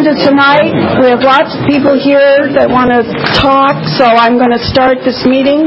agenda tonight. We have lots of people here that want to talk, so I'm going to start this meeting.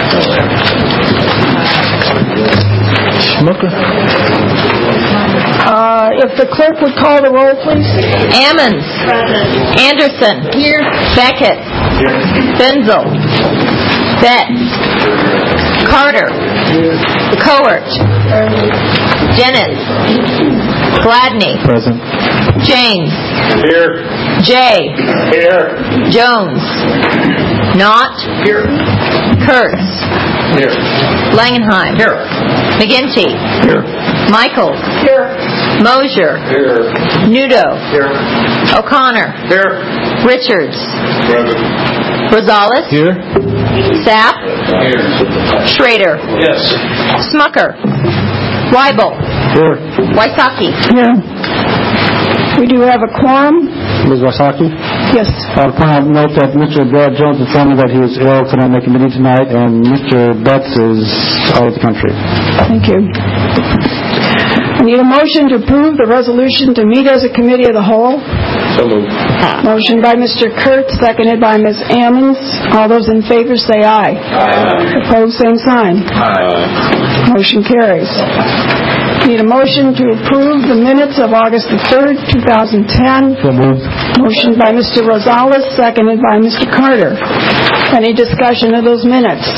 If the clerk would call the roll, please. Ammons. Anderson. Here. Beckett. Benzel. Betts. Carter. Cowart. Dennis. Gladney. Present. James. Here. Jay. Here. Jones. Knott. Here. Kurtz. Here. Langenheim. Here. McGinty. Here. Michaels. Here. Mosier. Here. Nudo. Here. O'Connor. Here. Richards. Present. Rosales. Here. Sapp. Here. Schrader. Yes. Smucker. Weibel. Here. Wysocki. Here. We do have a quorum. Ms. Wysocki? Yes. I'll point out, note that Mr. Brad Jones informed me that he is ill, could not make a meeting tonight, and Mr. Betts is out of the country. Thank you. I need a motion to approve the resolution to meet as a committee of the whole. So moved. Motion by Mr. Kurtz, seconded by Ms. Ammons. All those in favor say aye. Aye. Opposed, same sign. Aye. Motion carries. Need a motion to approve the minutes of August the 3rd, 2010. So moved. Motion by Mr. Rosales, seconded by Mr. Carter. Any discussion of those minutes?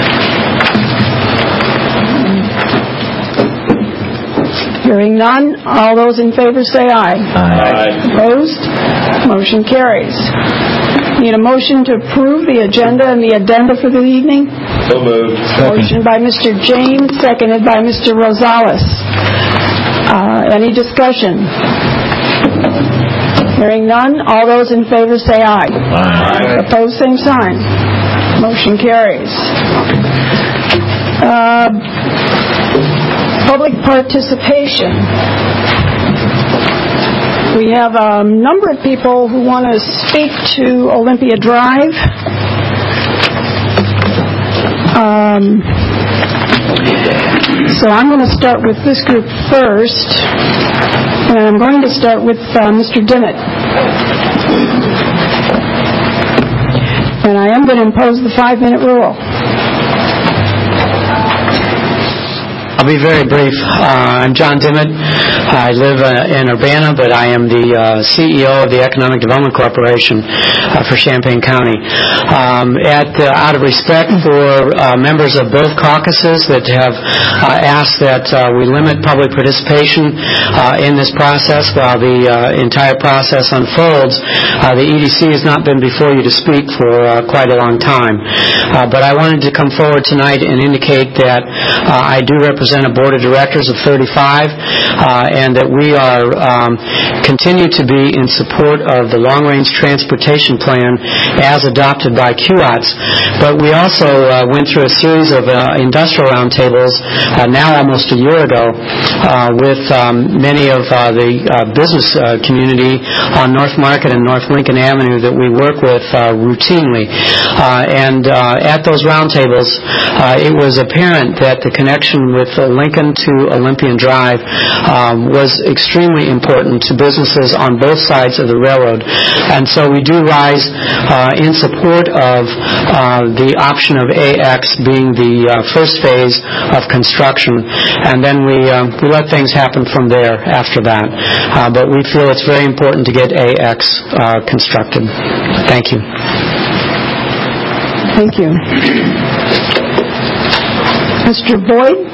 Hearing none, all those in favor say aye. Aye. Opposed? Motion carries. Need a motion to approve the agenda and the addenda for the evening? So moved. Motion by Mr. James, seconded by Mr. Rosales. Any discussion? Hearing none, all those in favor say aye. Aye. Opposed, same sign. Motion carries. Public participation. We have a number of people who want to speak to Olympia Drive. So I'm going to start with this group first, and I'm going to start with Mr. Dimmitt. And I am going to impose the 5-minute rule. I'll be very brief. I'm John Dimmitt. I live in Urbana, but I am the CEO of the Economic Development Corporation for Champaign County. Out of respect for members of both caucuses that have asked that we limit public participation in this process while the entire process unfolds, the EDC has not been before you to speak for quite a long time. But I wanted to come forward tonight and indicate that I do represent a board of directors of 35, and that we are continue to be in support of the long-range transportation plan as adopted by QOTS. But we also went through a series of industrial roundtables now almost a year ago with many of the business community on North Market and North Lincoln Avenue that we work with routinely. And at those roundtables, it was apparent that the connection with Lincoln to Olympian Drive was extremely important to businesses on both sides of the railroad. And so we do rise in support of the option of AX being the first phase of construction, and then we let things happen from there after that. But we feel it's very important to get AX constructed. Thank you. Thank you. Mr. Boyd?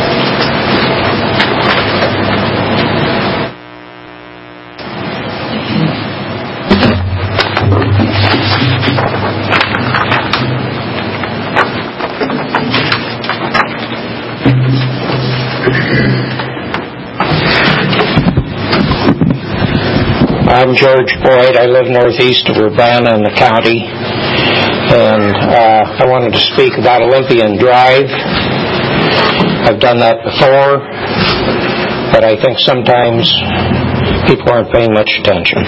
I'm George Boyd. I live northeast of Urbana in the county, and I wanted to speak about Olympian Drive. I've done that before, but I think sometimes people aren't paying much attention.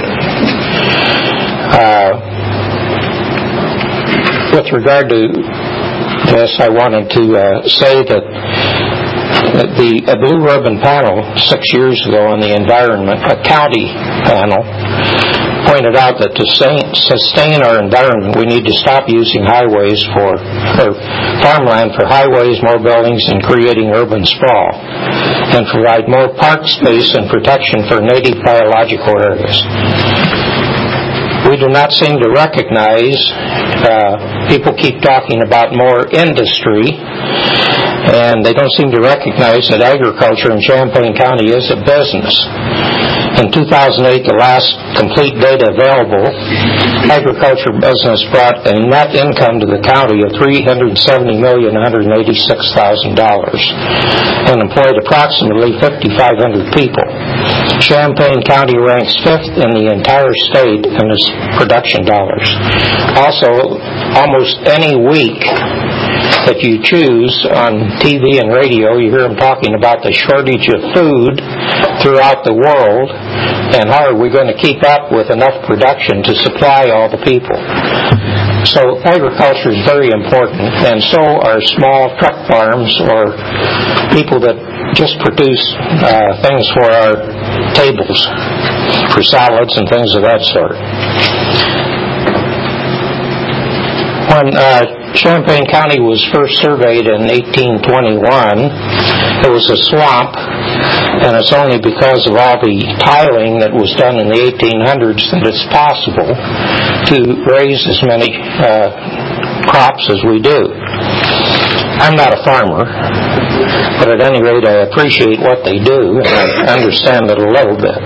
With regard to this, I wanted to say that the Blue Ribbon panel 6 years ago on the environment, a county panel, pointed out that to sustain our environment, we need to stop using highways or farmland for highways, more buildings, and creating urban sprawl, and provide more park space and protection for native biological areas. We do not seem to recognize, people keep talking about more industry, and they don't seem to recognize that agriculture in Champaign County is a business. In 2008, the last complete data available, agriculture business brought a net income to the county of $370,186,000 and employed approximately 5,500 people. Champaign County ranks 5th in the entire state in its production dollars. Also, almost any week that you choose on TV and radio, you hear them talking about the shortage of food throughout the world and how are we going to keep up with enough production to supply all the people. So agriculture is very important, and so are small truck farms or people that just produce things for our tables, for salads and things of that sort. When Champaign County was first surveyed in 1821, it was a swamp, and it's only because of all the tiling that was done in the 1800s that it's possible to raise as many crops as we do. I'm not a farmer, but at any rate I appreciate what they do, and I understand it a little bit.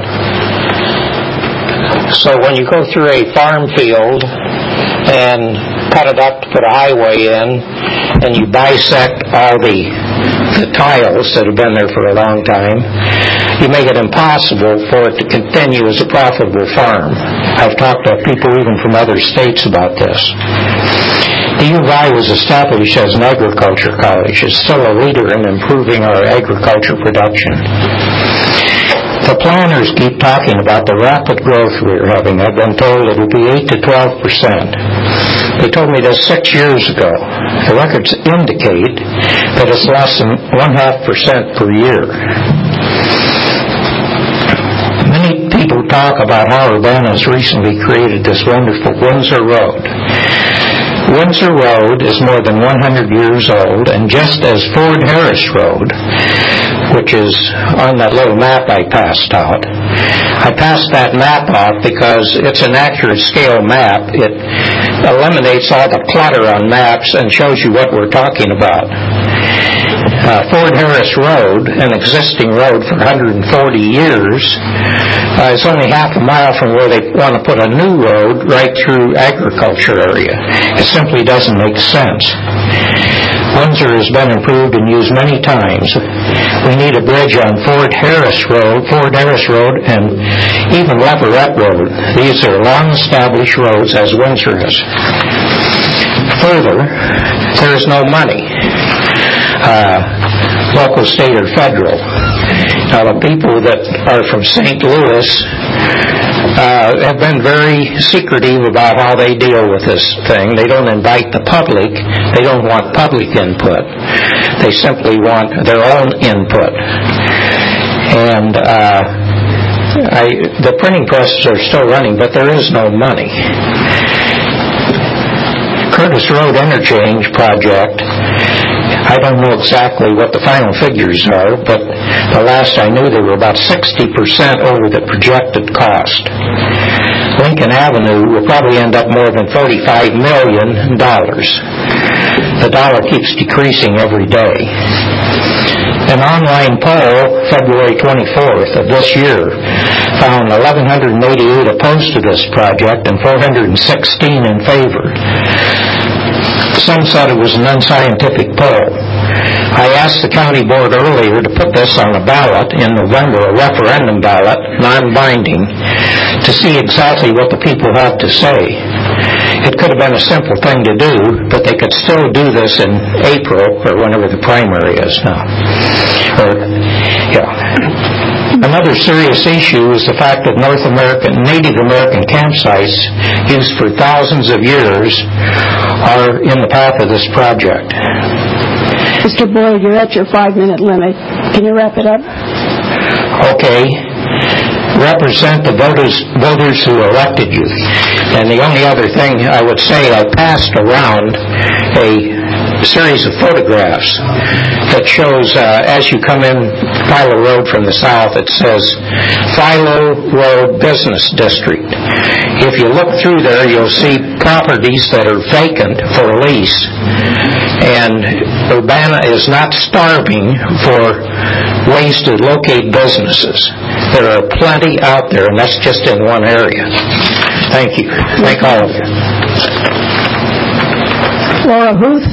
So when you go through a farm field and cut it up to put a highway in, and you bisect all the tiles that have been there for a long time, you make it impossible for it to continue as a profitable farm. I've talked to people even from other states about this. The U of I was established as an agriculture college. It's still a leader in improving our agriculture production. The planners keep talking about the rapid growth we're having. I've been told it will be 8 to 12%. They told me this 6 years ago. The records indicate that it's less than 0.5% per year. Many people talk about how Urbana has recently created this wonderful Windsor Road. Windsor Road is more than 100 years old, and just as Ford Harris Road, which is on that little map I passed out, I passed that map off because it's an accurate scale map. It eliminates all the clutter on maps and shows you what we're talking about. Ford Harris Road, an existing road for 140 years, is only half a mile from where they want to put a new road right through agriculture area. It simply doesn't make sense. Windsor has been improved and used many times. We need a bridge on Ford Harris Road, and even Leverett Road. These are long-established roads, as Windsor is. Further, there is no money, local, state, or federal. Now, the people that are from St. Louis have been very secretive about how they deal with this thing. They don't invite the public. They don't want public input. They simply want their own input. And the printing presses are still running, but there is no money. Curtis Road Interchange Project, I don't know exactly what the final figures are, but the last I knew they were about 60% over the projected cost. Lincoln Avenue will probably end up more than $45 million. The dollar keeps decreasing every day. An online poll, February 24th of this year, found 1,188 opposed to this project and 416 in favor. Some said it was an unscientific poll. I asked the county board earlier to put this on a ballot in November, a referendum ballot, non-binding, to see exactly what the people had to say. It could have been a simple thing to do, but they could still do this in April, or whenever the primary is now. Another serious issue is the fact that Native American campsites used for thousands of years are in the path of this project. Mr. Boyd, you're at your 5-minute limit. Can you wrap it up? Okay. represent the voters who elected you. And the only other thing I would say, I passed around a series of photographs that shows as you come in Philo Road from the south, it says Philo Road Business District. If you look through there, you'll see properties that are vacant for lease, and Urbana is not starving for ways to locate businesses. There are plenty out there, and that's just in one area. Thank you. Thank all of you. Laura Huth.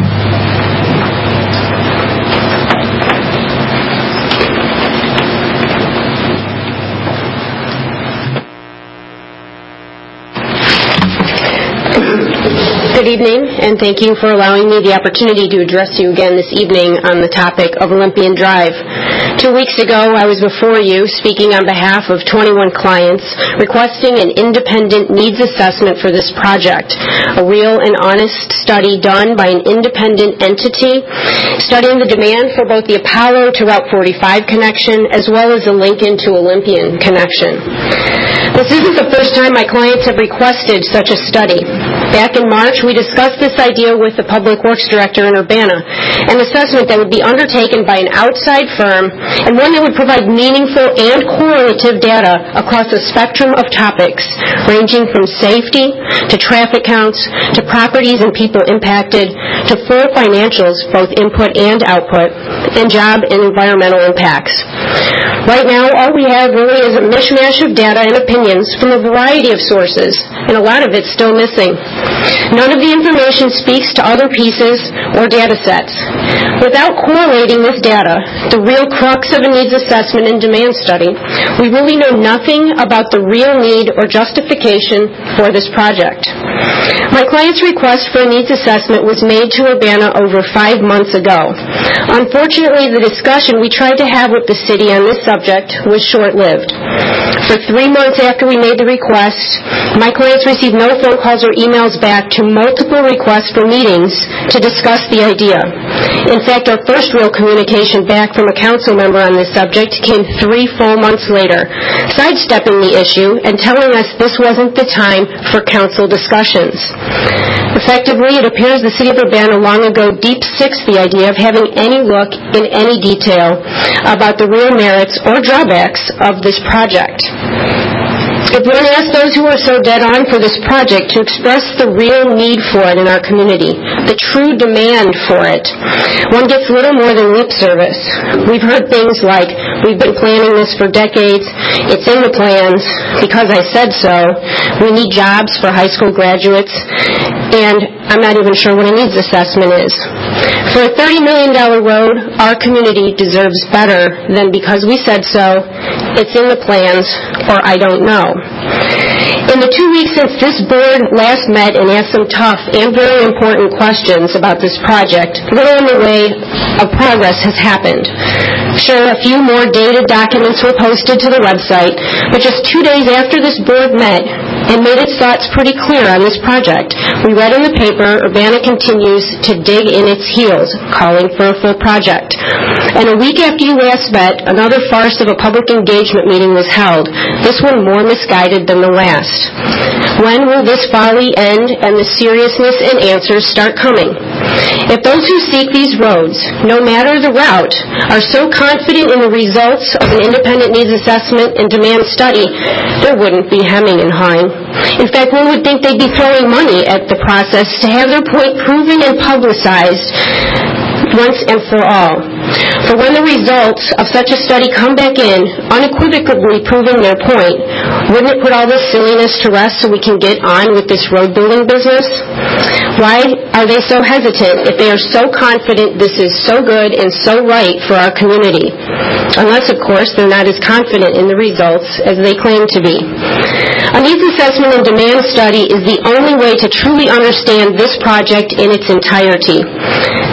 Good evening, and thank you for allowing me the opportunity to address you again this evening on the topic of Olympian Drive. 2 weeks ago, I was before you speaking on behalf of 21 clients requesting an independent needs assessment for this project, a real and honest study done by an independent entity studying the demand for both the Apollo to Route 45 connection as well as the Lincoln to Olympian connection. This isn't the first time my clients have requested such a study. Back in March, we discussed this idea with the Public Works Director in Urbana, an assessment that would be undertaken by an outside firm and one that would provide meaningful and correlative data across a spectrum of topics, ranging from safety to traffic counts to properties and people impacted to full financials, both input and output, and job and environmental impacts. Right now, all we have really is a mishmash of data and opinions from a variety of sources, and a lot of it's still missing. None of the information speaks to other pieces or data sets. Without correlating this data, the real crux of a needs assessment and demand study, we really know nothing about the real need or justification for this project. My client's request for a needs assessment was made to Urbana over 5 months ago. Unfortunately, the discussion we tried to have with the city on this subject was short-lived. For 3 months after we made the request, my clients received no phone calls or emails back to multiple requests for meetings to discuss the idea. In fact, our first real communication back from a council member on this subject came 3 full months later, sidestepping the issue and telling us this wasn't the time for council discussions. Effectively, it appears the city of Urbana long ago deep-sixed the idea of having any look in any detail about the real merits or drawbacks of this project. If one asks those who are so dead on for this project to express the real need for it in our community, the true demand for it, one gets little more than lip service. We've heard things like, we've been planning this for decades, it's in the plans, because I said so, we need jobs for high school graduates, and I'm not even sure what a needs assessment is. For a $30 million road, our community deserves better than because we said so, it's in the plans, or I don't know. In the 2 weeks since this board last met and asked some tough and very important questions about this project, little in the way of progress has happened. Sure, a few more dated documents were posted to the website, but just 2 days after this board met and made its thoughts pretty clear on this project, we read in the paper Urbana continues to dig in its heels, calling for a full project. And a week after you last met, another farce of a public engagement meeting was held, this one more misguided than the last. When will this folly end and the seriousness and answers start coming? If those who seek these roads, no matter the route, are so confident in the results of an independent needs assessment and demand study, there wouldn't be hemming and hawing. In fact, one would think they'd be throwing money at the process to have their point proven and publicized once and for all. For when the results of such a study come back in, unequivocally proving their point, wouldn't it put all this silliness to rest so we can get on with this road building business? Why are they so hesitant if they are so confident this is so good and so right for our community? Unless, of course, they're not as confident in the results as they claim to be. A needs assessment and demand study is the only way to truly understand this project in its entirety.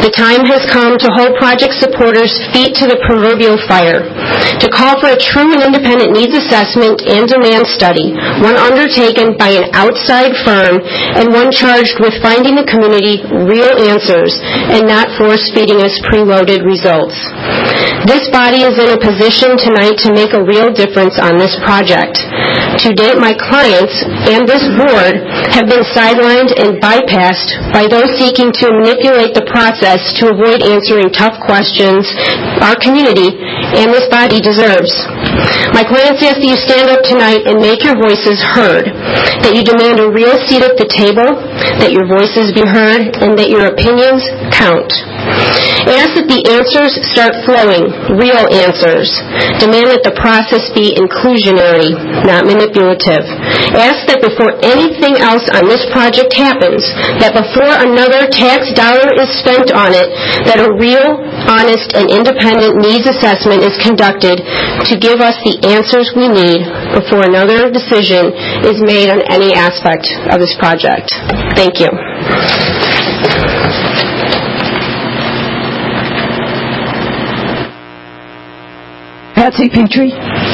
The time has come to hold project supporters' feet to the proverbial fire, to call for a true and independent needs assessment and demand study, one undertaken by an outside firm and one charged with finding the community real answers and not force-feeding us preloaded results. This body is in a position tonight to make a real difference on this project. To date, my clients and this board have been sidelined and bypassed by those seeking to manipulate the process to avoid answering tough questions our community and this body deserves. My clients ask that you stand up tonight and make your voices heard, that you demand a real seat at the table, that your voices be heard, and that your opinions count. Ask that the answers start flowing, real answers. Demand that the process be inclusionary, not manipulative. Ask that before anything else on this project happens, that before another tax dollar is spent on it, that a real, honest, and independent needs assessment is conducted to give us the answers we need before another decision is made on any aspect of this project. Thank you. Patsy Petrie.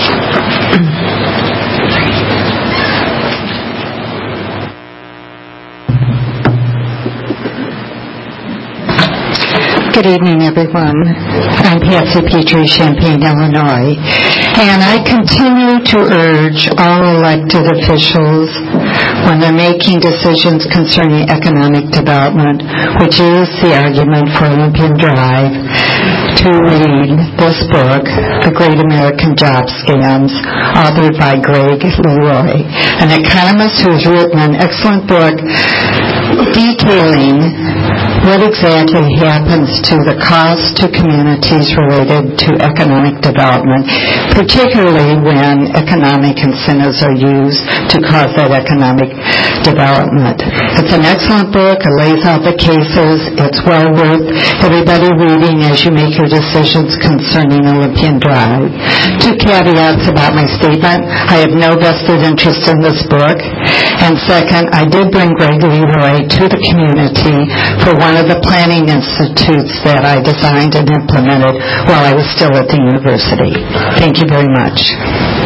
Good evening, everyone. I'm Patsy Petrie, Champaign, Illinois, and I continue to urge all elected officials, when they're making decisions concerning economic development, which is the argument for Olympian Drive, to read this book, The Great American Job Scams, authored by Greg Leroy, an economist who has written an excellent book detailing what exactly happens to the cost to communities related to economic development, particularly when economic incentives are used to cause that economic development. It's an excellent book. It lays out the cases. It's well worth everybody reading as you make your decisions concerning Olympian Drive. 2 caveats about my statement. I have no vested interest in this book. And second, I did bring Greg Leroy to the community for one of the planning institutes that I designed and implemented while I was still at the university. Thank you very much.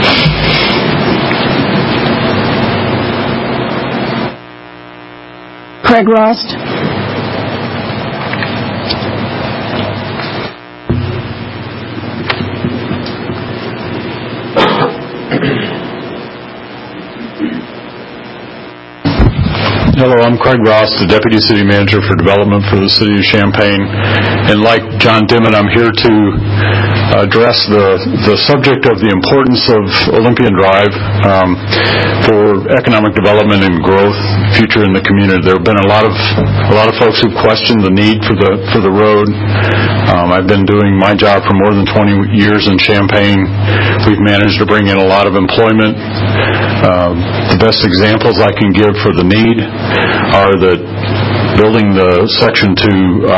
Craig Rost. Hello, I'm Craig Ross, the Deputy City Manager for Development for the City of Champaign. And like John Dimmitt, I'm here to address the subject of the importance of Olympian Drive for economic development and growth future in the community. There have been a lot of folks who've questioned the need for the road. I've been doing my job for more than 20 years in Champaign. We've managed to bring in a lot of employment. The best examples I can give for the need are that building the section to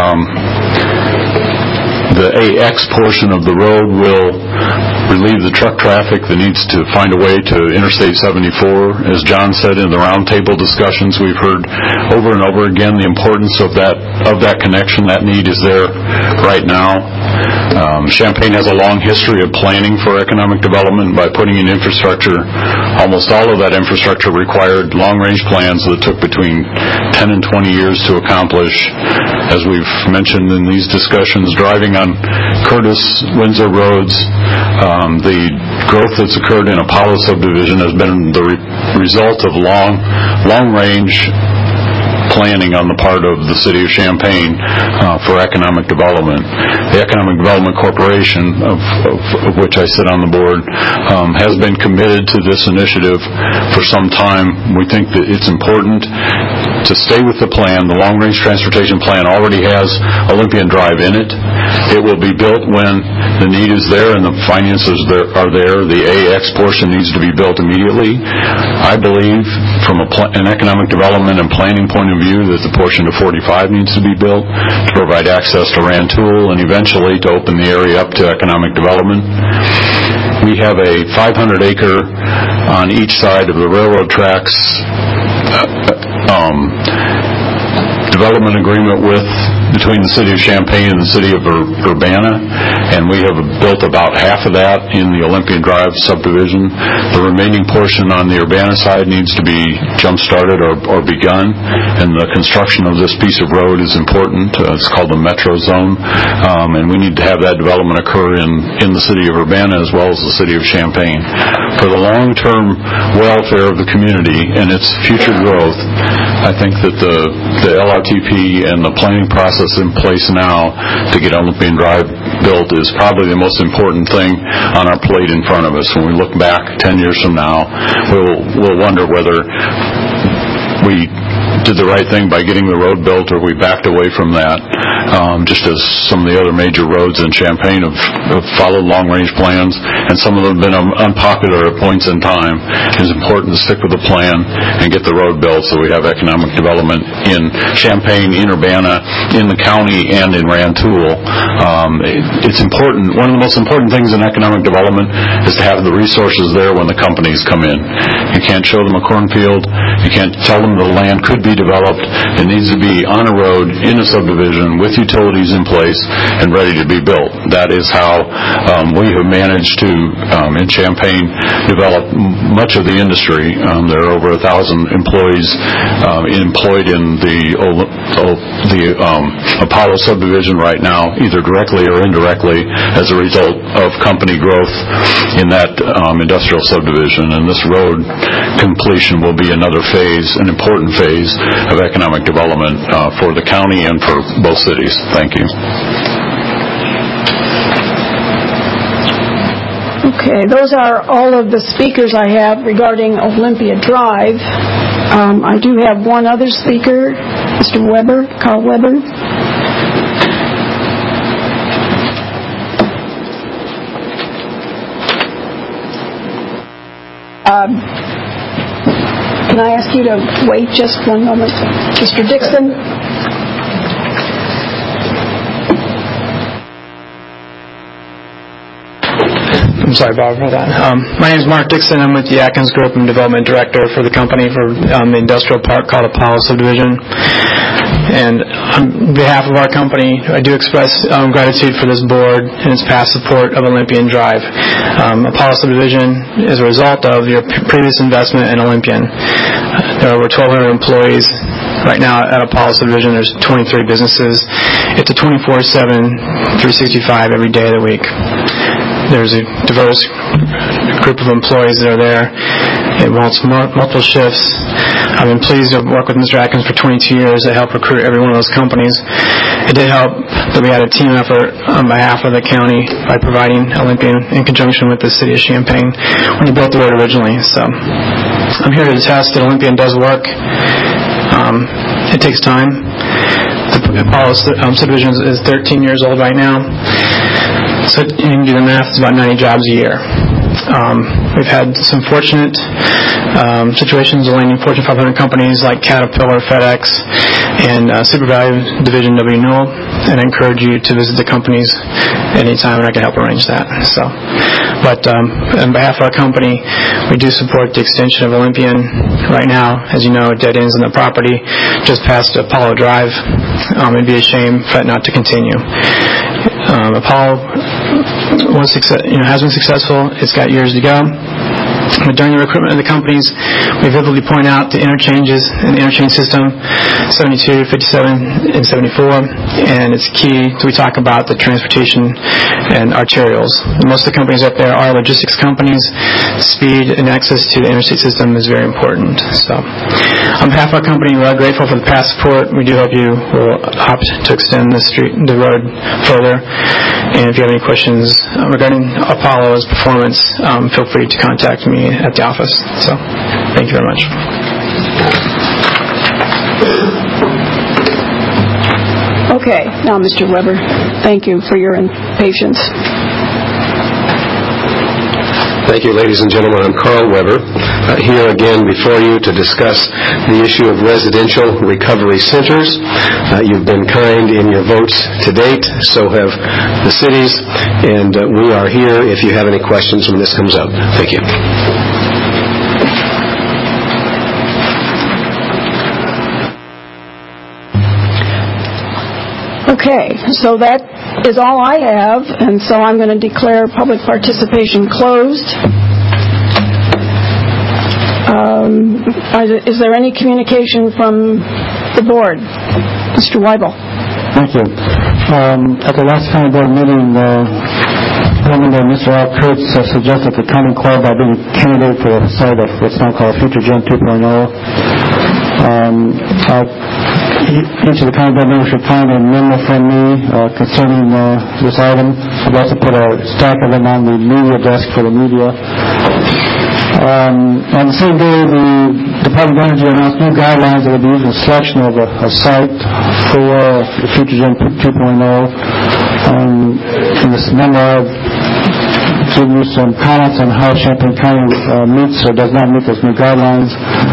the AX portion of the road will relieve the truck traffic that needs to find a way to Interstate 74. As John said in the roundtable discussions, we've heard over and over again the importance of that connection. That need is there right now. Champaign has a long history of planning for economic development by putting in infrastructure. Almost all of that infrastructure required long-range plans that took between 10 and 20 years to accomplish. As we've mentioned in these discussions, driving on Curtis, Windsor roads, the growth that's occurred in Apollo subdivision has been the result of long-range planning on the part of the City of Champaign for economic development. The Economic Development Corporation, of which I sit on the board, has been committed to this initiative for some time. We think that it's important to stay with the plan. The Long-Range Transportation Plan already has Olympian Drive in it. It will be built when the need is there and the finances are there. The AX portion needs to be built immediately. I believe from an economic development and planning point of view that the portion to 45 needs to be built to provide access to Rantoul and eventually to open the area up to economic development. We have a 500-acre on each side of the railroad tracks development agreement between the City of Champaign and the City of Urbana, and we have built about half of that in the Olympian Drive subdivision. The remaining portion on the Urbana side needs to be jump-started or begun, and the construction of this piece of road is important. It's called the Metro Zone, and we need to have that development occur in the City of Urbana as well as the City of Champaign. For the long-term welfare of the community and its future growth, I think that the LRTP and the planning process in place now to get Olympian Drive built is probably the most important thing on our plate in front of us. When we look back 10 years from now, we'll wonder whether we did the right thing by getting the road built, or we backed away from that, just as some of the other major roads in Champaign have followed long-range plans, and some of them have been unpopular at points in time. It's important to stick with the plan and get the road built so we have economic development in Champaign, in Urbana, in the county, and in Rantoul. It's important. One of the most important things in economic development is to have the resources there when the companies come in. You can't show them a cornfield. You can't tell them the land could be developed. It needs to be on a road, in a subdivision, with utilities in place, and ready to be built. That is how we have managed to, in Champaign, develop much of the industry. There are over 1,000 employees employed in the Apollo subdivision right now, either directly or indirectly, as a result of company growth in that industrial subdivision. And this road completion will be another phase, an important phase of economic development for the county and for both cities. Thank you. Okay, those are all of the speakers I have regarding Olympia Drive. I do have one other speaker, Mr. Weber, Carl Weber. Can I ask you to wait just one moment? Mr. Dixon? I'm sorry, Bob, for that. My name is Mark Dixon. I'm with the Atkins Group. I'm Development Director for the company for the industrial park called Apollo Subdivision. And on behalf of our company, I do express gratitude for this board and its past support of Olympian Drive. Apollo Subdivision is a result of your previous investment in Olympian. There are over 1,200 employees. Right now at Apollo Subdivision, there's 23 businesses. It's a 24/7, 365 every day of the week. There's a diverse group of employees that are there. It wants multiple shifts. I've been pleased to work with Mr. Atkins for 22 years to help recruit every one of those companies. It did help that we had a team effort on behalf of the county by providing Olympian in conjunction with the City of Champaign when we built the road originally. So I'm here to attest that Olympian does work. It takes time. The Apollo Subdivision is 13 years old right now. So you can do the math, it's about 90 jobs a year. We've had some fortunate situations landing Fortune 500 companies like Caterpillar, FedEx, and SuperValue Division W. Newell, and I encourage you to visit the companies anytime, and I can help arrange that. But on behalf of our company, we do support the extension of Olympian. Right now, as you know, it dead ends on the property just past Apollo Drive. It'd be a shame for it not to continue. Apollo has been successful. It's got years to go. But during the recruitment of the companies, we vividly point out the interchanges in the interchange system, 72, 57, and 74, and it's key we talk about the transportation and arterials. Most of the companies up there are logistics companies. Speed and access to the interstate system is very important. So, on behalf of our company, we are grateful for the past support. We do hope you will opt to extend the road further. And if you have any questions regarding Apollo's performance, feel free to contact me at the office. So, thank you very much. Okay, now Mr. Weber, thank you for your patience. Thank you, ladies and gentlemen. I'm Carl Weber, here again before you to discuss the issue of residential recovery centers. You've been kind in your votes to date, so have the cities, and we are here if you have any questions when this comes up. Thank you. Okay, so that is all I have, and so I'm going to declare public participation closed. Is there any communication from the board? Mr. Weibel. Thank you. At the last county board meeting, Mr. Al Kurtz suggested the county club by being a candidate for the site of what's now called Future Gen 2.0. Each of the county board members should find a memo from me concerning this item. I've also put a stack of them on the media desk for the media. On the same day, the Department of Energy announced new guidelines that will be used in the selection of a site for the Future Gen 2.0. In this memo, I've given you some comments on how Champaign County meets or does not meet those new guidelines.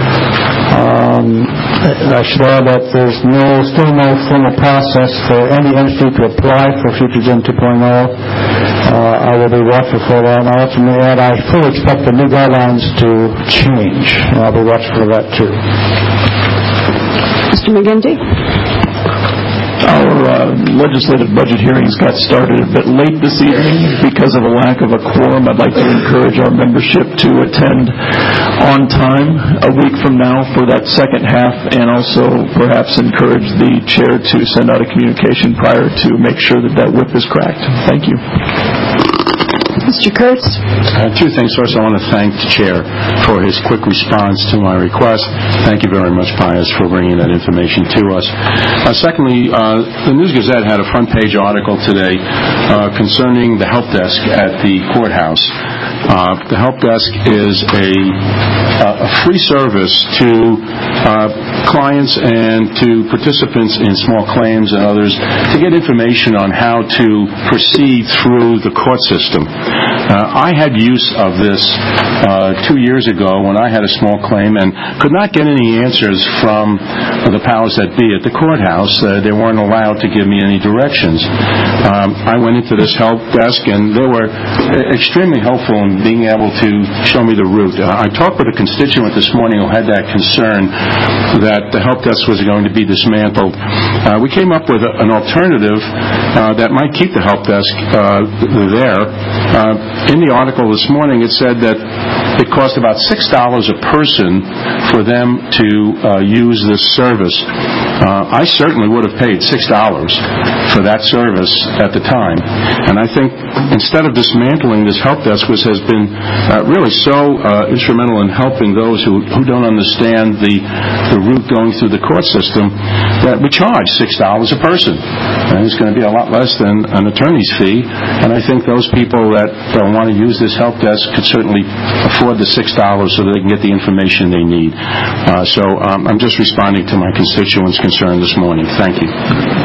I should add that there's still no formal process for any entity to apply for Future Gen 2.0. I will be watchful for that. And I also may add I fully expect the new guidelines to change. And I'll be watchful for that too. Mr. McGinty? Our legislative budget hearings got started a bit late this evening because of a lack of a quorum. I'd like to encourage our membership to attend on time a week from now for that second half, and also perhaps encourage the chair to send out a communication prior to make sure that whip is cracked. Thank you. Mr. Kurtz? Two things. First, I want to thank the chair for his quick response to my request. Thank you very much, Pius, for bringing that information to us. Secondly, the News Gazette had a front-page article today concerning the help desk at the courthouse. The help desk is a free service to clients and to participants in small claims and others to get information on how to proceed through the court system. I had use of this 2 years ago when I had a small claim and could not get any answers from the powers that be at the courthouse. They weren't allowed to give me any directions. I went into this help desk and they were extremely helpful in being able to show me the route. I talked with a constituent this morning who had that concern that the help desk was going to be dismantled. We came up with an alternative that might keep the help desk there. In the article this morning, it said that it cost about $6 a person for them to use this service. I certainly would have paid $6 for that service at the time. And I think instead of dismantling this help desk, which has been really so instrumental in helping those who don't understand the route going through the court system, that we charge $6 a person. And it's going to be a lot less than an attorney's fee. And I think those people that want to use this help desk could certainly afford the $6 so that they can get the information they need. So I'm just responding to my constituents' concern this morning. Thank you.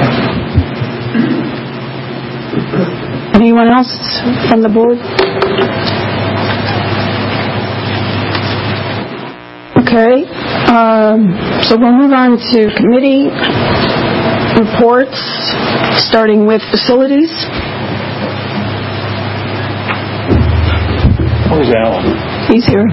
Anyone else from the board? Okay. So we'll move on to committee reports, starting with facilities. Where's Alan? He's here.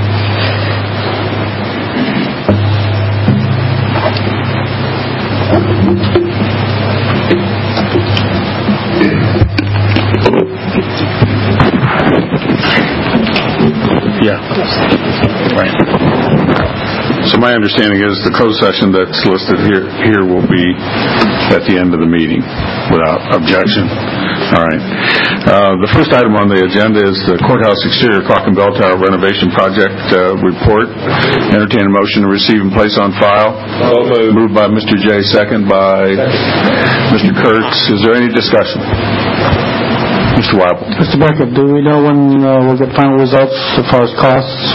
Yeah. Right. So my understanding is the closed session that's listed here will be at the end of the meeting without objection. All right. The first item on the agenda is the courthouse exterior clock and bell tower renovation project report. Entertain a motion to receive and place on file. Moved by Mr. J, second by Mr. Kurtz. Is there any discussion? Mr. Weibel. Mr. Becker, do we know when we'll get final results as far as costs?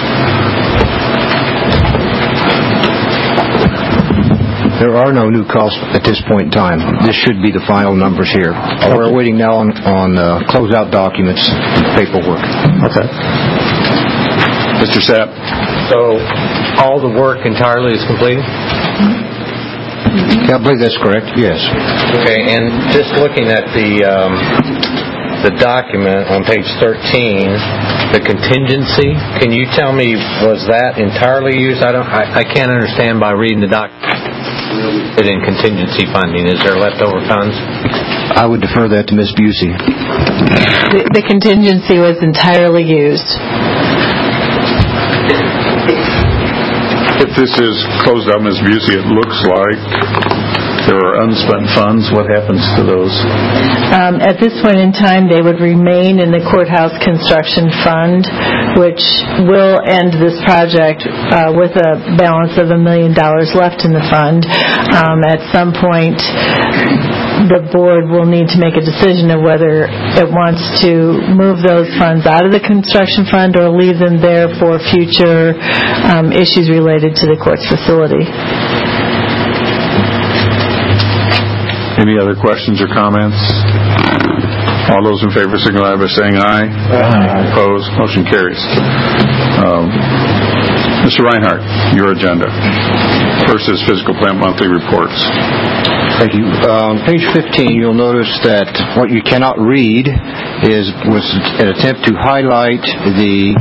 There are no new costs at this point in time. This should be the final numbers here. We're waiting now on closeout documents and paperwork. Okay. Mr. Sapp. So all the work entirely is completed? Yeah, I believe that's correct, yes. Okay, and just looking at the document on page 13, the contingency, can you tell me, was that entirely used? I can't understand by reading the document in contingency funding. Is there leftover funds? I would defer that to Ms. Busey. The contingency was entirely used. If this is closed out, Ms. Busey, it looks like there are unspent funds. What happens to those? At this point in time, they would remain in the courthouse construction fund, which will end this project with a balance of $1 million left in the fund. At some point, the board will need to make a decision of whether it wants to move those funds out of the construction fund or leave them there for future issues related to the court's facility. Any other questions or comments? All those in favor signify by saying aye. Aye. Opposed? Motion carries. Mr. Reinhardt, your agenda. First is physical plant monthly reports. Thank you. On page 15, you'll notice that what you cannot read was an attempt to highlight the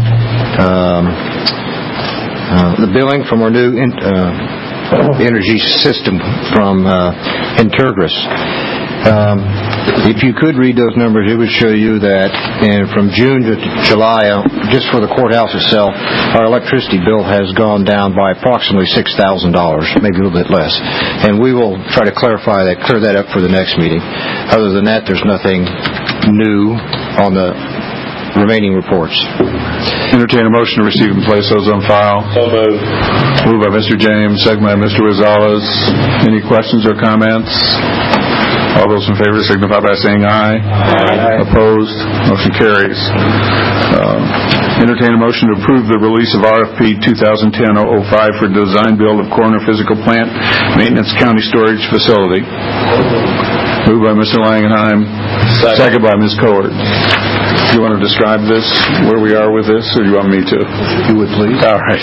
billing from our new energy system from Intergris. If you could read those numbers, it would show you that from June to July, just for the courthouse itself, our electricity bill has gone down by approximately $6,000, maybe a little bit less. And we will try to clear that up for the next meeting. Other than that, there's nothing new on the remaining reports. Entertain a motion to receive and place those on file. So moved. Moved by Mr. James, second by Mr. Rosales. Any questions or comments? All those in favor signify by saying aye. Aye. Opposed? Motion carries. Entertain a motion to approve the release of RFP 2010-005 for design build of coroner physical plant maintenance county storage facility. Moved by Mr. Langenheim. Second by Ms. Coward. Do you want to describe this, where we are with this, or do you want me to? You would, please. All right.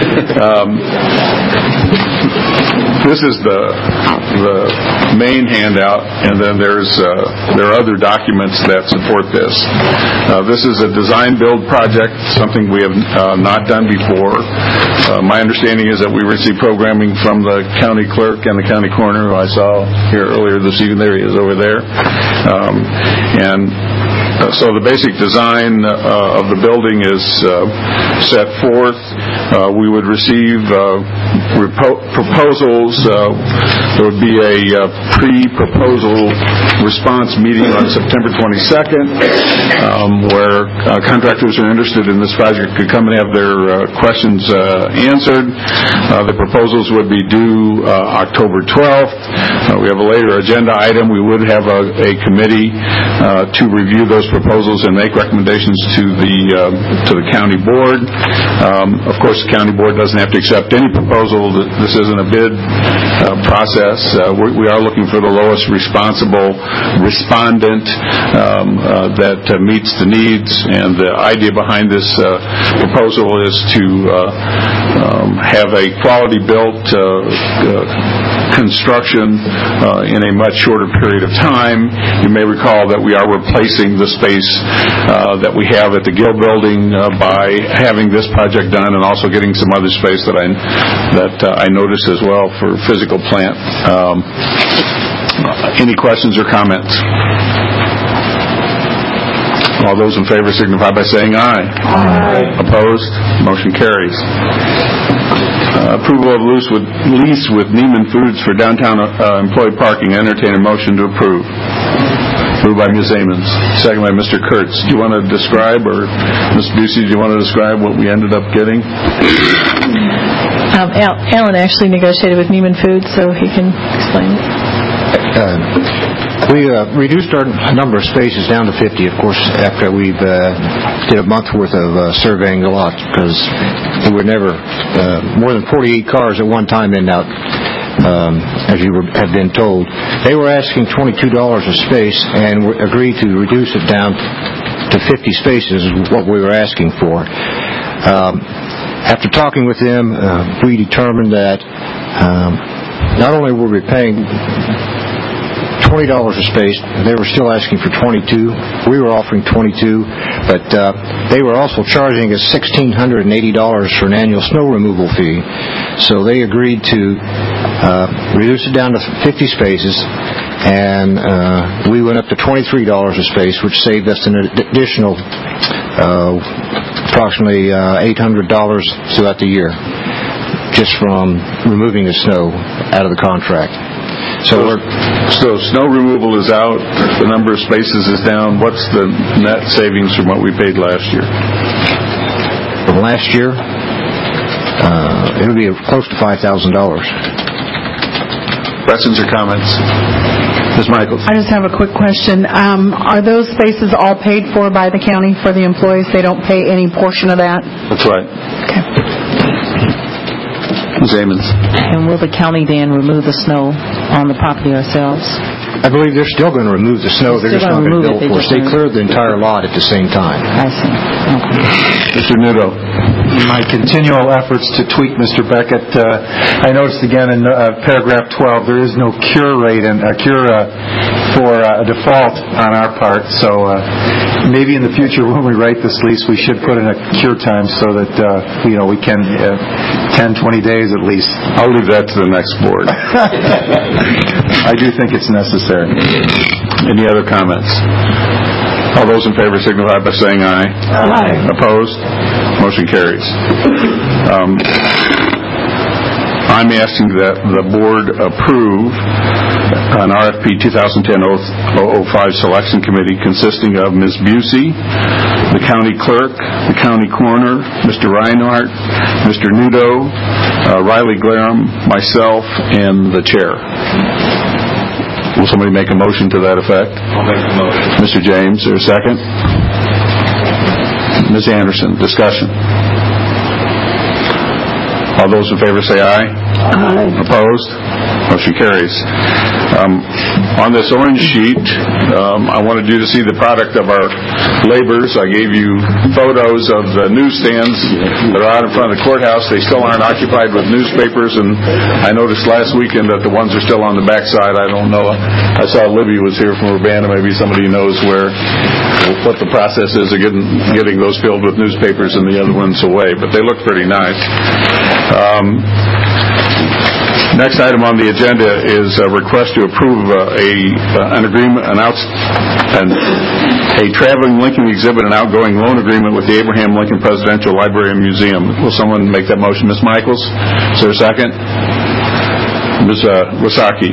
This is the main handout, and then there are other documents that support this. This is a design build project, something we have not done before. My understanding is that we received programming from the county clerk and the county coroner, who I saw here earlier this evening. There he is over there. So the basic design of the building is set forth. We would receive proposals. There would be a pre-proposal response meeting on September 22nd, where contractors who are interested in this project could come and have their questions answered. The proposals would be due October 12th. We have a later agenda item. We would have a committee to review those proposals and make recommendations to the county board. Of course, the county board doesn't have to accept any proposal. This isn't a bid process. We are looking for the lowest responsible respondent that meets the needs. And the idea behind this proposal is to have a quality built construction in a much shorter period of time. You may recall that we are replacing the space that we have at the Gill Building by having this project done, and also getting some other space that I noticed as well for physical plant. Any questions or comments? All those in favor signify by saying aye. Aye. Opposed? Motion carries. Approval of lease with Neiman Foods for downtown employee parking. Entertain a motion to approve. Moved by Ms. Amons. Second by Mr. Kurtz. Do you want to describe, or Ms. Busey, do you want to describe what we ended up getting? Alan actually negotiated with Neiman Foods, so he can explain it. We reduced our number of spaces down to 50, of course, after we did a month's worth of surveying the lot, because there were never more than 48 cars at one time in and out, as you have been told. They were asking $22 a space, and agreed to reduce it down to 50 spaces is what we were asking for. After talking with them, we determined that not only were we paying $20 a space, they were still asking for 22. We were offering 22, but they were also charging us $1,680 for an annual snow removal fee. So they agreed to reduce it down to 50 spaces, and we went up to $23 a space, which saved us an additional approximately $800 throughout the year, just from removing the snow out of the contract. So snow removal is out, the number of spaces is down. What's the net savings from what we paid last year? From last year, it would be close to $5,000. Questions or comments? Ms. Michaels. I just have a quick question. Are those spaces all paid for by the county for the employees? They don't pay any portion of that? That's right. Okay. Ms. Amons. And will the county then remove the snow on the property ourselves? I believe they're still going to remove the snow. They're just not going to bill for it. They cleared the entire lot at the same time. I see. Okay. Mr. Nudo. In my continual efforts to tweak Mr. Beckett, I noticed again in paragraph 12 there is no cure rate and for a default on our part. So maybe in the future when we write this lease, we should put in a cure time so that we can 10, 20 days at least. I'll leave that to the next board. I do think it's necessary. Any other comments? All those in favor signify by saying aye. Aye. Opposed? Motion carries. I'm asking that the board approve an RFP 2010-005 selection committee consisting of Ms. Busey, the county clerk, the county coroner, Mr. Reinhardt, Mr. Nudo, Riley Glarum, myself, and the chair. Will somebody make a motion to that effect? I'll make the motion. Mr. James, is there a second? Ms. Anderson, discussion. All those in favor say aye. Aye. Opposed? Motion carries. On this orange sheet, I wanted you to see the product of our labors. I gave you photos of the newsstands that are out in front of the courthouse. They still aren't occupied with newspapers, and I noticed last weekend that the ones are still on the backside. I don't know. I saw Libby was here from Urbana. Maybe somebody knows what the process is of getting those filled with newspapers and the other ones away, but they look pretty nice. Next item on the agenda is a request to approve an agreement, a traveling Lincoln exhibit and outgoing loan agreement with the Abraham Lincoln Presidential Library and Museum. Will someone make that motion? Ms. Michaels? Is there a second? Ms. Wasaki.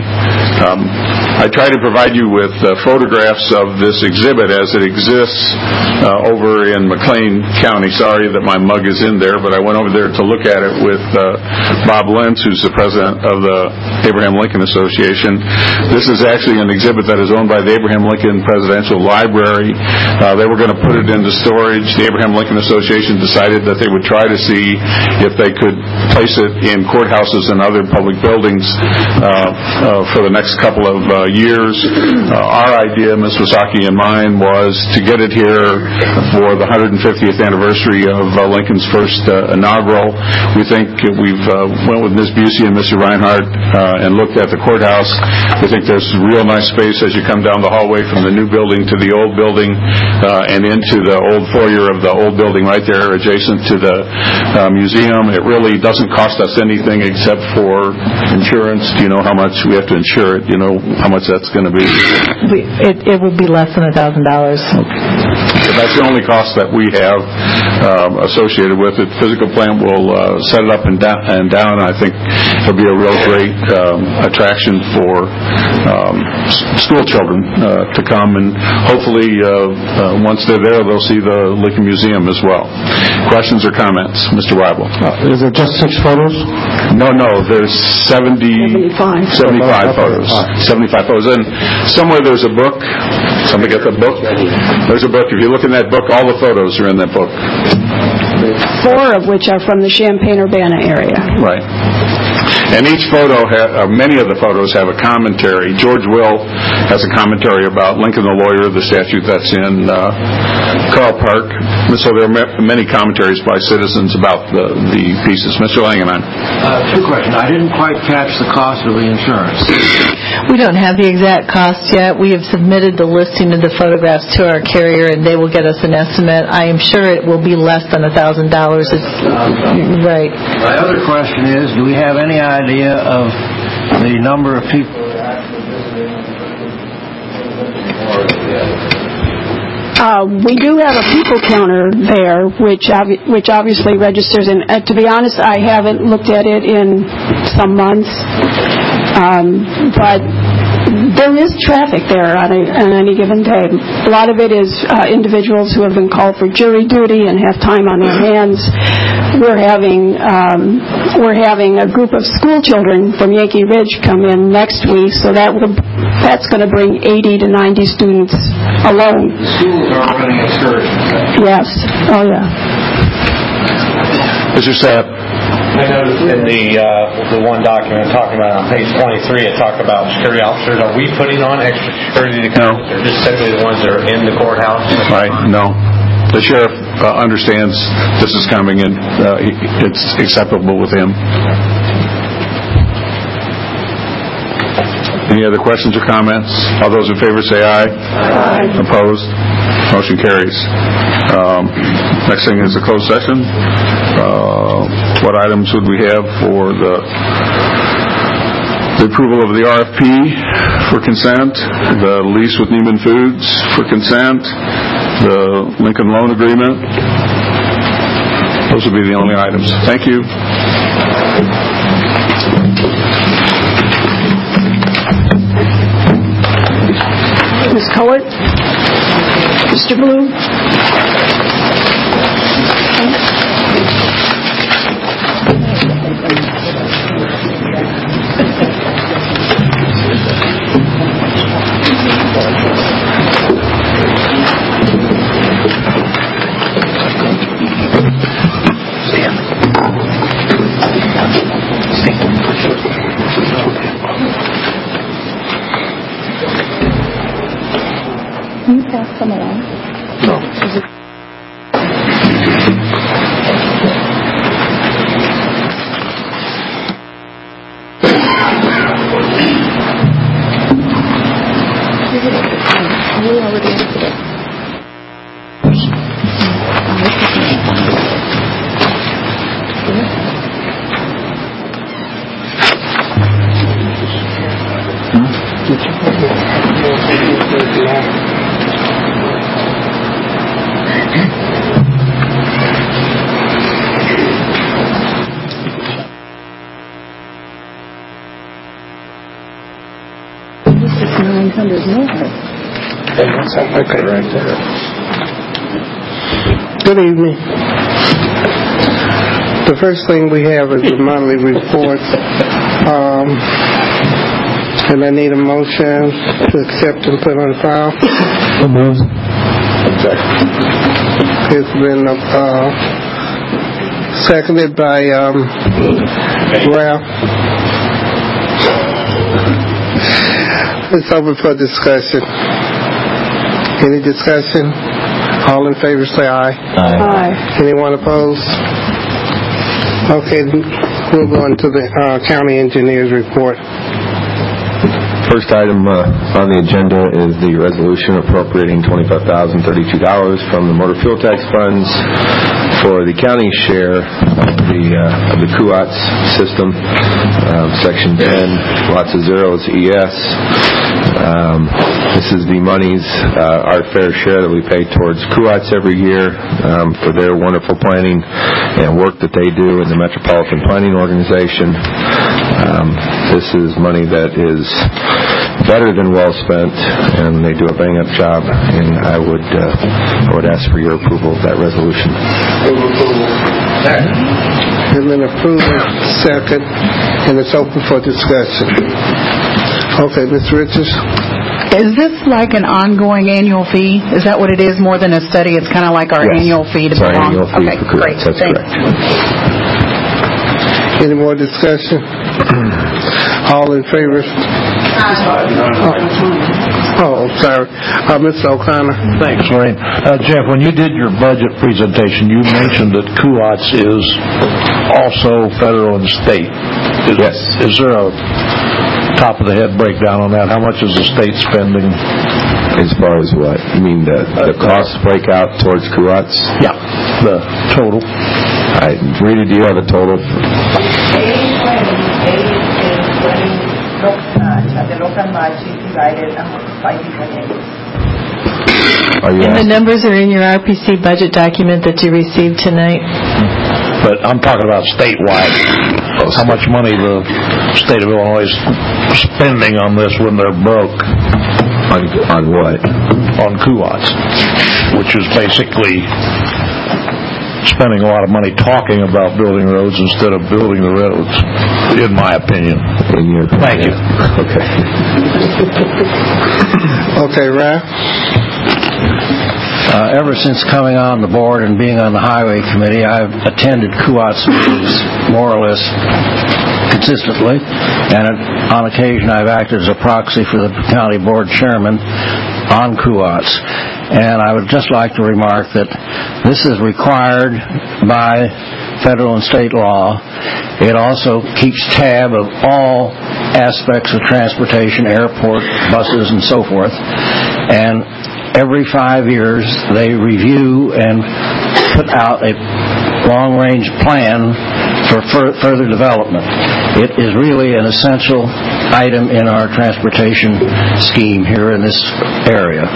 I try to provide you with photographs of this exhibit as it exists over in McLean County. Sorry that my mug is in there, but I went over there to look at it with Bob Lentz, who's the president of the Abraham Lincoln Association. This is actually an exhibit that is owned by the Abraham Lincoln Presidential Library. They were going to put it into storage. The Abraham Lincoln Association decided that they would try to see if they could place it in courthouses and other public buildings for the next couple of years. Our idea, Ms. Wasaki and mine, was to get it here for the 150th anniversary of Lincoln's first inaugural. We think we've went with Ms. Busey and Mr. Reinhardt and looked at the courthouse. We think there's real nice space as you come down the hallway from the new building to the old building and into the old foyer of the old building right there adjacent to the museum. It really doesn't cost us anything except for insurance. Do you know how much we have to insure it? Do you know how much that's going to be? It will be less than $1,000. Okay. That's the only cost that we have associated with it. Physical plant will set it up and down. I think it'll be a real great attraction for school children to come, and hopefully once they're there, they'll see the Lincoln Museum as well. Questions or comments? Mr. Weibel. Is it just 6 photos? No, there's 75 photos. 75 photos. And somewhere there's a book. Somebody got the book? There's a book. If you look in that book, all the photos are in that book. 4 of which are from the Champaign-Urbana area. Right. And each photo, many of the photos have a commentary. George Will has a commentary about Lincoln the Lawyer, the statue that's in Carl Park. So there are many commentaries by citizens about the pieces. Mr. Langeman. 2 questions. I didn't quite catch the cost of the insurance. We don't have the exact cost yet. We have submitted the listing of the photographs to our carrier, and they will get us an estimate. I am sure it will be less than $1,000. Right. My other question is, do we have any idea of the number of people that actually visited We do have a people counter there, which obviously registers. And to be honest, I haven't looked at it in some months, but there is traffic there on any given day. A lot of it is individuals who have been called for jury duty and have time on their hands. We're having a group of school children from Yankee Ridge come in next week, so that's going to bring 80 to 90 students alone. The schools are running excursions. Yes. Oh, yeah. Mr. Sapp. I noticed in the one document talking about on page 23, it talked about security officers. Are we putting on extra security? No. They're just simply the ones that are in the courthouse? Right, no. The sheriff understands this is coming, and it's acceptable with him. Any other questions or comments? All those in favor say aye. Aye. Opposed? Motion carries. Next thing is a closed session. What items would we have for the approval of the RFP for consent, the lease with Neiman Foods for consent, the Lincoln loan agreement? Those would be the only items. Thank you. Ms. Cowart? Mr. Blue? Can you pass them along? No. We already answered it. This is 900 more. Okay, right there. Good evening. The first thing we have is the monthly report. And I need a motion to accept and put on file. It's been seconded by Ralph. It's open for discussion. Any discussion? All in favor say aye. Aye. Anyone opposed? Okay, we'll go into the county engineer's report. First item on the agenda is the resolution appropriating $25,032 from the motor fuel tax funds for the county share of the CUATS system, Section 10, lots of zeros, ES. This is the monies, our fair share that we pay towards CUATS every year for their wonderful planning and work that they do in the Metropolitan Planning Organization. This is money that is better than well spent, and they do a bang-up job, and I would ask for your approval of that resolution. It's been approved, second, and it's open for discussion. Okay, Mr. Richards. Is this like an ongoing annual fee? Is that what it is, more than a study? It's kind of like our annual fee to belong? Annual fee okay, for great. That's Thanks. correct. Any more discussion? All in favor? Oh, sorry. Mr. O'Connor. Thanks, Lorraine. Jeff, when you did your budget presentation, you mentioned that CUATS is also federal and state. Yes. Is there a top-of-the-head breakdown on that? How much is the state spending? As far as what? You mean the cost breakout towards CUATS? Yeah, the total. Rita, do you have a total? The local margin divided among 5 different areas. And the numbers are in your RPC budget document that you received tonight. But I'm talking about statewide. How much money the state of Illinois is spending on this when they're broke. On what? On CUATS, which is basically spending a lot of money talking about building roads instead of building the roads, in my opinion. Thank you. Okay. Okay, Ralph? Ever since coming on the board and being on the Highway Committee, I've attended CUATS meetings more or less consistently, and on occasion I've acted as a proxy for the county board chairman on CUATS. And I would just like to remark that this is required by federal and state law. It also keeps tab of all aspects of transportation, airport, buses, and so forth. And every 5 years, they review and put out a long-range plan for further development. It is really an essential item in our transportation scheme here in this area.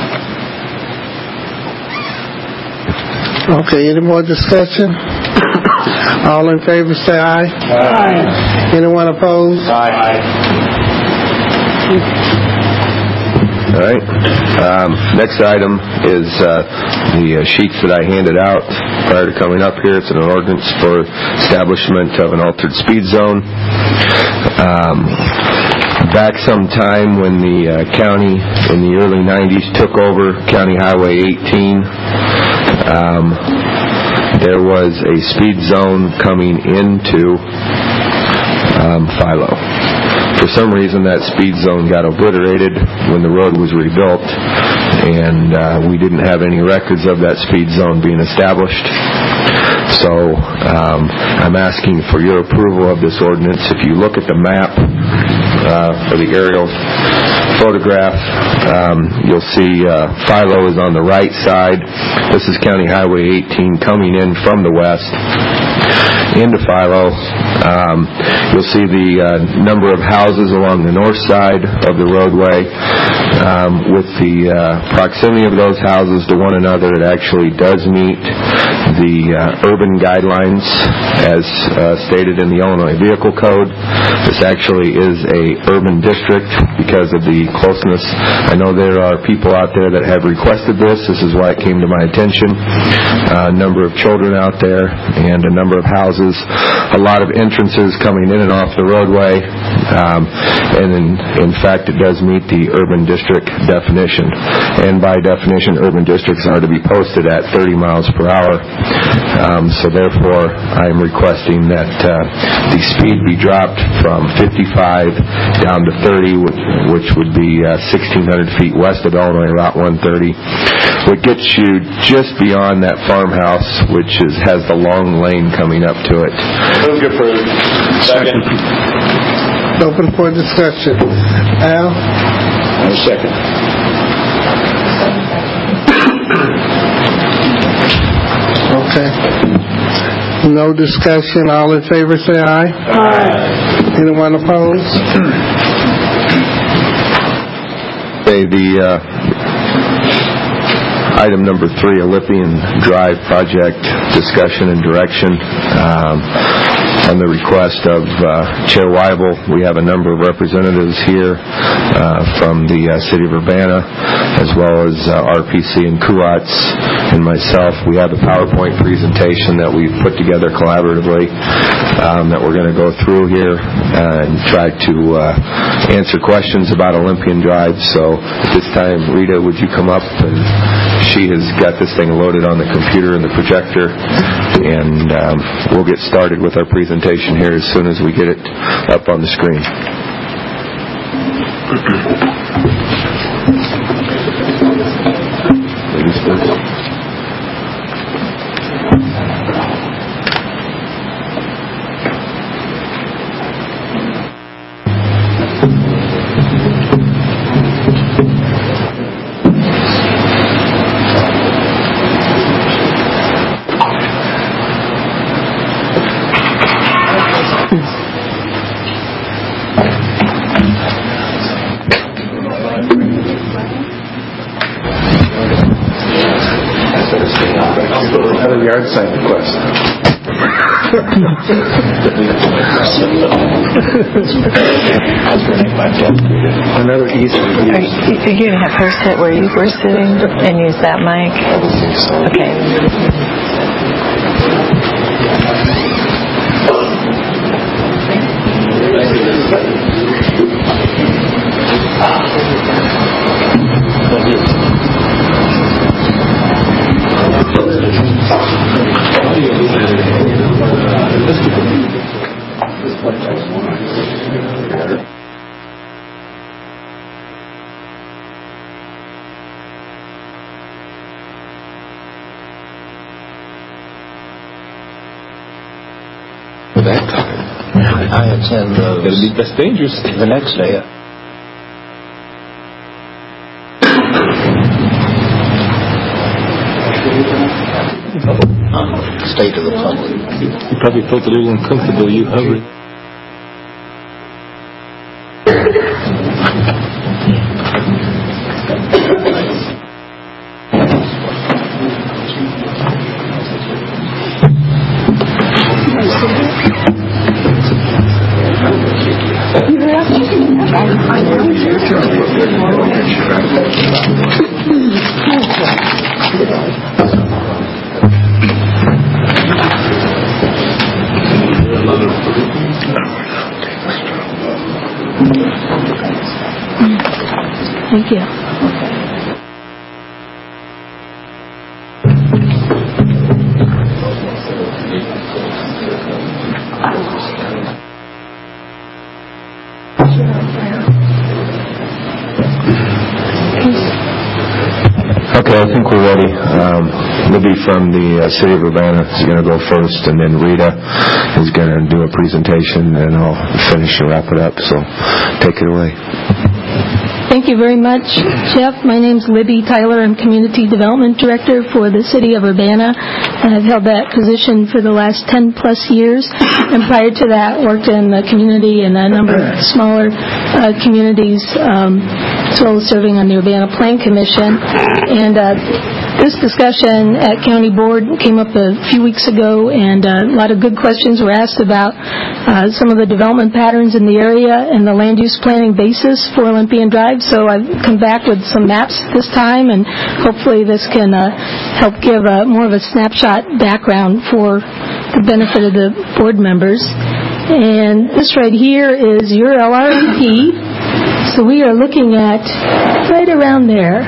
Okay, any more discussion? All in favor say aye. Aye. Anyone opposed? Aye. All right. Next item is the sheets that I handed out prior to coming up here. It's an ordinance for establishment of an altered speed zone. Back sometime when the county in the early 90s took over County Highway 18, there was a speed zone coming into Philo. For some reason, that speed zone got obliterated when the road was rebuilt, and we didn't have any records of that speed zone being established. So I'm asking for your approval of this ordinance. If you look at the map or the aerial photograph, you'll see Philo is on the right side. This is County Highway 18 coming in from the west into Philo. You'll see the number of houses along the north side of the roadway. With the proximity of those houses to one another, it actually does meet the urban guidelines as stated in the Illinois Vehicle Code. This actually is a urban district because of the closeness. I know there are people out there that have requested this. This is why it came to my attention. A number of children out there and a number of houses, a lot of entrances coming in and off the roadway, and in fact it does meet the urban district definition. And by definition, urban districts are to be posted at 30 miles per hour. So therefore, I am requesting that the speed be dropped from 55 down to 30, which would be 1,600 feet west of Illinois Route 130, which gets you just beyond that farmhouse, which has the long lane coming up to it. Move to approve. Second. Open for discussion. Al? Second. Okay. No discussion. All in favor say aye. Aye. Anyone opposed? Okay, item number 3, Olympian Drive project discussion and direction. On the request of Chair Weibel, we have a number of representatives here from the City of Urbana, as well as RPC and CUATS and myself. We have a PowerPoint presentation that we've put together collaboratively that we're going to go through here and try to answer questions about Olympian Drive. So at this time, Rita, would you come up? And she has got this thing loaded on the computer and the projector, and we'll get started with our presentation here as soon as we get it up on the screen. Ladies first. yard site request. Another easy. Are you going to have her sit where you were sitting and use that mic? Okay. I attend those. That's dangerous. The next day. State of the public. You probably felt a little uncomfortable. You hovering. Thank you. Okay, I think we're ready. Libby from the City of Urbana is going to go first, and then Rita is going to do a presentation, and I'll finish and wrap it up. So take it away. Thank you very much, Jeff. My name's Libby Tyler. I'm Community Development Director for the City of Urbana, and I've held that position for the last 10-plus years. And prior to that, worked in the community in a number of smaller communities, as well as serving on the Urbana Plan Commission. And this discussion at County Board came up a few weeks ago, and a lot of good questions were asked about some of the development patterns in the area and the land use planning basis for Olympian Drive. So I've come back with some maps this time, and hopefully this can help give more of a snapshot background for the benefit of the board members. And this right here is your LRMP. So we are looking at right around there.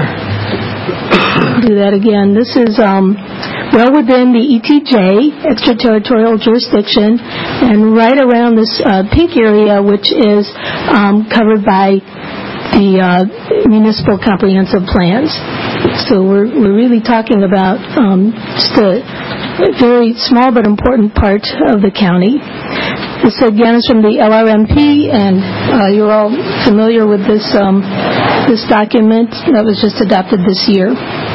Do that again. This is well within the ETJ, extraterritorial jurisdiction, and right around this pink area, which is covered by the municipal comprehensive plans. So we're really talking about just a very small but important part of the county. This again is from the LRMP, and you're all familiar with this this document that was just adopted this year.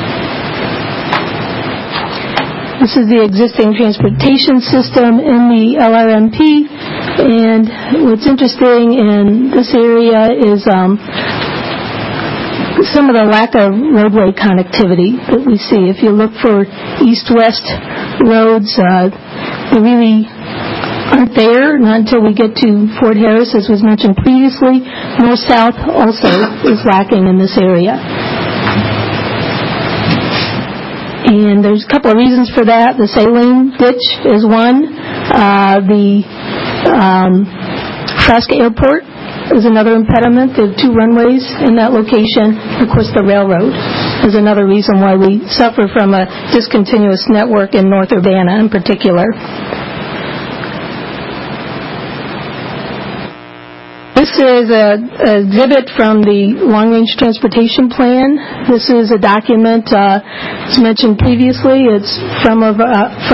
This is the existing transportation system in the LRMP, and what's interesting in this area is some of the lack of roadway connectivity that we see. If you look for east-west roads, they really aren't there, not until we get to Fort Harris, as was mentioned previously. North-south also is lacking in this area. And there's a couple of reasons for that. The saline ditch is one. The Nebraska Airport is another impediment. There are two runways in that location. Of course, the railroad is another reason why we suffer from a discontinuous network in North Urbana in particular. This is an exhibit from the Long Range Transportation Plan. This is a document, as mentioned previously. It's from our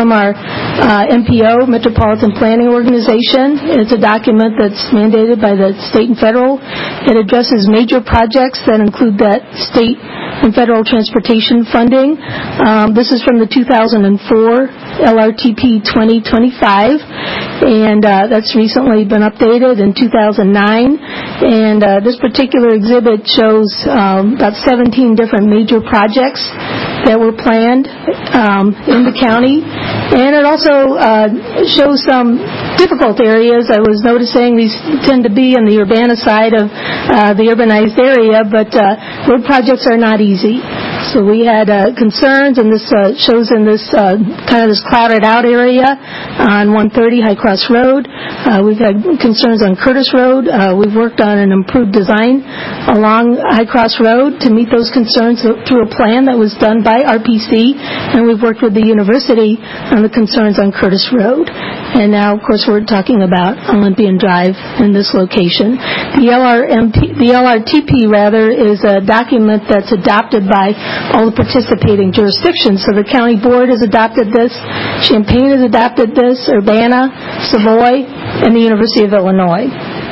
MPO, Metropolitan Planning Organization. It's a document that's mandated by the state and federal. It addresses major projects that include that state in federal transportation funding. This is from the 2004 LRTP 2025, and that's recently been updated in 2009. And this particular exhibit shows about 17 different major projects that were planned in the county, and it also shows some difficult areas. I was noticing these tend to be in the Urbana side of the urbanized area, but road projects are not easy. So we had concerns, and this shows in this kind of this clouded out area on 130 High Cross Road. We've had concerns on Curtis Road. We've worked on an improved design along High Cross Road to meet those concerns through a plan that was done by RPC, and we've worked with the university on the concerns on Curtis Road. And now, of course, we're talking about Olympian Drive in this location. The LRTP, is a document that's adopted by all the participating jurisdictions. So the county board has adopted this, Champaign has adopted this, Urbana, Savoy, and the University of Illinois.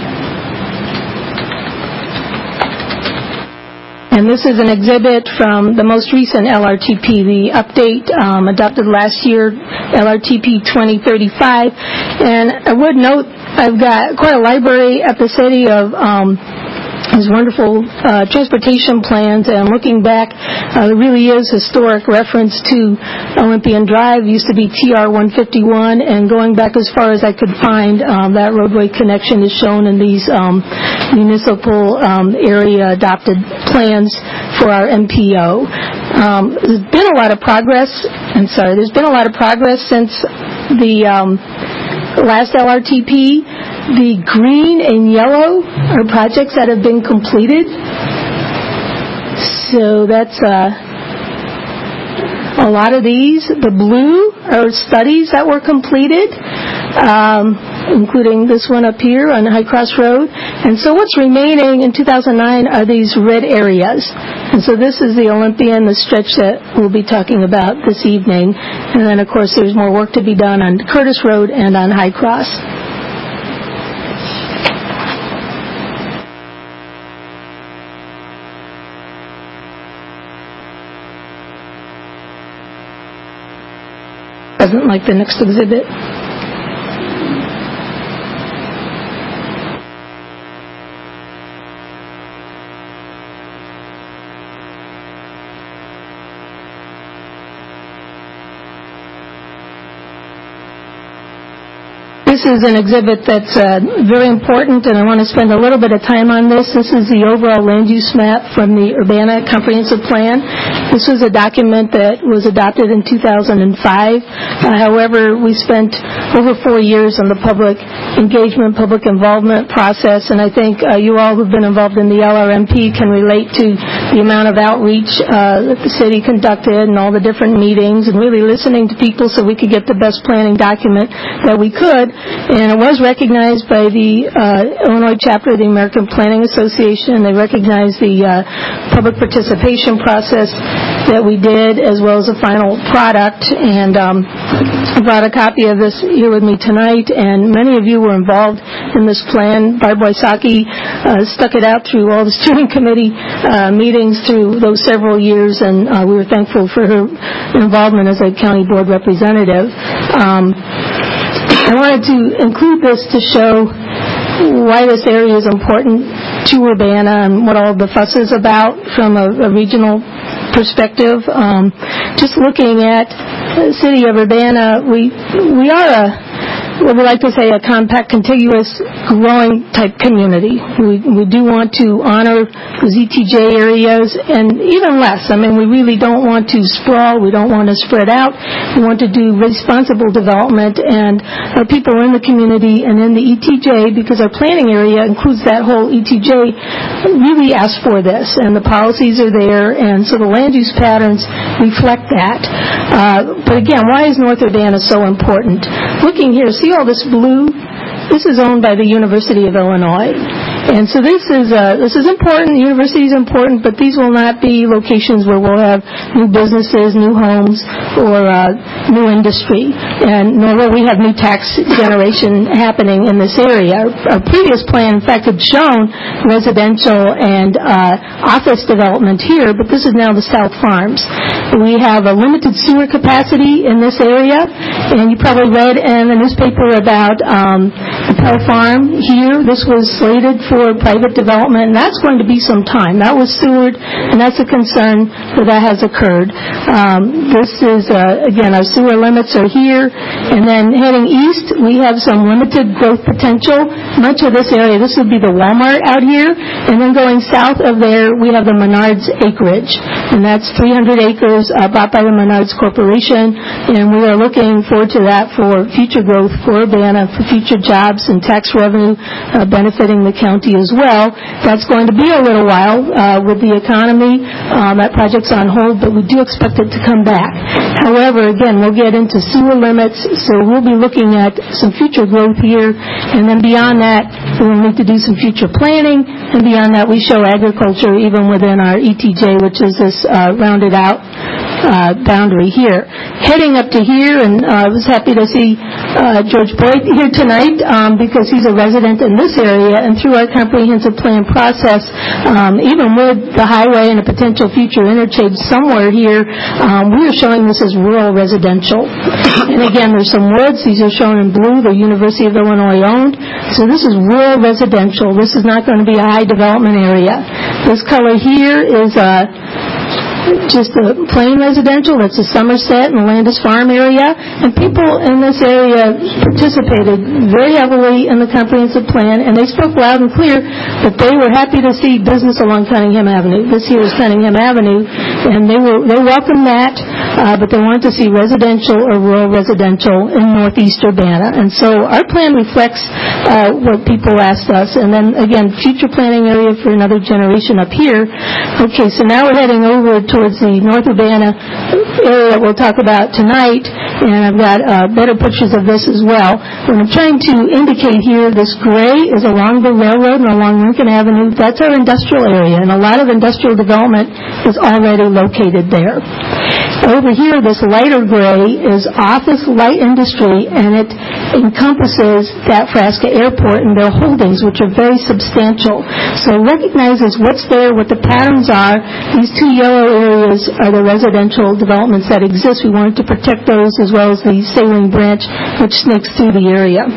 And this is an exhibit from the most recent LRTP, the update adopted last year, LRTP 2035. And I would note I've got quite a library at the city of these wonderful transportation plans, and looking back, there really is historic reference to Olympian Drive. It used to be TR 151, and going back as far as I could find, that roadway connection is shown in these municipal area adopted plans for our MPO. There's been a lot of progress. There's been a lot of progress since the last LRTP. The green and yellow are projects that have been completed. So that's a lot of these. The blue are studies that were completed, including this one up here on High Cross Road. And so what's remaining in 2009 are these red areas. And so this is the Olympian, the stretch that we'll be talking about this evening. And then, of course, there's more work to be done on Curtis Road and on High Cross. Doesn't like the next exhibit. This is an exhibit that's very important, and I want to spend a little bit of time on this. This is the overall land use map from the Urbana Comprehensive Plan. This was a document that was adopted in 2005. However, we spent over 4 years on the public engagement, public involvement process, and I think you all who've been involved in the LRMP can relate to the amount of outreach that the city conducted and all the different meetings and really listening to people so we could get the best planning document that we could. And it was recognized by the Illinois chapter of the American Planning Association. They recognized the public participation process that we did, as well as the final product. And I brought a copy of this here with me tonight, and many of you were involved in this plan. Barb Wysocki stuck it out through all the steering committee meetings through those several years, and we were thankful for her involvement as a county board representative. I wanted to include this to show why this area is important to Urbana and what all the fuss is about from a regional perspective. Just looking at the city of Urbana, we are what we like to say a compact, contiguous, growing type community. We do want to honor those ETJ areas and even less. I mean, we really don't want to sprawl. We don't want to spread out. We want to do responsible development, and our people in the community and in the ETJ, because our planning area includes that whole ETJ, really ask for this, and the policies are there, and so the land use patterns reflect that. But again, why is North Urbana so important? Looking here, see all this blue? This is owned by the University of Illinois. And so this is important. The university is important, but these will not be locations where we'll have new businesses, new homes, or new industry, and nor will we have new tax generation happening in this area. Our previous plan, in fact, had shown residential and office development here, but this is now the South Farms. We have a limited sewer capacity in this area, and you probably read in the newspaper about the Pell Farm here. This was slated for private development, and that's going to be some time. That was sewered, and that's a concern that has occurred. This is, again, our sewer limits are here, and then heading east, we have some limited growth potential. Much of this area, this would be the Walmart out here, and then going south of there, we have the Menards acreage, and that's 300 acres bought by the Menards Corporation, and we are looking forward to that for future growth for Urbana, for future jobs and tax revenue benefiting the county as well. That's going to be a little while with the economy. That project's on hold, but we do expect it to come back. However, again, we'll get into sewer limits, so we'll be looking at some future growth here, and then beyond that, we'll need to do some future planning, and beyond that, we show agriculture even within our ETJ, which is this rounded out boundary here. Heading up to here, and I was happy to see George Boyd here tonight because he's a resident in this area, and through our comprehensive plan process, even with the highway and a potential future interchange somewhere here, we are showing this as rural residential. And again, there's some woods. These are shown in blue. They're University of Illinois owned. So this is rural residential. This is not going to be a high development area. This color here is just a plain residential. That's the Somerset and the Landis Farm area. And people in this area participated very heavily in the comprehensive plan, and they spoke loud and clear that they were happy to see business along Cunningham Avenue. This here is Cunningham Avenue, and they welcomed that, but they wanted to see residential or rural residential in northeast Urbana. And so our plan reflects what people asked us. And then, again, future planning area for another generation up here. Okay, so now we're heading over towards the North Urbana area we'll talk about tonight, and I've got better pictures of this as well. What I'm trying to indicate here, this gray is along the railroad and along Lincoln Avenue. That's our industrial area, and a lot of industrial development is already located there. Over here, this lighter gray is office light industry, and it encompasses that Frasca Airport and their holdings, which are very substantial. So it recognizes what's there, what the patterns are. These two yellow areas are the residential developments that exist. We wanted to protect those as well as the Saline Branch, which snakes through the area.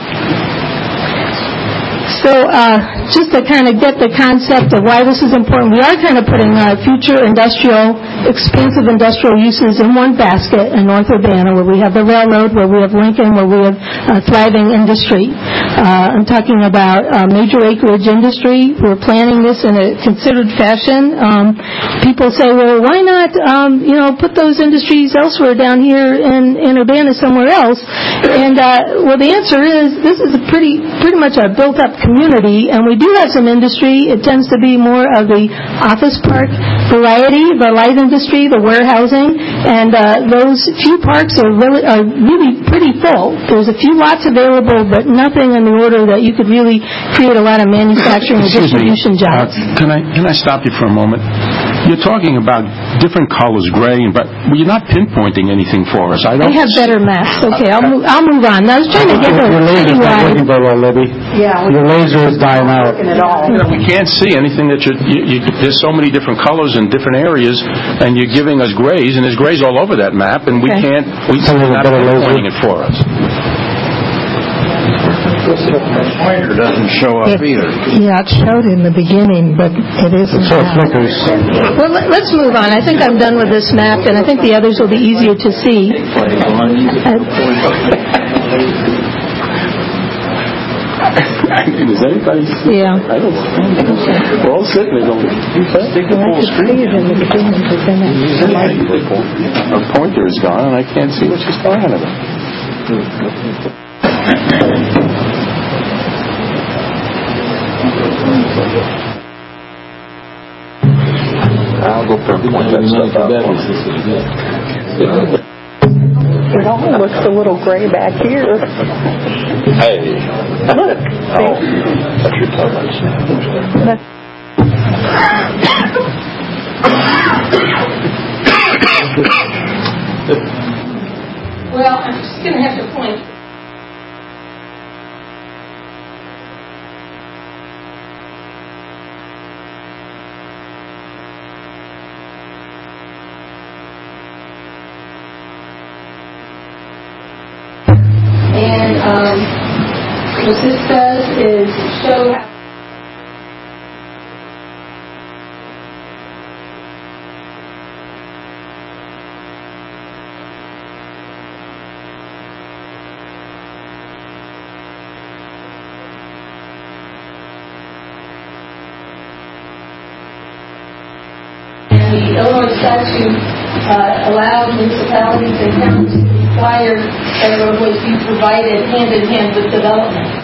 So just to kind of get the concept of why this is important, we are kind of putting our future expansive industrial uses in one basket in North Urbana, where we have the railroad, where we have Lincoln, where we have thriving industry. I'm talking about major acreage industry. We're planning this in a considered fashion. People say, well, why not put those industries elsewhere down here in Urbana somewhere else? And well, the answer is this is a pretty much a built-up community, and we do have some industry. It tends to be more of the office park variety, the light industry, the warehousing, and those few parks are really pretty full. There's a few lots available, but nothing in the order that you could really create a lot of manufacturing and distribution jobs. Can I stop you for a moment? You're talking about different colors, gray, but you're not pinpointing anything for us. I have better maps. Okay, I'll move on. I was trying to get your laser's not working very well, Libby. Yeah, your laser is dying out. We can't see anything that there's so many different colors in different areas, and you're giving us grays, and there's grays all over that map, and we're not pinpointing it for us. The pointer doesn't show up either. Yeah, it showed in the beginning, but it isn't now. Flickers. Well, let's move on. I think I'm done with this map, and I think the others will be easier to see. Does anybody see? Yeah. I don't see. We're all sitting there going, stick the full screen. Our pointer is gone, and I can't see what she's talking about. I'll go point that stuff out. It all looks a little gray back here. Hey. Look. Oh, that's your comments. Well, I'm just going to have to point. And what this does is show how the Illinois statute allows municipalities and counties to require that roadways be provided hand in hand with development.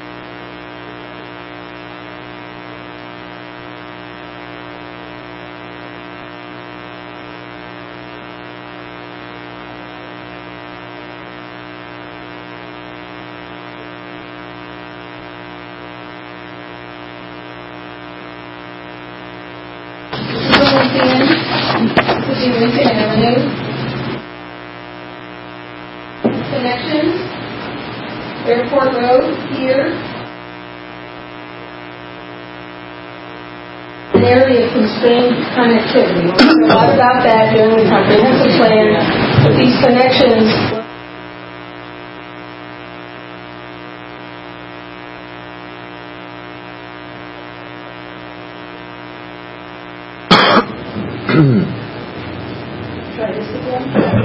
Lincoln Avenue. Connections. Airport Road here. An area of constrained connectivity. We'll talk a lot about that during the comprehensive plan, but these connections try this again.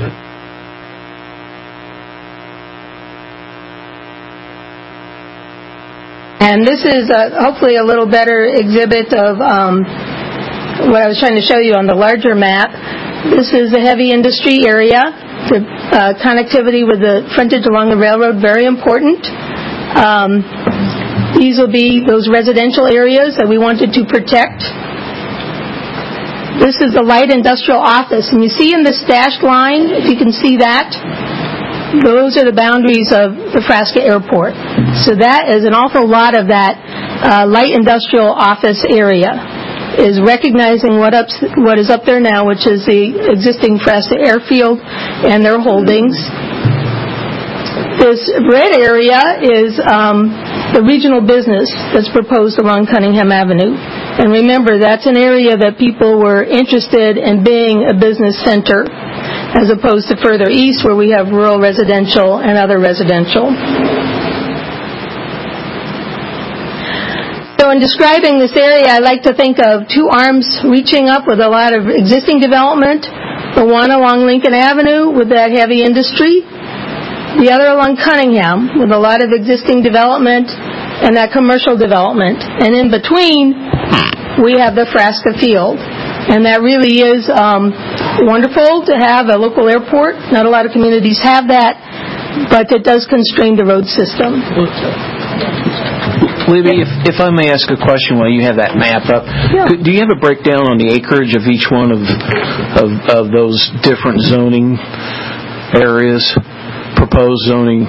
And this is hopefully a little better exhibit of what I was trying to show you on the larger map. This is a heavy industry area. The connectivity with the frontage along the railroad, very important. These will be those residential areas that we wanted to protect. This is the light industrial office. And you see in this dashed line, if you can see that, those are the boundaries of the Nebraska Airport. So that is an awful lot of that light industrial office area is recognizing what is up there now, which is the existing Nebraska Airfield and their holdings. This red area is the regional business that's proposed along Cunningham Avenue. And remember, that's an area that people were interested in being a business center, as opposed to further east where we have rural residential and other residential. So in describing this area, I like to think of two arms reaching up with a lot of existing development, the one along Lincoln Avenue with that heavy industry, the other along Cunningham with a lot of existing development and that commercial development. And in between, we have the Nebraska Field. And that really is wonderful to have a local airport. Not a lot of communities have that, but it does constrain the road system. Libby, if I may ask a question while you have that map up, do you have a breakdown on the acreage of each one of those different zoning areas, proposed zoning?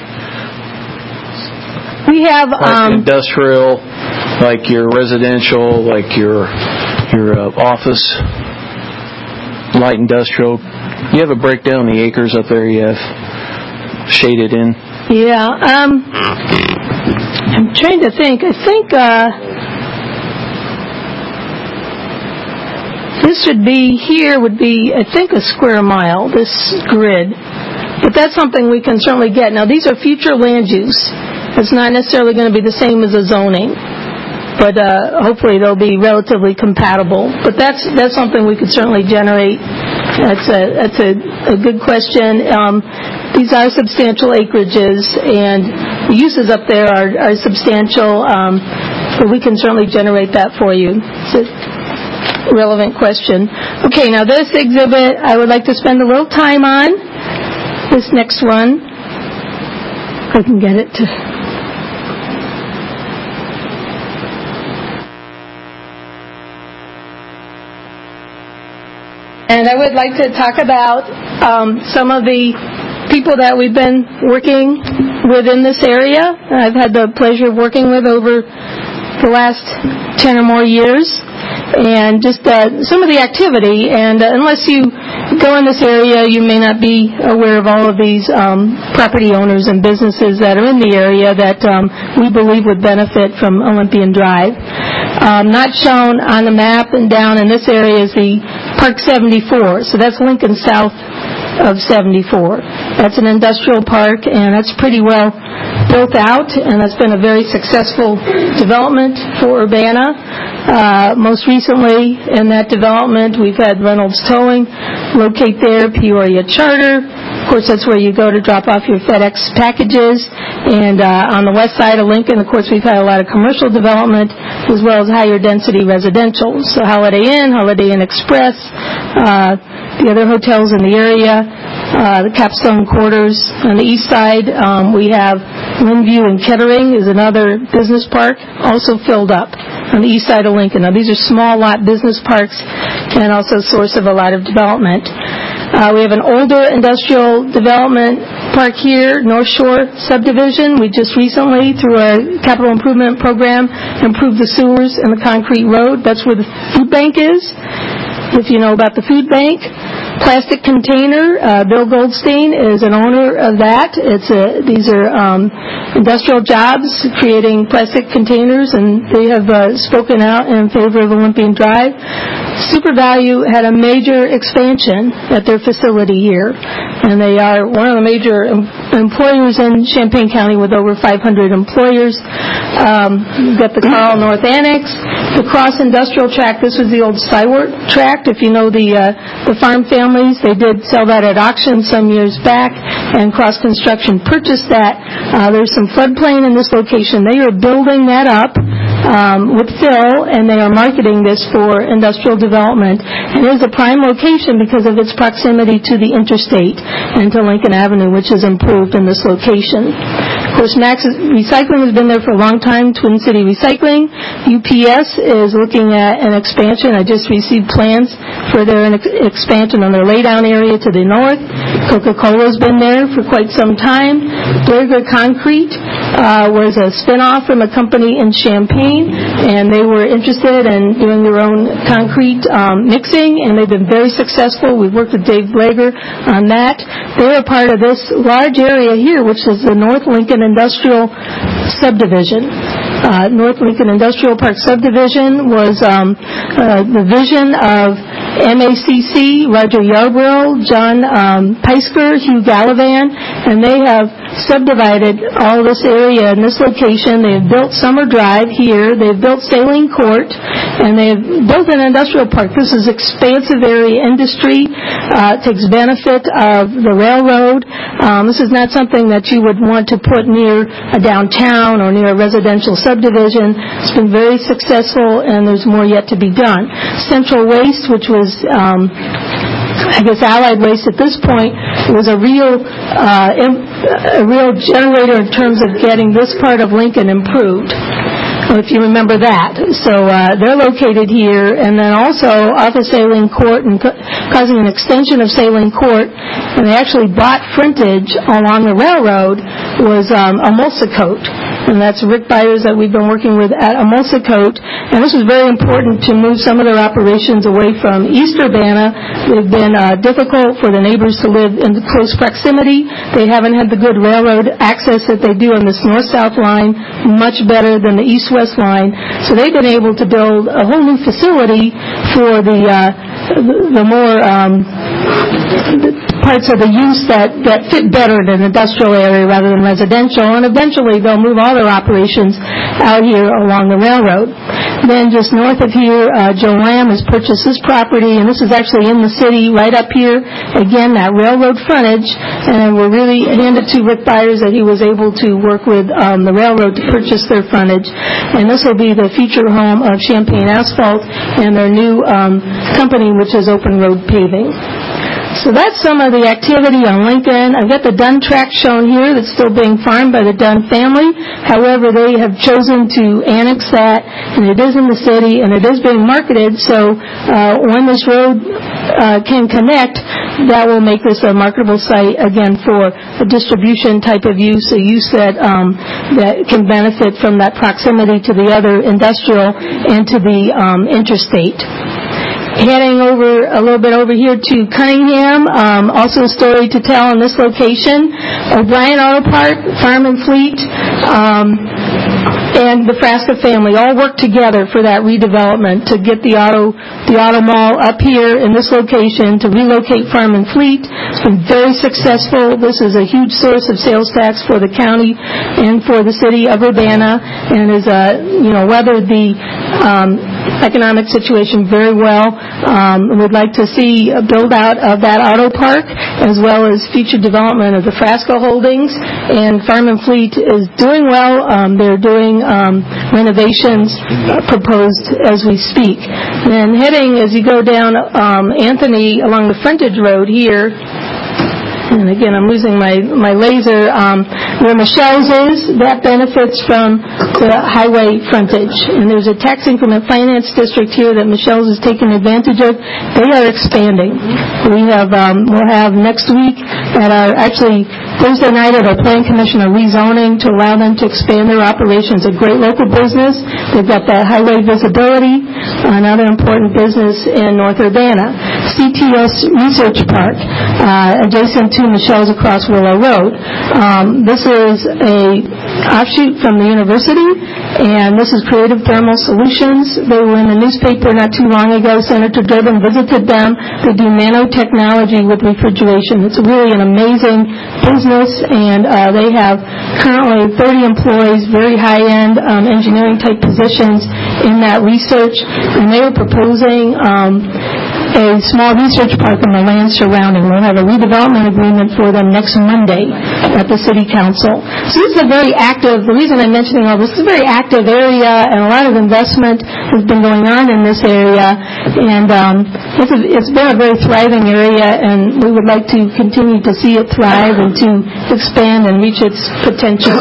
We have like industrial, like your residential, like your office, light industrial. You have a breakdown of the acres up there you have shaded in? Yeah. I'm trying to think. I think this would be a square mile, this grid. But that's something we can certainly get. Now, these are future land use. It's not necessarily going to be the same as a zoning, but hopefully they'll be relatively compatible. But that's something we could certainly generate. That's a good question. These are substantial acreages, and the uses up there are substantial, but we can certainly generate that for you. It's a relevant question. Okay, now this exhibit I would like to spend a little time on. This next one, I can get it to... And I would like to talk about some of the people that we've been working with in this area. I've had the pleasure of working with over the last 10 or more years, and just some of the activity. And unless you go in this area, you may not be aware of all of these property owners and businesses that are in the area that we believe would benefit from Olympian Drive. Not shown on the map and down in this area is the Park 74. So that's Lincoln south of 74. That's an industrial park, and that's pretty well built out, and that's been a very successful development for Urbana. Most recently in that development, we've had Reynolds Towing locate there, Peoria Charter. Of course, that's where you go to drop off your FedEx packages. And on the west side of Lincoln, of course, we've had a lot of commercial development as well as higher density residential. So Holiday Inn Express, the other hotels in the area, the Capstone Quarters. On the east side, we have Lindview and Kettering is another business park, also filled up on the east side of Lincoln. Now, these are small lot business parks and also a source of a lot of development. We have an older industrial development park here, North Shore Subdivision. We just recently, through our capital improvement program, improved the sewers and the concrete road. That's where the food bank is, if you know about the food bank. Plastic Container, Bill Goldstein is an owner of that. These are industrial jobs creating plastic containers, and they have spoken out in favor of Olympian Drive. SuperValue had a major expansion at their facility here, and they are one of the major employers in Champaign County with over 500 employers. You've got the Carl North Annex, the Cross Industrial Tract. This was the old Stywart Tract. If you know the farm families, they did sell that at auction some years back, and Cross Construction purchased that. There's some floodplain in this location. They are building that up with fill, and they are marketing this for industrial development. And it is a prime location because of its proximity to the interstate and to Lincoln Avenue, which is improved in this location. Of course, Max Recycling has been there for a long time, Twin City Recycling. UPS is looking at an expansion. I just received plans for their expansion on their laydown area to the north. Coca-Cola's been there for quite some time. Blager Concrete was a spinoff from a company in Champaign, and they were interested in doing their own concrete mixing, and they've been very successful. We've worked with Dave Blager on that. They're a part of this large area here, which is the North Lincoln Industrial Subdivision. North Lincoln Industrial Park Subdivision was the vision of MACC, Roger Yarborough, John Peisker, Hugh Gallivan, and they have subdivided all this area in this location. They have built Summer Drive here. They've built Saline Court, and they have built an industrial park. This is expansive area industry. Takes benefit of the railroad. This is not something that you would want to put near a downtown or near a residential subdivision. It's been very successful, and there's more yet to be done. Central Waste, which was Allied Waste at this point, was a real generator in terms of getting this part of Lincoln improved, if you remember that. So they're located here, and then also off of Saline Court and causing an extension of Saline Court, and they actually bought frontage along the railroad was Emulsicoat. And that's Rick Byers that we've been working with at Emulsicoat. And this was very important to move some of their operations away from East Urbana. They've been difficult for the neighbors to live in close proximity. They haven't had the good railroad access that they do on this north-south line, much better than the east-west line. So they've been able to build a whole new facility for the more parts of the use that fit better in an industrial area rather than residential, and eventually they'll move all their operations out here along the railroad. Then just north of here, Joe Lamb has purchased this property, and this is actually in the city right up here. Again, that railroad frontage, and we're really handed to Rick Byers that he was able to work with the railroad to purchase their frontage. And this will be the future home of Champaign Asphalt and their new company, which is Open Road Paving. So that's some of the activity on Lincoln. I've got the Dunn tract shown here that's still being farmed by the Dunn family. However, they have chosen to annex that, and it is in the city, and it is being marketed. So when this road can connect, that will make this a marketable site, again, for a distribution type of use, a use that can benefit from that proximity to the other industrial and to the interstate. Heading over a little bit over here to Cunningham, also a story to tell on this location. O'Brien Auto Park, Farm and Fleet, and the Frasca family all worked together for that redevelopment to get the auto mall up here in this location, to relocate Farm and Fleet. It's been very successful. This is a huge source of sales tax for the county and for the city of Urbana, and has weathered the economic situation very well. We'd like to see a build-out of that auto park, as well as future development of the Frasca holdings. And Farm and Fleet is doing well. They're doing renovations proposed as we speak. And heading, as you go down Anthony along the frontage road here, and again, I'm losing my laser. Where Michelle's is, that benefits from the highway frontage. And there's a tax increment finance district here that Michelle's is taking advantage of. They are expanding. We'll have next week Thursday night at our Planning Commission a rezoning to allow them to expand their operations. A great local business. They've got that highway visibility, another important business in North Urbana. CTS Research Park, adjacent to Michelle's across Willow Road. This is a offshoot from the university, and this is Creative Thermal Solutions. They were in the newspaper not too long ago. Senator Durbin visited them. They do nanotechnology with refrigeration. It's really an amazing business, and they have currently 30 employees, very high-end engineering type positions in that research, and they were proposing a small research park in the land surrounding. We'll have a redevelopment agreement for them next Monday at the City Council. So this is a very active, the reason I'm mentioning all this, is a very active area, and a lot of investment has been going on in this area, and it's been a very thriving area, and we would like to continue to see it thrive and to expand and reach its potential.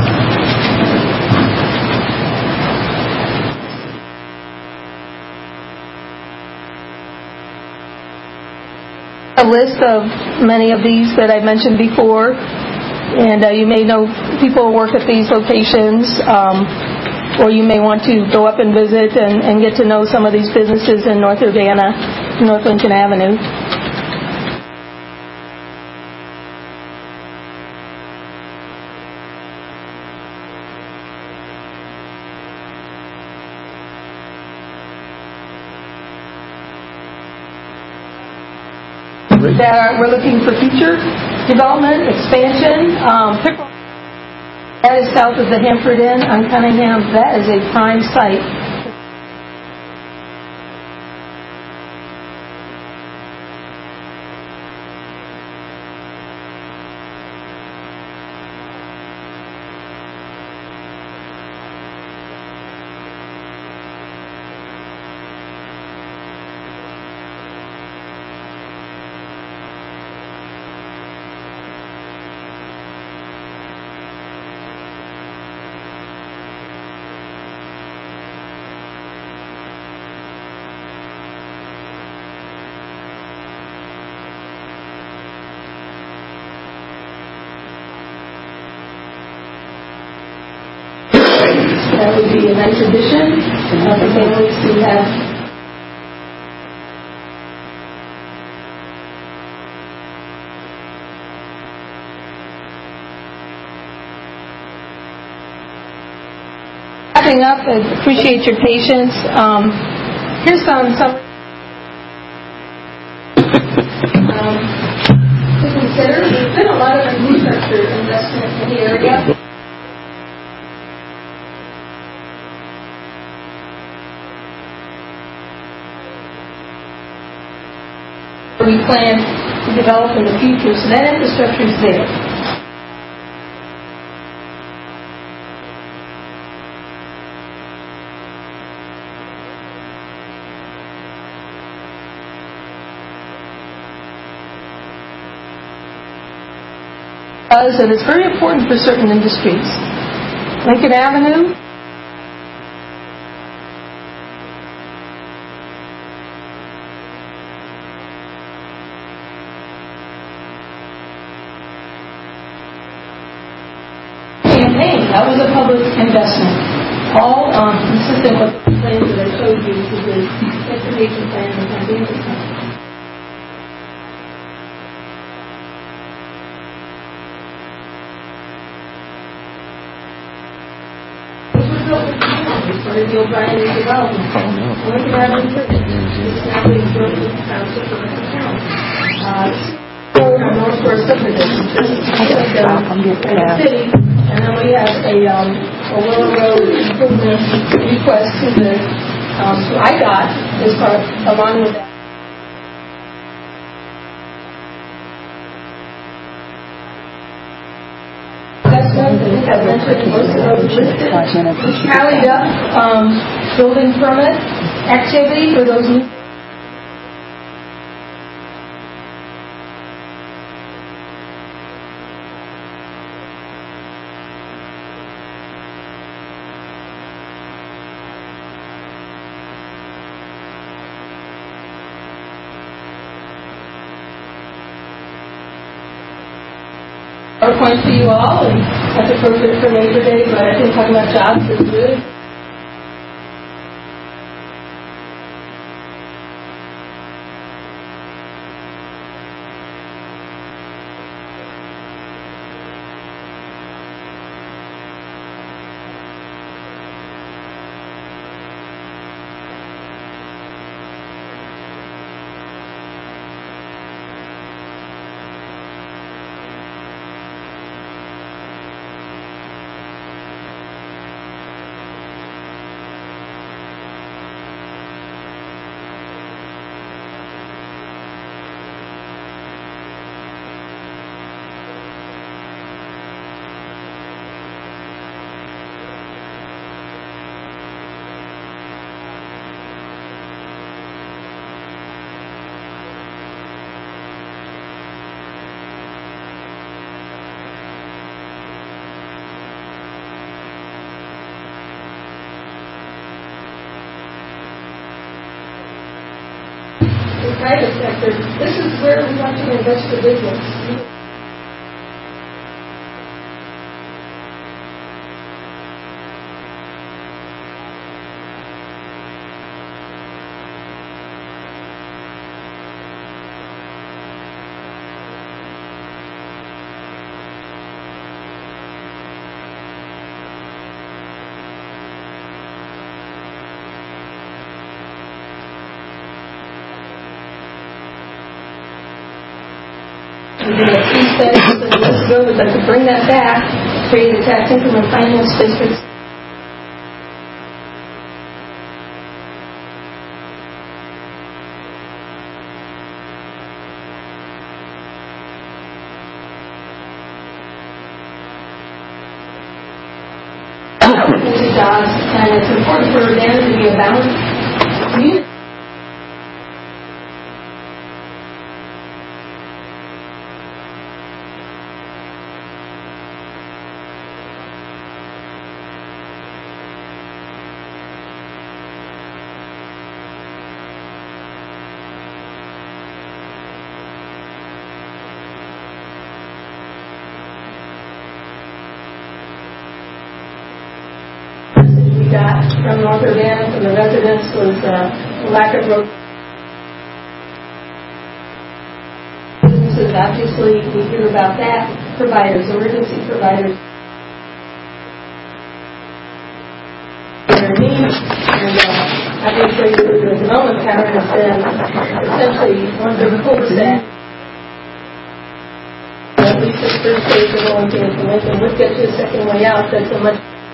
A list of many of these that I mentioned before, and you may know people who work at these locations, or you may want to go up and visit and get to know some of these businesses in North Urbana, North Lincoln Avenue. We're looking for future development, expansion. That is south of the Hanford Inn on Cunningham. That is a prime site. That would be a nice addition for families to have. Wrapping up, I appreciate your patience. Here's some to consider. There's been a lot of infrastructure investment in the area. We plan to develop in the future, so that infrastructure is there. And it's very important for certain industries. Lincoln Avenue. Campaign. That was a public investment. All consistent with the plans that I showed you with the transportation plan and financial plan. Part of the O'Brien development. Lincoln Avenue Bridge. This is now being built with the township of the town. North Shore subdivision. This is the city. And then we have a Willow Road improvement request to the I got as part of along with that. Have mentioned most of those listed. Tallied up building permit activity for those new. PowerPoint to you all, and that's appropriate for Labor Day, but I think talking about jobs is good. Private sector, this is where we want to invest the business. We did a fee study, so we'd like to bring that back, create a tax increment finance district. Jobs, and it's important for Urbana to be a balanced community. Got from North Urbana, from the residents, was lack of road. Businesses, obviously, we hear about that. Providers, emergency providers. Their needs, and obviously, the development pattern has been essentially one of the cul-de-sac. At least the first phase of Olympia and Lincoln would get to a second way out. That's a much.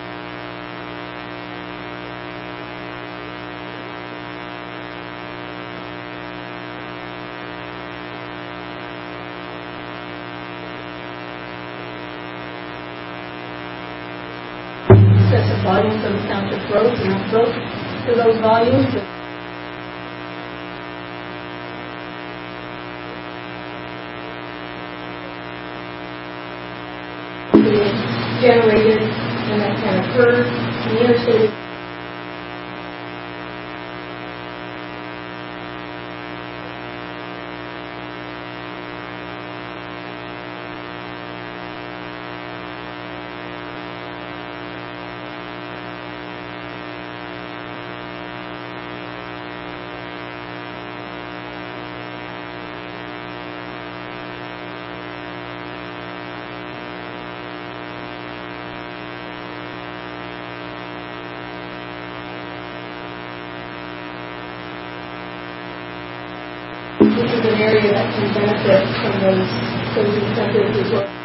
Excessive volumes of township roads and built to those volumes. generated, and that can occur in the interstate. This is an area that can benefit from those incentives as well.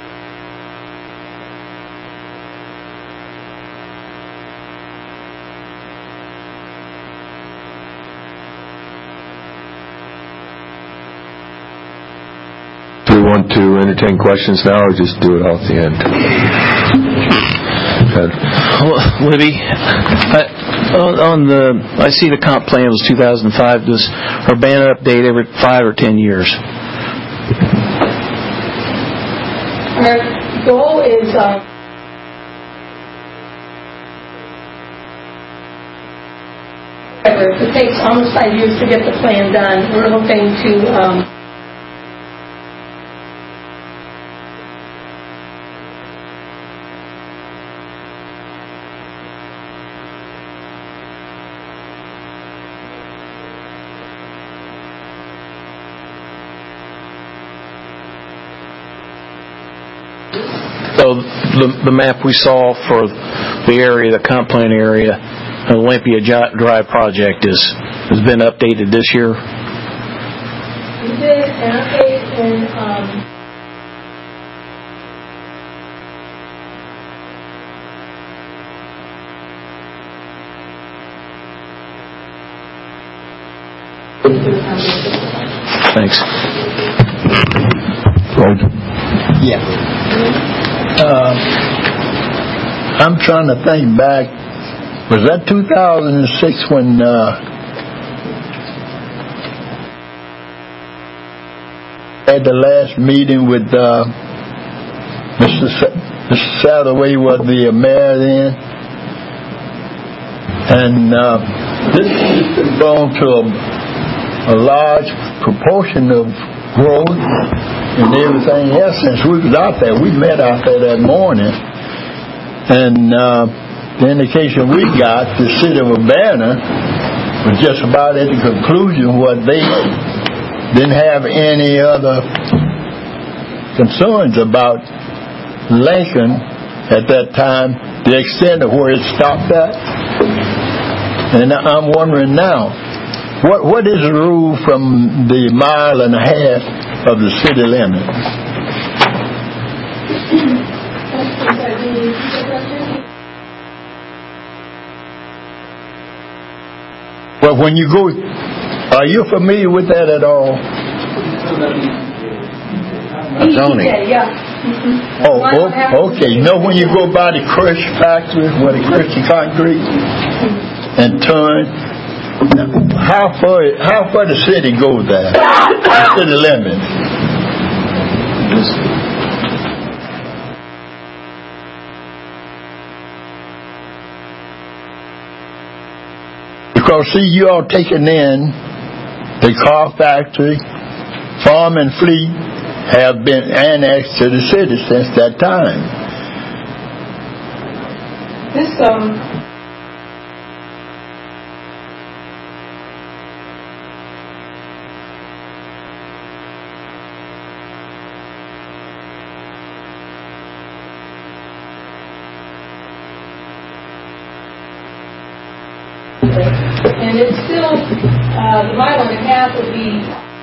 Do we want to entertain questions now or just do it all at the end? Libby, I see the comp plan was 2005. Does Urbana update every 5 or 10 years? Our goal is it takes almost 5 years to get the plan done. We're hoping to So the map we saw for the area, the comp plan area, Olympia Drive project has been updated this year. We did an update in Thanks. Yeah. I'm trying to think back. Was that 2006 when had the last meeting with Mr. Satterway was the mayor then? And this has gone to a large proportion of growth and everything else since we was out there. We met out there that morning, and the indication we got, the city of Urbana was just about at the conclusion what they didn't have any other concerns about Lincoln at that time, the extent of where it stopped at. And I'm wondering now, what is the rule from the 1.5 miles of the city limit? Well, when you go, are you familiar with that at all? Zoning. Yeah. Oh, okay. You know when you go by the crush factory, where they crush the concrete and turn, how far the city goes there? The city limit. Because see, you all taking in the car factory, farm and fleet have been annexed to the city since that time. This and it's still the 1.5 miles would be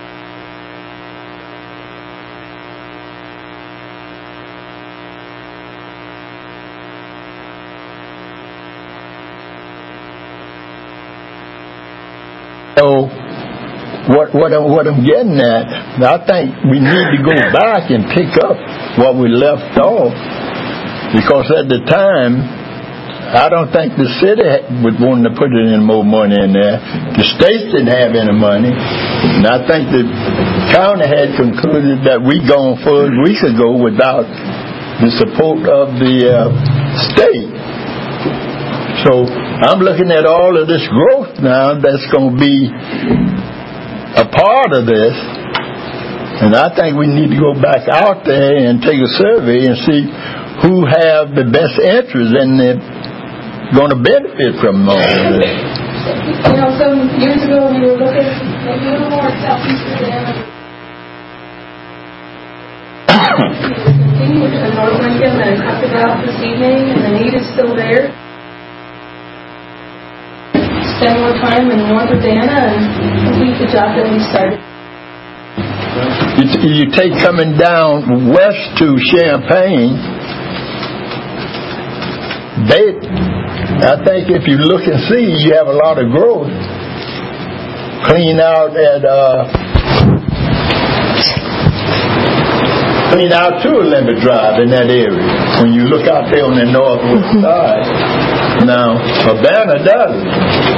So what I'm getting at, I think we need to go back and pick up what we left off, because at the time I don't think the city was wanting to put any more money in there. The states didn't have any money, and I think the county had concluded that we gone forward weeks ago without the support of the state. So I'm looking at all of this growth now that's going to be a part of this, and I think we need to go back out there and take a survey and see who have the best interest and they're going to benefit from all of this. You know, some years ago we were looking maybe a little more southeast of Savannah. Continue to North Lincoln that I talked about this evening, and the need is still there. Spend more time in North Urbana and complete the job that we started. You take coming down west to Champaign, I think if you look and see, you have a lot of growth. Clean out to Olympic Drive in that area. When you look out there on the northwest side, now Urbana doesn't.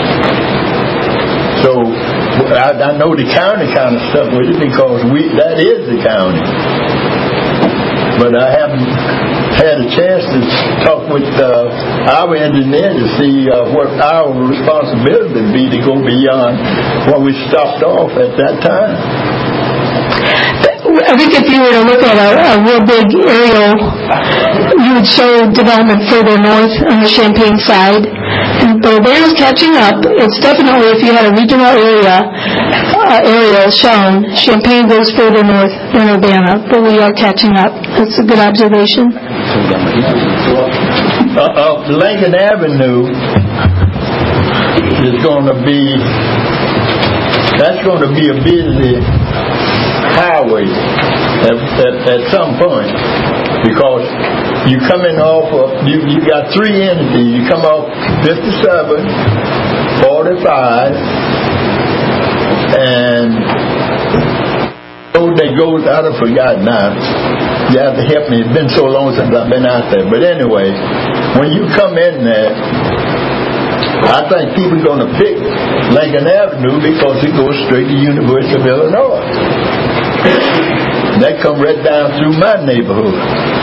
So I know the county kind of stuff with it because that is the county. But I haven't had a chance to talk with our engineer to see what our responsibility would be to go beyond what we stopped off at that time. I think if you were to look at a real big aerial, you would show development further north on the Champaign side. And Urbana's catching up. It's definitely, if you had a regional area shown, Champaign goes further north than Urbana, but we are catching up. That's a good observation. Lincoln Avenue is going to be, that's going to be a busy highway at some point, because you coming off of, you got three entities. You come off 57, 45, and they go, I don't forgot now. You have to help me. It's been so long since I've been out there. But anyway, when you come in there, I think people are going to pick Lincoln Avenue because it goes straight to the University of Illinois. That come right down through my neighborhood.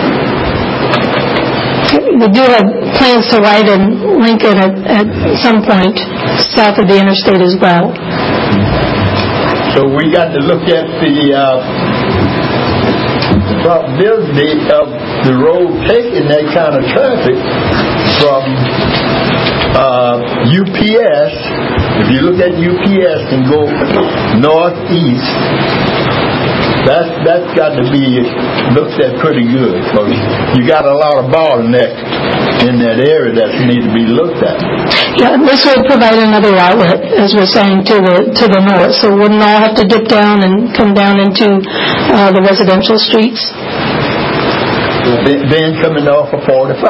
We do have plans to widen Lincoln at some point south of the interstate as well. So we got to look at the probability of the road taking that kind of traffic from UPS. If you look at UPS and go northeast, that's got to be looked at pretty good, because you got a lot of bottlenecks in that area that need to be looked at. Yeah, this would provide another outlet, as we're saying, to the north, so we wouldn't all have to dip down and come down into the residential streets. Then coming off of 45.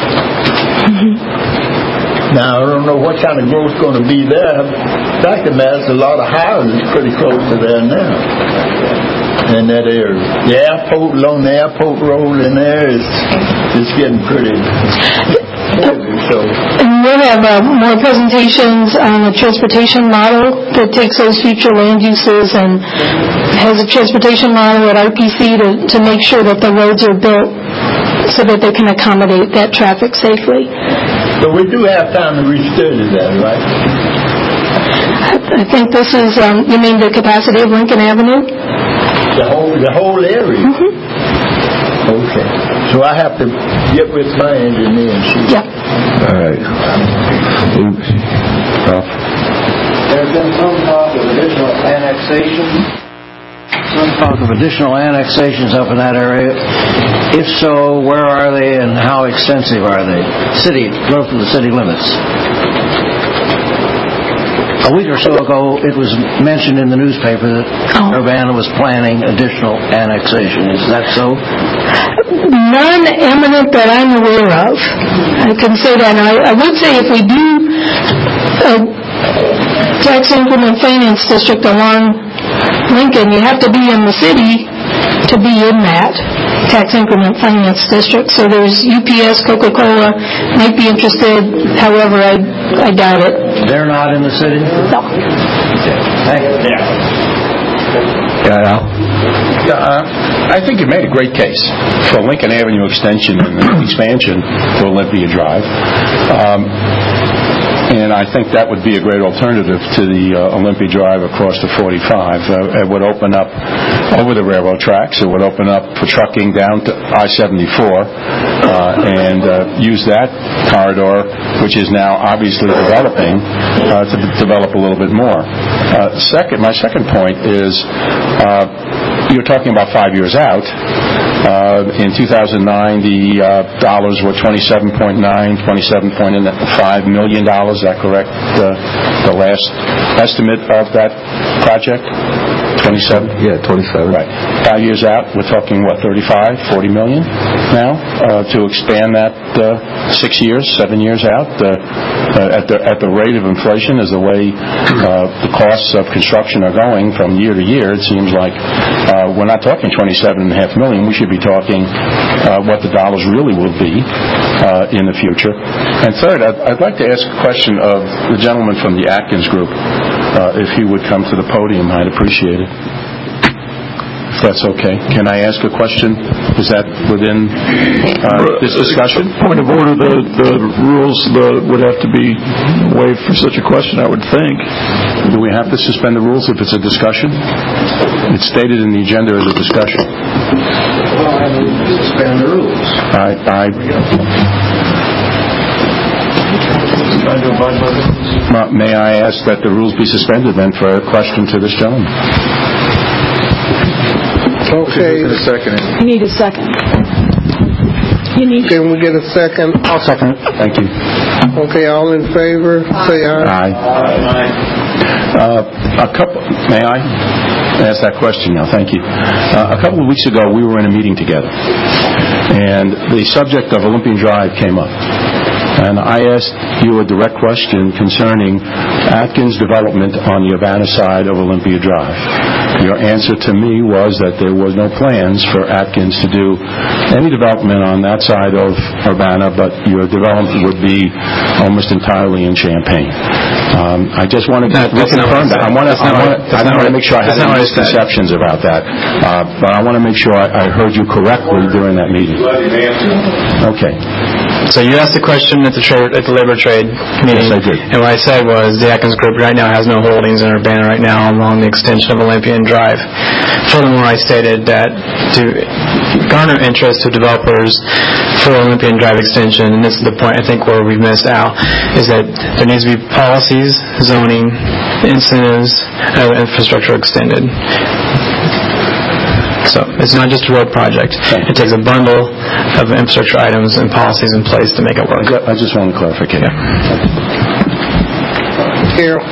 Now, I don't know what kind of growth is going to be there. Fact of the matter is, a lot of houses pretty close to there now. In that area. The airport, along the airport road in there is getting pretty heavy. So. And we'll have more presentations on the transportation model that takes those future land uses and has a transportation model at RPC to make sure that the roads are built so that they can accommodate that traffic safely. So we do have time to restudy that, right? I think this is, you mean the capacity of Lincoln Avenue? The whole area? Mm-hmm. Okay. So I have to get with my engineer and see. Yeah. All right. There's been some talk of additional annexations up in that area. If so, where are they and how extensive are they? Growth of the city limits. A week or so ago, it was mentioned in the newspaper that Urbana was planning additional annexation. Is that so? None imminent that I'm aware of. I can say that. And I would say if we do a tax increment finance district along Lincoln, you have to be in the city to be in that tax increment finance district. So there's UPS, Coca-Cola might be interested. However, I doubt it. They're not in the city? No. Okay. Thank you. Yeah. I think you made a great case for Lincoln Avenue extension and expansion to Olympia Drive. And I think that would be a great alternative to the Olympia Drive across the 45. It would open up over the railroad tracks. It would open up for trucking down to I-74 and use that corridor, which is now obviously developing, to develop a little bit more. My second point is you're talking about 5 years out. In 2009, the dollars were $27.5 million. Is that correct? The last estimate of that project? 27? Yeah, 27. Right. 5 years out, we're talking, 35, 40 million now to expand that 6 years, 7 years out. At the rate of inflation, as the way the costs of construction are going from year to year, it seems like we're not talking $27.5 million. We should be talking what the dollars really will be in the future. And third, I'd like to ask a question of the gentleman from the Atkins Group. If he would come to the podium, I'd appreciate it. If that's okay. Can I ask a question? Is that within this discussion? Point of order, the rules would have to be waived for such a question, I would think. Do we have to suspend the rules if it's a discussion? It's stated in the agenda as a discussion. Well, I would suspend the rules. May I ask that the rules be suspended then for a question to this gentleman? Okay. You need a second. Can we get a second? I'll second it. Thank you. Okay, all in favor, say aye. May I ask that question now? Thank you. A couple of weeks ago, we were in a meeting together, and the subject of Olympian Drive came up. And I asked you a direct question concerning Atkins development on the Urbana side of Olympia Drive. Your answer to me was that there was no plans for Atkins to do any development on that side of Urbana, but your development would be almost entirely in Champaign. I just want to confirm that. I want to make sure I had no misconceptions about that. But I want to make sure I heard you correctly during that meeting. Okay. So you asked the question at the Labor Trade meeting. Yes, I did. And what I said was the Atkins Group right now has no holdings in Urbana right now along the extension of Olympian Drive. Furthermore, I stated that to garner interest of developers for Olympian Drive extension, and this is the point I think where we've missed out, is that there needs to be policies, zoning, incentives, and infrastructure extended. So it's not just a road project. It takes a bundle of infrastructure items and policies in place to make it work. I just want clarification. Carol.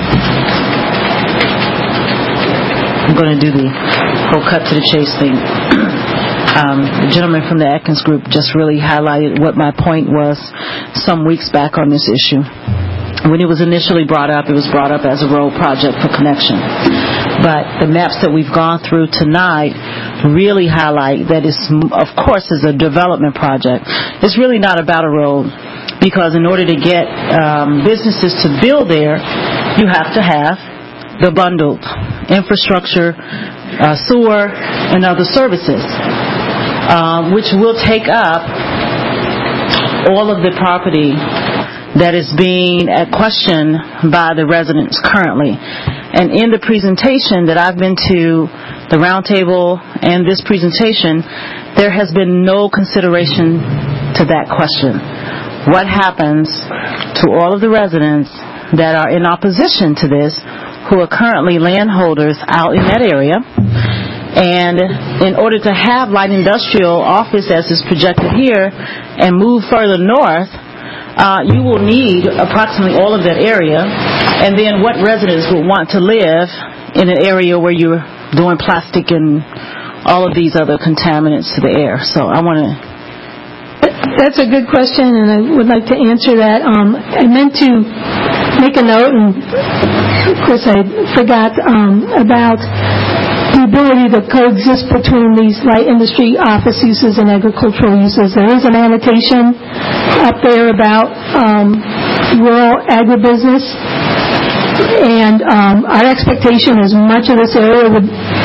I'm going to do the whole cut to the chase thing. The gentleman from the Atkins Group just really highlighted what my point was some weeks back on this issue. When it was initially brought up, it was brought up as a road project for connection. But the maps that we've gone through tonight really highlight that it's, of course, is a development project. It's really not about a road, because in order to get businesses to build there, you have to have the bundled infrastructure, sewer, and other services, which will take up all of the property that is being at question by the residents currently. And in the presentation that I've been to, the roundtable and this presentation, there has been no consideration to that question. What happens to all of the residents that are in opposition to this, who are currently landholders out in that area? And in order to have light industrial office as is projected here and move further north, you will need approximately all of that area. And then what residents would want to live in an area where you're doing plastic and all of these other contaminants to the air? So I want to... That's a good question, and I would like to answer that. I meant to make a note, and of course I forgot, about the ability to coexist between these light industry office uses and agricultural uses. There is an annotation up there about rural agribusiness, and our expectation is much of this area would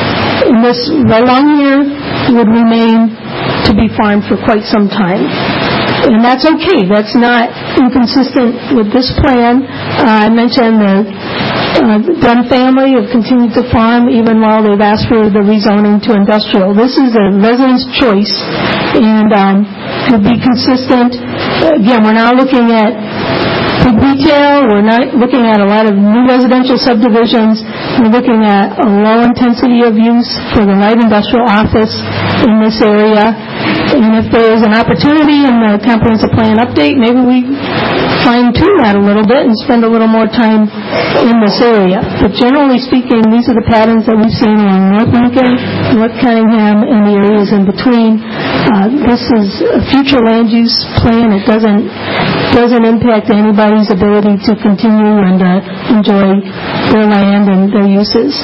And this right along here would remain to be farmed for quite some time. And that's okay. That's not inconsistent with this plan. I mentioned the Dunn family have continued to farm even while they've asked for the rezoning to industrial. This is a resident's choice, and would be consistent. Again, we're not looking at big retail. We're not looking at a lot of new residential subdivisions. We're looking at a low intensity of use for the light industrial office in this area. And if there is an opportunity in the comprehensive plan update, maybe we fine-tune that a little bit and spend a little more time in this area. But generally speaking, these are the patterns that we've seen along North Lincoln, North Cunningham, and the areas in between. This is a future land use plan. It doesn't impact anybody's ability to continue and enjoy their land and their uses.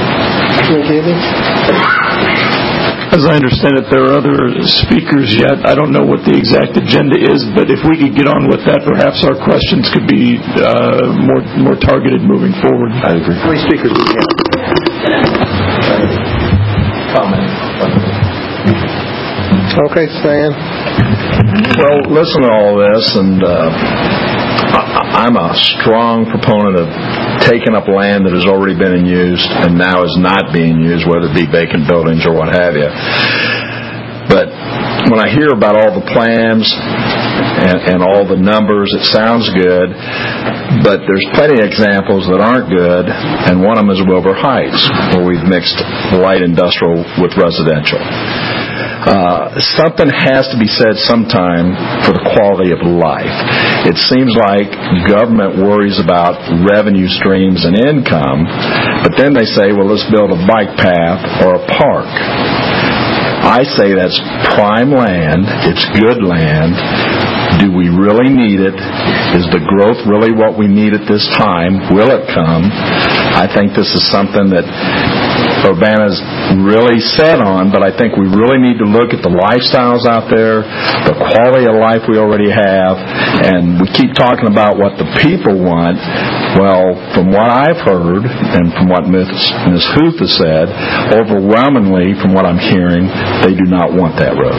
As I understand it, there are other speakers yet. I don't know what the exact agenda is, but if we could get on with that, perhaps our questions could be more targeted moving forward. I agree. How many speakers do we have? Comment. Okay, Stan. Well, listen to all this, and I'm a strong proponent of taking up land that has already been in use and now is not being used, whether it be vacant buildings or what have you. But when I hear about all the plans and all the numbers, it sounds good, but there's plenty of examples that aren't good, and one of them is Wilbur Heights, where we've mixed light industrial with residential. Something has to be said sometime for the quality of life. It seems like government worries about revenue streams and income, but then they say, well, let's build a bike path or a park. I say that's prime land. It's good land. Do we really need it? Is the growth really what we need at this time? Will it come? I think this is something that Urbana's really set on, but I think we really need to look at the lifestyles out there, the quality of life we already have, and we keep talking about what the people want. Well, from what I've heard and from what Ms. Huth has said, overwhelmingly from what I'm hearing, they do not want that road.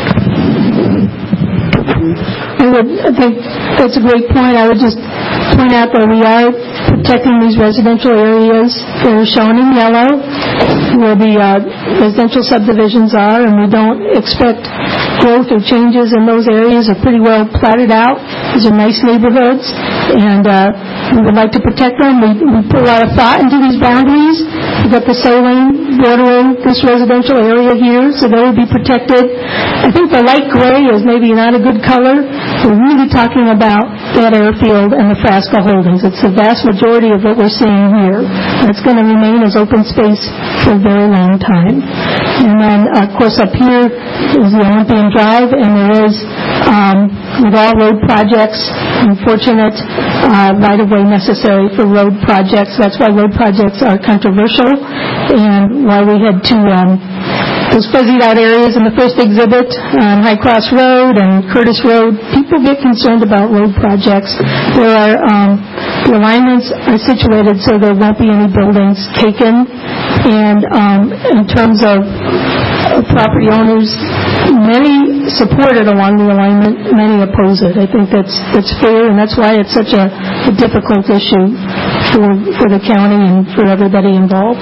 I think that's a great point. I would just point out that we are protecting these residential areas that are shown in yellow, where the residential subdivisions are, and we don't expect growth or changes in those areas. Are pretty well platted out. These are nice neighborhoods, and we would like to protect them. We put a lot of thought into these boundaries. We've got the saline bordering this residential area here, so they will be protected. I think the light gray is maybe not a good color. We're really talking about that airfield and the Frasca Holdings. It's the vast majority of what we're seeing here. It's going to remain as open space for a very long time. And then, of course, up here is the Olympian Drive, and there is, with all road projects, unfortunate right-of-way necessary for road projects. That's why road projects are controversial, and why we had to those fuzzied out areas in the first exhibit on High Cross Road and Curtis Road. People get concerned about road projects. There are the alignments are situated so there won't be any buildings taken, and in terms of property owners, many support it along the alignment, many oppose it. I think that's fair, and that's why it's such a difficult issue for the county and for everybody involved.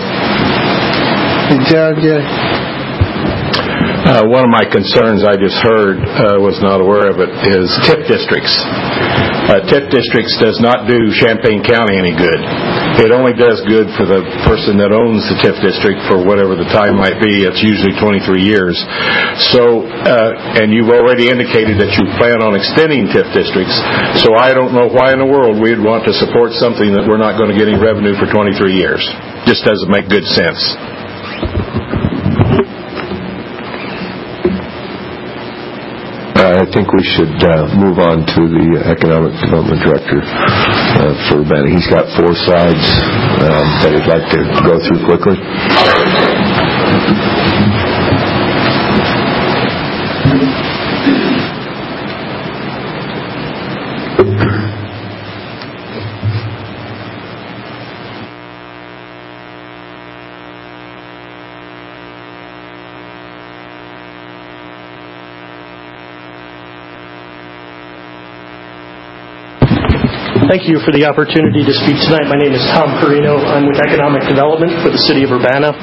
One of my concerns I just heard, was not aware of it, is TIF districts. TIF districts does not do Champaign County any good. It only does good for the person that owns the TIF district for whatever the time might be. It's usually 23 years. So, and you've already indicated that you plan on extending TIF districts, so I don't know why in the world we'd want to support something that we're not going to get any revenue for 23 years. Just doesn't make good sense. I think we should move on to the Economic Development Director for Urbana. He's got 4 slides that he'd like to go through quickly. Thank you for the opportunity to speak tonight. My name is Tom Carino. I'm with Economic Development for the City of Urbana.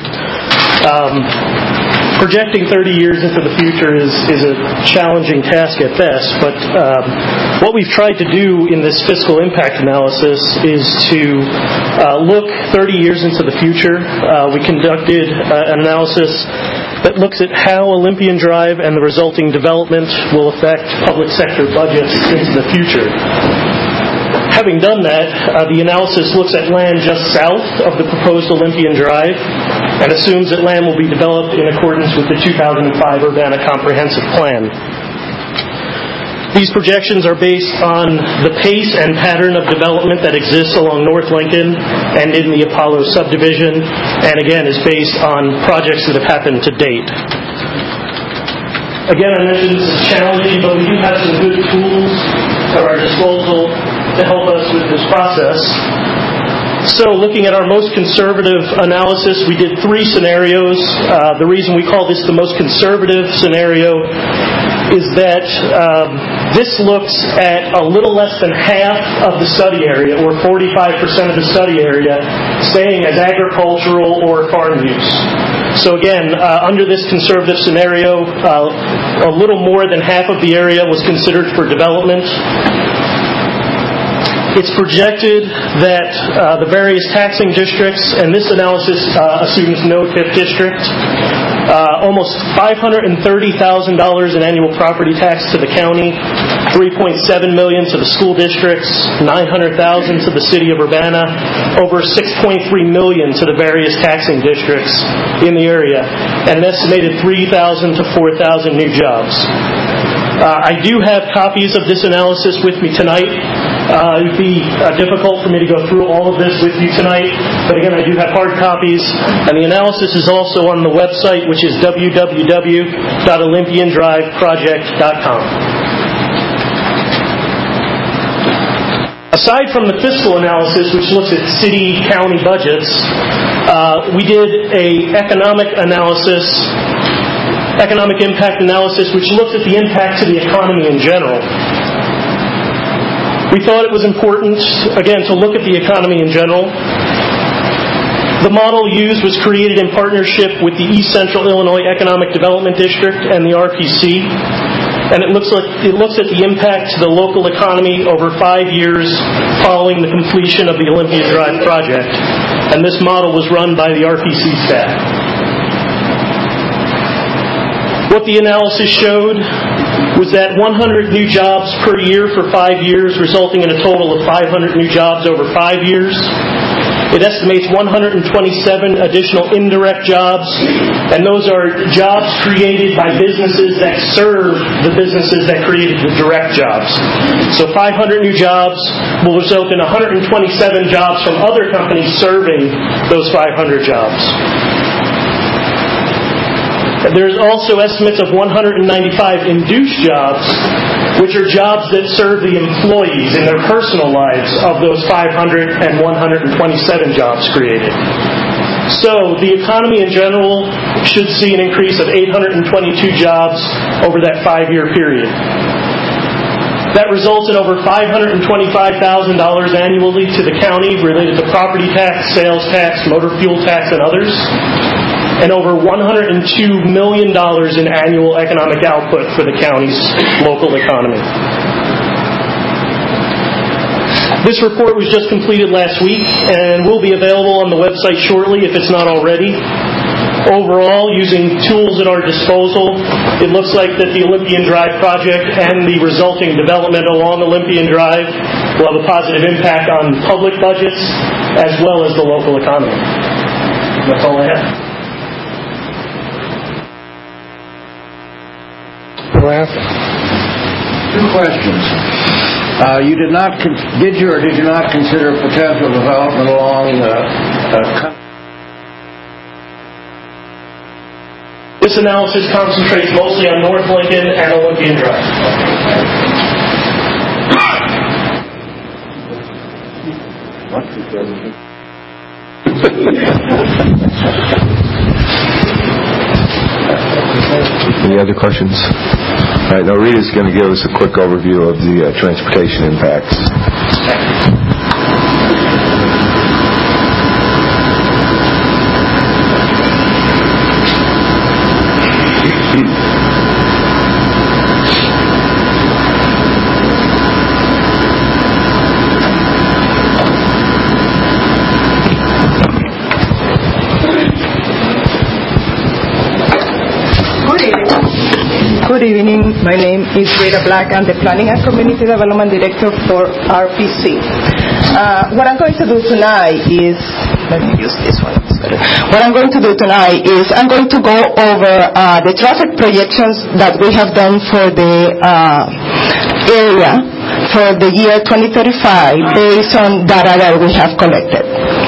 Projecting 30 years into the future is a challenging task at best, but what we've tried to do in this fiscal impact analysis is to look 30 years into the future. We conducted an analysis that looks at how Olympian Drive and the resulting development will affect public sector budgets into the future. Having done that, the analysis looks at land just south of the proposed Olympian Drive and assumes that land will be developed in accordance with the 2005 Urbana Comprehensive Plan. These projections are based on the pace and pattern of development that exists along North Lincoln and in the Apollo subdivision, and again is based on projects that have happened to date. Again, I mentioned this is challenging, but we do have some good tools at our disposal to help us with this process. So, looking at our most conservative analysis, we did 3 scenarios. The reason we call this the most conservative scenario is that this looks at a little less than half of the study area, or 45% of the study area, staying as agricultural or farm use. So again, under this conservative scenario, a little more than half of the area was considered for development. It's projected that the various taxing districts, and this analysis assumes no TIF district, almost $530,000 in annual property tax to the county, $3.7 million to the school districts, $900,000 to the city of Urbana, over $6.3 million to the various taxing districts in the area, and an estimated 3,000 to 4,000 new jobs. I do have copies of this analysis with me tonight. It would be difficult for me to go through all of this with you tonight, but again, I do have hard copies, and the analysis is also on the website, which is www.olympiandriveproject.com. Aside from the fiscal analysis, which looks at city-county budgets, we did an economic impact analysis, which looks at the impact to the economy in general. We thought it was important, again, to look at the economy in general. The model used was created in partnership with the East Central Illinois Economic Development District and the RPC, and it looks at the impact to the local economy over 5 years following the completion of the Olympian Drive project. And this model was run by the RPC staff. What the analysis showed was that 100 new jobs per year for 5 years, resulting in a total of 500 new jobs over 5 years. It estimates 127 additional indirect jobs, and those are jobs created by businesses that serve the businesses that created the direct jobs. So 500 new jobs will result in 127 jobs from other companies serving those 500 jobs. There's also estimates of 195 induced jobs, which are jobs that serve the employees in their personal lives of those 500 and 127 jobs created. So the economy in general should see an increase of 822 jobs over that 5-year period. That results in over $525,000 annually to the county related to property tax, sales tax, motor fuel tax, and others, and over $102 million in annual economic output for the county's local economy. This report was just completed last week and will be available on the website shortly if it's not already. Overall, using tools at our disposal, it looks like that the Olympian Drive project and the resulting development along Olympian Drive will have a positive impact on public budgets as well as the local economy. That's all I have. Two questions. Did you or did you not consider potential development along This analysis concentrates mostly on North Lincoln and Olympian Drive. Any other questions? All right, now Rita's going to give us a quick overview of the transportation impacts. Good evening. My name is Rita Black. I'm the Planning and Community Development Director for RPC. What I'm going to do tonight is, let me use this one. What I'm going to do tonight is I'm going to go over the traffic projections that we have done for the area for the year 2035 based on data that we have collected.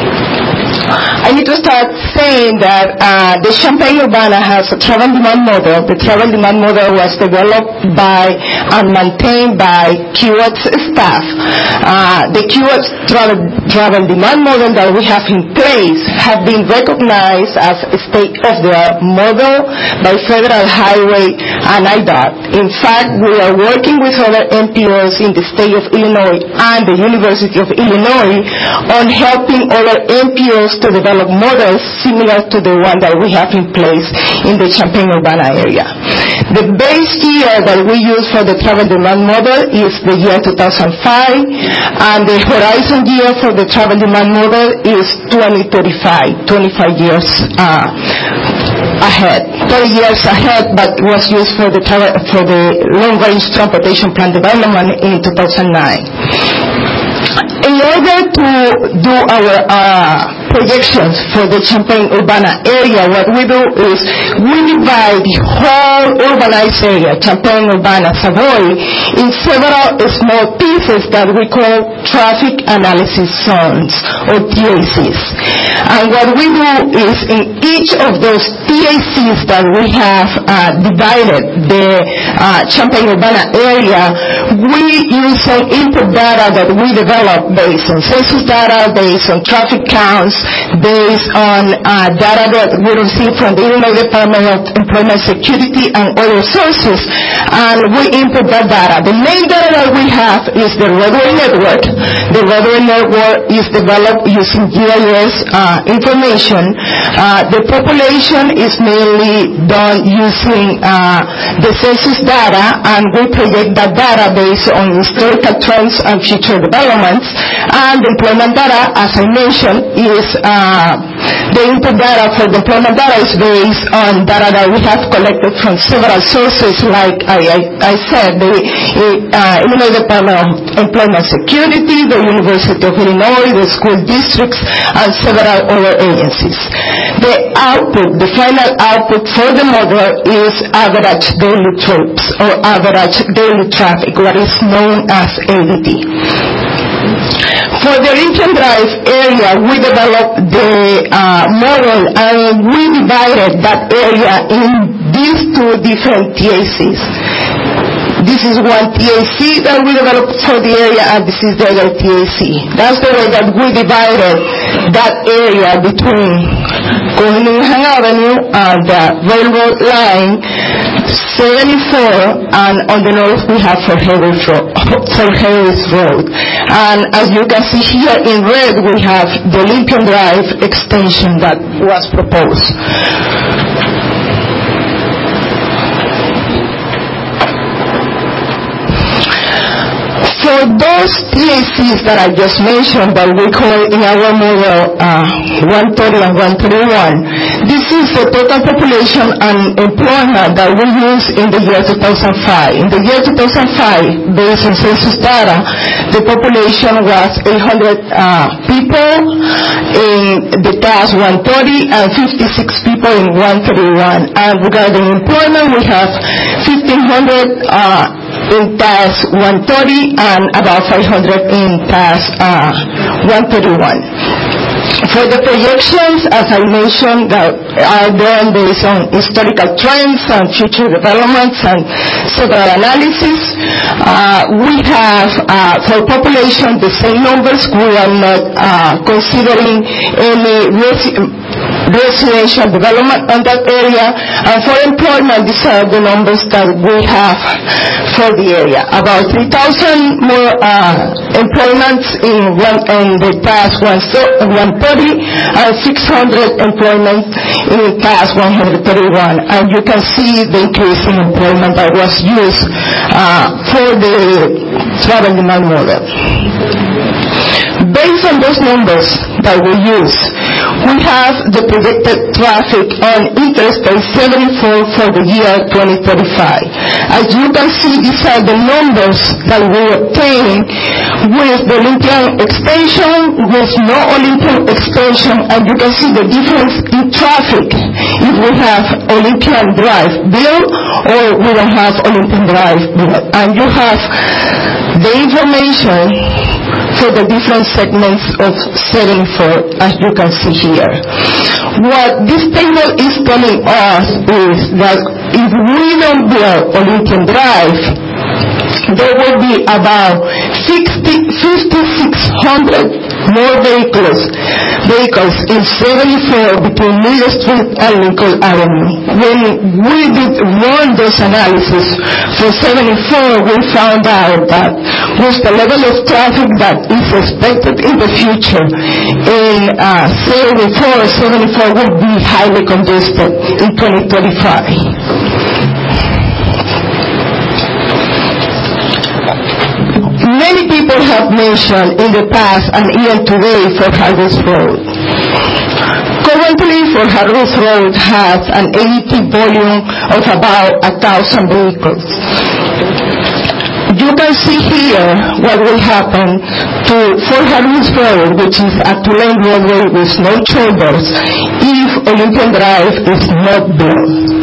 I need to start saying that the Champaign-Urbana has a travel demand model. The travel demand model was developed by and maintained by QOT's staff. The QOT travel demand model that we have in place have been recognized as a state-of-the-art model by Federal Highway and IDOT. In fact, we are working with other NPOs in the state of Illinois and the University of Illinois on helping other NPOs to develop models similar to the one that we have in place in the Champaign-Urbana area. The base year that we use for the travel demand model is the year 2005, and the horizon year for the travel demand model is 2035, 25 years ahead, 30 years ahead, but was used for the long-range transportation plan development in 2009. In order to do our projections for the Champaign-Urbana area, what we do is we divide the whole urbanized area, Champaign-Urbana, Savoy, in several small pieces that we call traffic analysis zones, or TACs. And what we do is in each of those TACs that we have divided the Champaign-Urbana area, we use some input data that we develop based on census data, based on traffic counts, based on data that we receive from the Illinois Department of Employment Security and other sources, and we input that data. The main data that we have is the roadway network. The roadway network is developed using GIS information. The population is mainly done using the census data, and we project that data based on historical trends and future developments. And the employment data, as I mentioned, is the input data for the employment data is based on data that we have collected from several sources, like I said, the Illinois Department of Employment Security, the University of Illinois, the school districts, and several other agencies. The output, the final output for the model is average daily trips or average daily traffic, what is known as ADT. For the Lincoln Drive area, we developed the model, and we divided that area in these two different TACs. This is one TAC that we developed for the area, and this is the other TAC. That's the way that we divided that area between Cunningham Avenue and the railroad line 74, and on the north we have for Harris Road. And as you can see here in red, we have the Lincoln Drive extension that was proposed. For those TACs that I just mentioned that we call in our model 130 and 131, this is the total population and employment that we use in the year 2005. In the year 2005, based on census data, the population was 800 people in the TAS 130 and 56 people in 131. And regarding employment, we have 1,500 in TAS 130 and about 500 in TAS 131. For the projections, as I mentioned, that are done based on historical trends and future developments and several analysis, we have for population the same numbers. We are not considering any residential development on that area. And for employment, these are the numbers that we have for the area. About 3,000 more employments in the past 130 and 600 employment in the past 131. And you can see the increase in employment that was used for the travel demand model. Based on those numbers that we use, we have the projected traffic on Interstate 74 for the year 2035. As you can see, these are the numbers that we obtain with the Olympian extension, with no Olympian extension, and you can see the difference in traffic if we have Olympian Drive built or we don't have Olympian Drive built. And you have the information for the different segments of 74, as you can see here. What this table is telling us is that if we don't build Olympian Drive, there will be about 5,600 more vehicles in 74 between Middle Street and Lincoln Avenue. When we did run those analysis for 74, we found out that with the level of traffic that is expected in the future, in 74 will be highly congested in 2035. Many people have mentioned in the past and even today for Harvest Road. Currently, for Harvest Road has an ADT volume of about 1,000 vehicles. You can see here what will happen for Harvest Road, which is a two-lane roadway with no shoulders, if Olympian Drive is not built.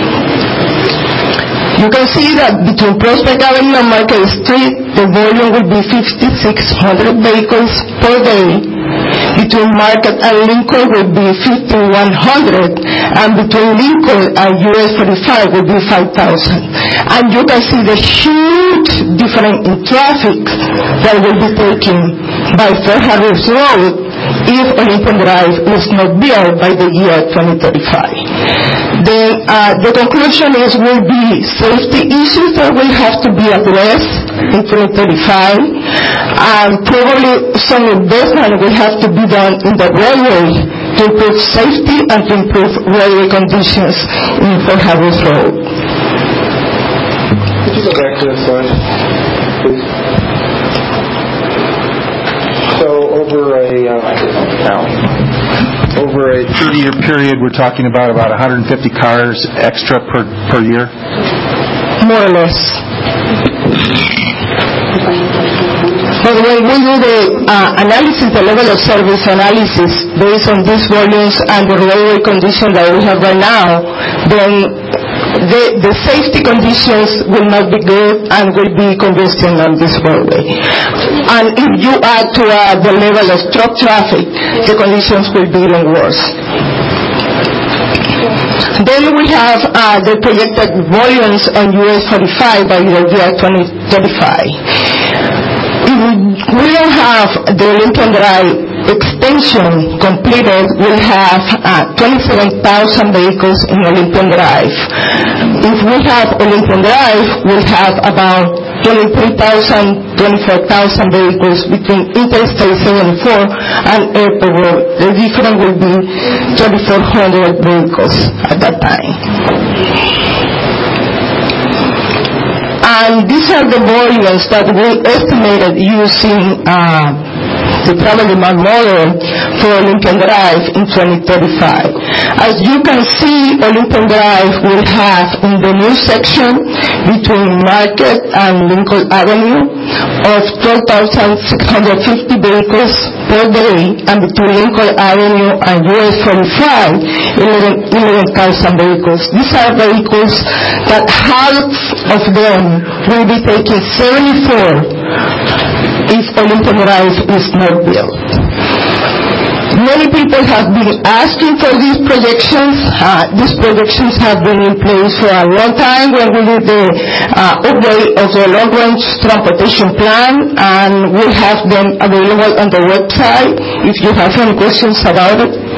You can see that between Prospect Avenue and Market Street, the volume will be 5,600 vehicles per day. Between Market and Lincoln will be 5,100, and between Lincoln and US 45 will be 5,000. And you can see the huge difference in traffic that will be taken by Fort Harris Road if Olympian Drive is not built by the year 2035. Then the conclusion is will be safety issues that will have to be addressed in 2035, and probably some investment will have to be done in the railway to improve safety and to improve railway conditions in Fort Harris Road. Could you go back to the slide, please? So over a 30-year period, we're talking about 150 cars extra per year? More or less. But when we do the analysis, the level of service analysis, based on these volumes and the railway condition that we have right now, then the safety conditions will not be good and will be congestion on this roadway. And if you add to the level of truck traffic, the conditions will be even worse. Then we have the projected volumes on US 45 by the year 2035. If we don't have the Lincoln Drive extension completed, we'll have 27,000 vehicles in Olympian Drive. If we have Olympian Drive, we'll have about 23,000, 24,000 vehicles between Interstate 74 and Airport Road. The difference will be 2,400 vehicles at that time. And these are the volumes that we estimated using the travel demand model for Olympian Drive in 2035. As you can see, Olympian Drive will have in the new section between Market and Lincoln Avenue of 12,650 vehicles per day, and between Lincoln Avenue and US 45, 11,000 vehicles. These are vehicles that half of them will be taking 74 if Olympian Drive is not built. Many people have been asking for these projections. These projections have been in place for a long time when we did the update of the long-range transportation plan, and we have them available on the website if you have any questions about it.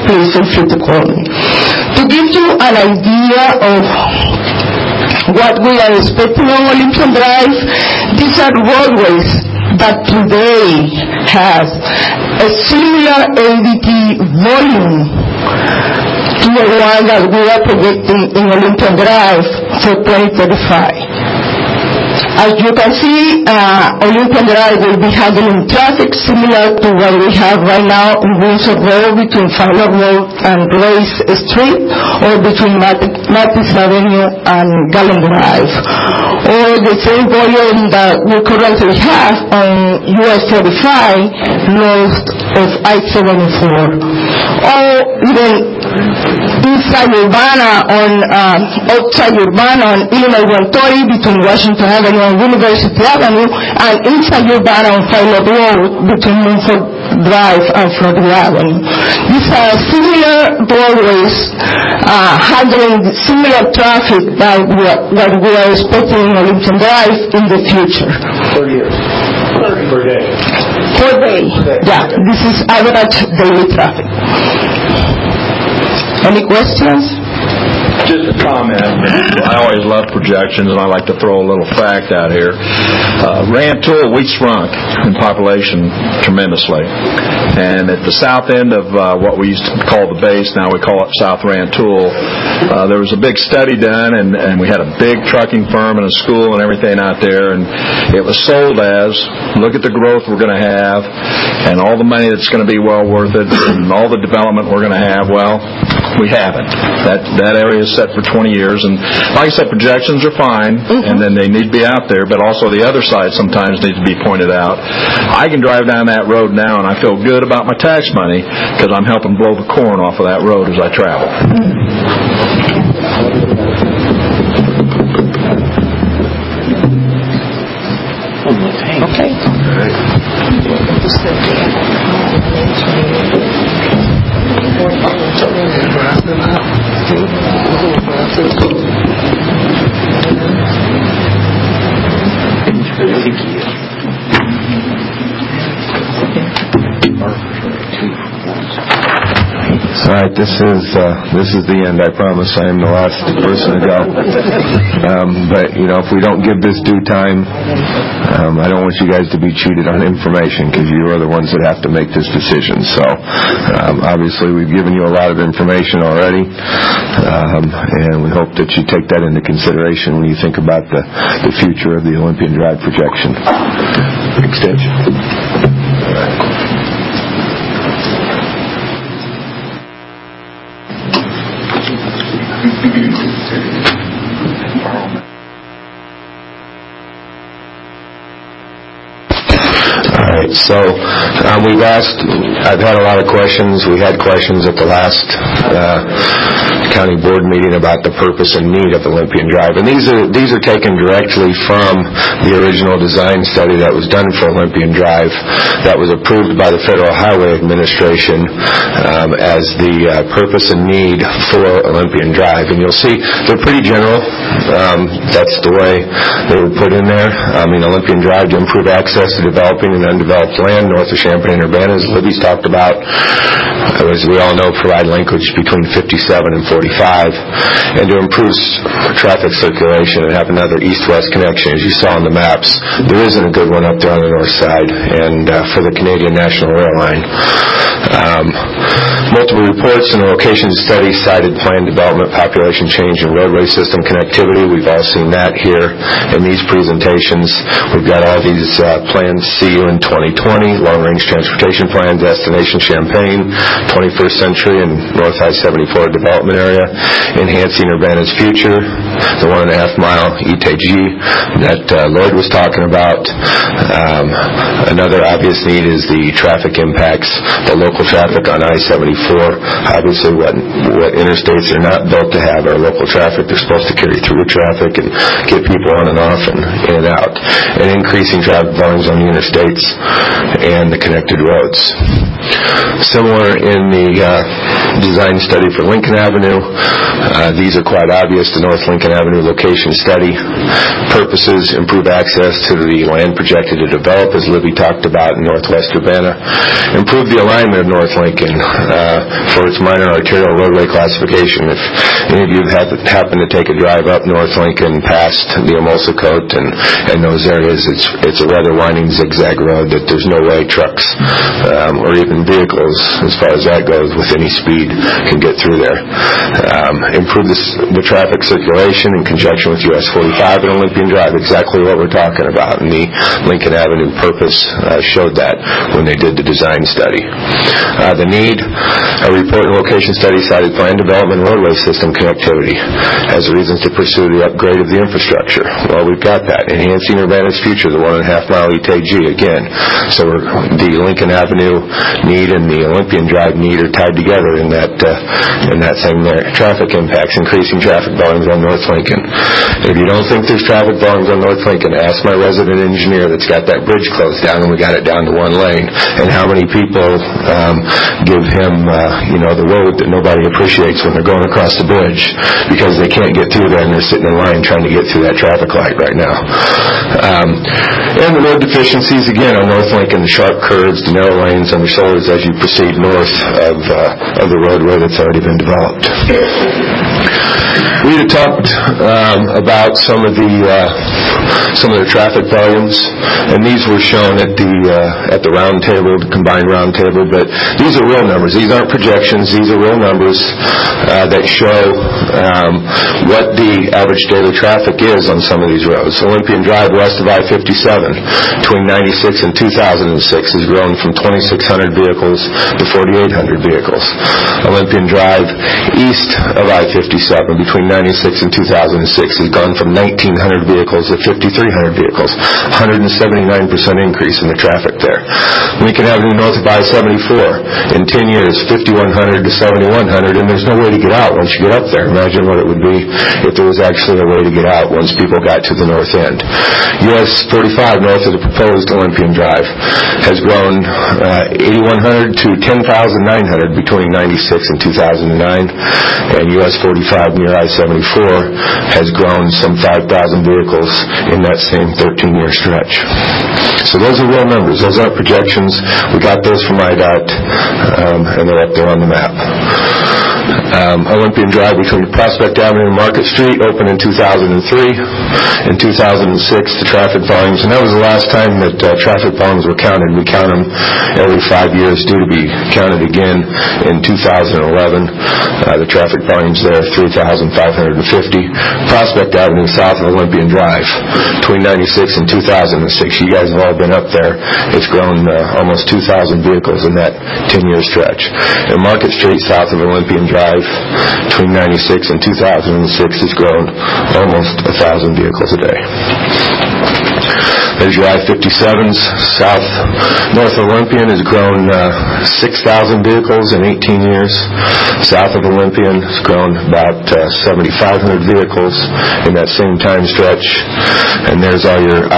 please feel free to call me. To give you an idea of what we are expecting on Olympian Drive, these are roadways that today have a similar ADT volume to the one that we are projecting in Olympian Drive for 2035. As you can see, Olympian Drive will be handling traffic similar to what we have right now in Windsor Road between Fowler Road and Grace Street, or between Matis Avenue and Gallen Drive, or the same volume that we currently have on US 45 north of I-74, or even inside Urbana outside Urbana on Illinois 130 between Washington Avenue and University Avenue, and inside Urbana on Fowler Road between Munford Drive and Florida Avenue. These are similar roadways handling similar traffic that we are expecting in Olympian Drive in the future. Per year. Per day. Per day. Yeah, this is average daily traffic. Any questions? Just a comment. I always love projections, and I like to throw a little fact out here. Rantoul, we shrunk in population tremendously. And at the south end of what we used to call the base, now we call it South Rantoul, there was a big study done, and we had a big trucking firm and a school and everything out there, and it was sold as, look at the growth we're going to have, and all the money that's going to be well worth it, and all the development we're going to have. Well, we haven't. That area is set for 20 years, and like I said, projections are fine, and then they need to be out there, but also the other side sometimes needs to be pointed out. I can drive down that road now, and I feel good about my tax money because I'm helping blow the corn off of that road as I travel. All right, this is the end. I promise I am the last person to go. But if we don't give this due time, I don't want you guys to be cheated on information, because you are the ones that have to make this decision. So obviously we've given you a lot of information already, and we hope that you take that into consideration when you think about the future of the Olympian Drive projection extension. All right. So I've had a lot of questions. We had questions at the last county board meeting about the purpose and need of Olympian Drive, and these are taken directly from the original design study that was done for Olympian Drive that was approved by the Federal Highway Administration as the purpose and need for Olympian Drive. And you'll see they're pretty general. That's the way they were put in there. Olympian Drive to improve access to developing and undeveloped land north of Champaign-Urbana, as Libby's talked about. As we all know, provide linkage between 57 and 45, and to improve traffic circulation and have another east-west connection. As you saw on the maps, there isn't a good one up there on the north side, and for the Canadian National Rail line. Multiple reports and location studies cited planned development, population change, and roadway system connectivity. We've all seen that here in these presentations. We've got all these plans. See you in 2020, long-range transportation plan, destination Champaign, 21st century and North I-74 development area, enhancing Urbana's future, the 1.5-mile ETG that Lloyd was talking about. Another obvious need is the traffic impacts, the local traffic on I-74. Obviously, what interstates are not built to have are local traffic. They're supposed to carry through traffic and get people on and off and in and out. And increasing traffic volumes on the interstates and the connected roads. Similar in the design study for Lincoln Avenue, These are quite obvious. The North Lincoln Avenue location study purposes improve access to the land projected to develop, as Libby talked about, in northwest Urbana. Improve the alignment of North Lincoln for its minor arterial roadway classification. If any of you happen to take a drive up North Lincoln past the Amolsa Coat and those areas, it's a rather winding zigzag road that there's no way trucks or even vehicles, as far as that goes, with any speed can get through there. Improve the traffic circulation in conjunction with US 45 and Olympian Drive, exactly what we're talking about, and the Lincoln Avenue purpose showed that when they did the design study. The need, a report and location study cited plan development and roadway system connectivity as reasons to pursue the upgrade of the infrastructure. Well, we've got that. Enhancing Urbana's future, the 1.5 mile ETG again. So the Lincoln Avenue need and the Olympian Drive need are tied together in that thing there. Traffic impacts, increasing traffic volumes on North Lincoln. If you don't think there's traffic volumes on North Lincoln, ask my resident engineer that's got that bridge closed down and we got it down to one lane, and how many people give him the road that nobody appreciates when they're going across the bridge because they can't get through there and they're sitting in line trying to get through that traffic light right now. And the road deficiencies again on North Lincoln, the sharp curves, the narrow lanes under shoulders as you proceed north of the roadway that's already been developed. We had talked about some of the traffic volumes, and these were shown at the round table, the combined round table. But these are real numbers. These aren't projections. These are real numbers that show what the average daily traffic is on some of these roads. Olympian Drive west of I-57 between 96 and 2006 has grown from 2,600 vehicles to 4,800 vehicles. Olympian Drive east of I-57 between 96 and 2006 has gone from 1,900 vehicles to 5,300 vehicles, 179% increase in the traffic there. Lincoln Avenue north of I-74 in 10 years, 5,100 to 7,100, and there's no way to get out once you get up there. Imagine what it would be if there was actually a way to get out once people got to the north end. US 45 north of the proposed Olympian Drive has grown 8,100 to 10,900 between 96 and 2009, and US 45 near I-74 has grown some 5,000 vehicles in that same 13-year stretch. So those are real numbers. Those aren't projections. We got those from IDOT, and they're up there on the map. Olympian Drive between Prospect Avenue and Market Street opened in 2003. In 2006, the traffic volumes, and that was the last time that traffic volumes were counted. We count them every 5 years, due to be counted again in 2011. The traffic volumes there, 3,550. Prospect Avenue south of Olympian Drive between 96 and 2006. You guys have all been up there. It's grown almost 2,000 vehicles in that 10-year stretch. And Market Street south of Olympian Drive between 96 and 2006 has grown almost 1,000 vehicles a day. There's your I-57s north of Olympian has grown 6,000 vehicles in 18 years. South of Olympian has grown about 7,500 vehicles in that same time stretch. And there's all your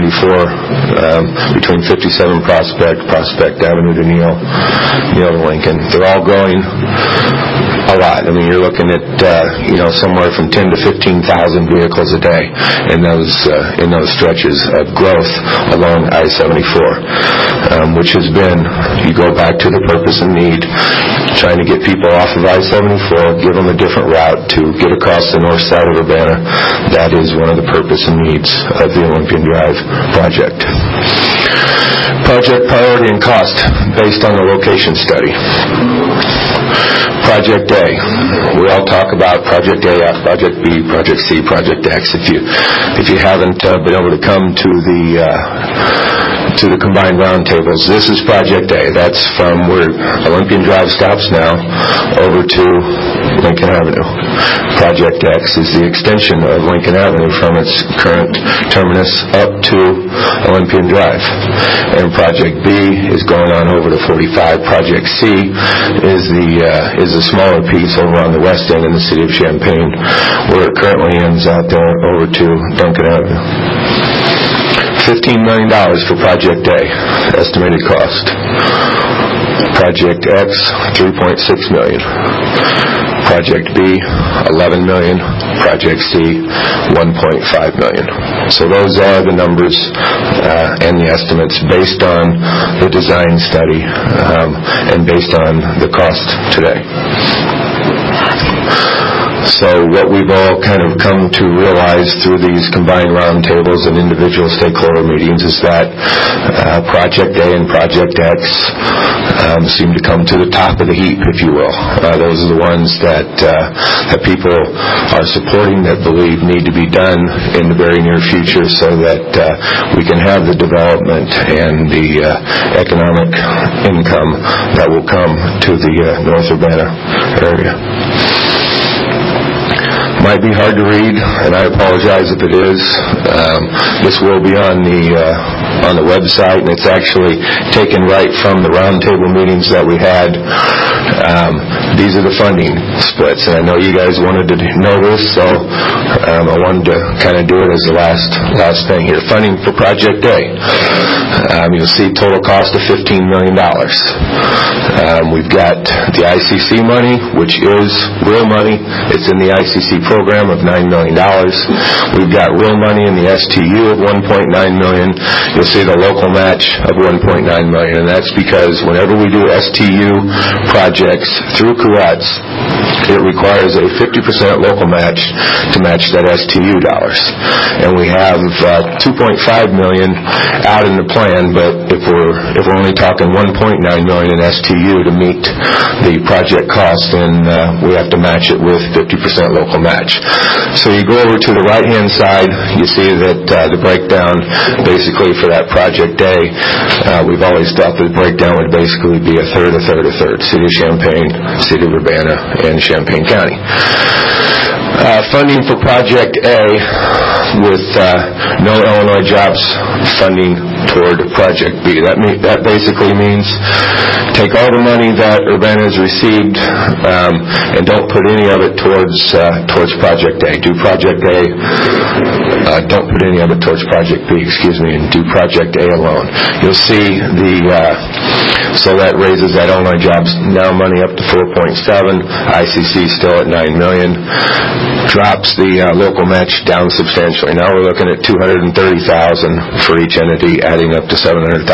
I-74 between 57 Prospect Avenue to Neal to Lincoln. They're all growing a lot. I mean, you're looking at somewhere from 10 to 15,000 vehicles a day in those stretches of growth along I-74, which has been, you go back to the purpose and need, trying to get people off of I-74, give them a different route to get across the north side of Urbana. That is one of the purpose and needs of the Olympian Drive project. Project priority and cost based on the location study. Project A. We all talk about Project A, Project B, Project C, Project X. If you haven't been able to come to the combined roundtables, this is Project A. That's from where Olympian Drive stops now over to Lincoln Avenue. Project X is the extension of Lincoln Avenue from its current terminus up to Olympian Drive. And Project B is going on over to 45. Project C is a smaller piece over on the west end in the city of Champaign, where it currently ends out there over to Duncan Avenue. $15 million for Project A, estimated cost. Project X, $3.6 million. Project B, $11 million. Project C, $1.5 million. So those are the numbers and the estimates based on the design study and based on the cost today. So what we've all kind of come to realize through these combined roundtables and individual stakeholder meetings is that Project A and Project X seem to come to the top of the heap, if you will. Those are the ones that people are supporting, that believe need to be done in the very near future so that we can have the development and the economic income that will come to the North Urbana area. Might be hard to read, and I apologize if it is. This will be on the website, and it's actually taken right from the roundtable meetings that we had. These are the funding splits, and I know you guys wanted to know this, so I wanted to kind of do it as the last thing here. Funding for Project A. You'll see total cost of $15 million. We've got the ICC money, which is real money. It's in the ICC program of $9 million. We've got real money in the STU of $1.9 million. You'll see the local match of $1.9 million, and that's because whenever we do STU projects through CUATS, it requires a 50% local match to match that STU dollars. And we have $2.5 million out in the plan, but if we're only talking $1.9 million in STU to meet the project cost, then we have to match it with 50% local match. So you go over to the right-hand side, you see that the breakdown basically for that Project A, we've always thought the breakdown would basically be a third, a third, a third. City of Champaign, City of Urbana, and Champaign County. Funding for Project A with no Illinois Jobs funding toward Project B. That basically means take all the money that Urbana has received and don't put any of it towards Project A. Do Project A. Don't put any of it towards Project B, and do Project A alone. You'll see so that raises that Illinois Jobs Now money up to 4.7, ICC still at $9 million, drops the local match down substantially. Now we're looking at $230,000 for each entity, adding up to $700,000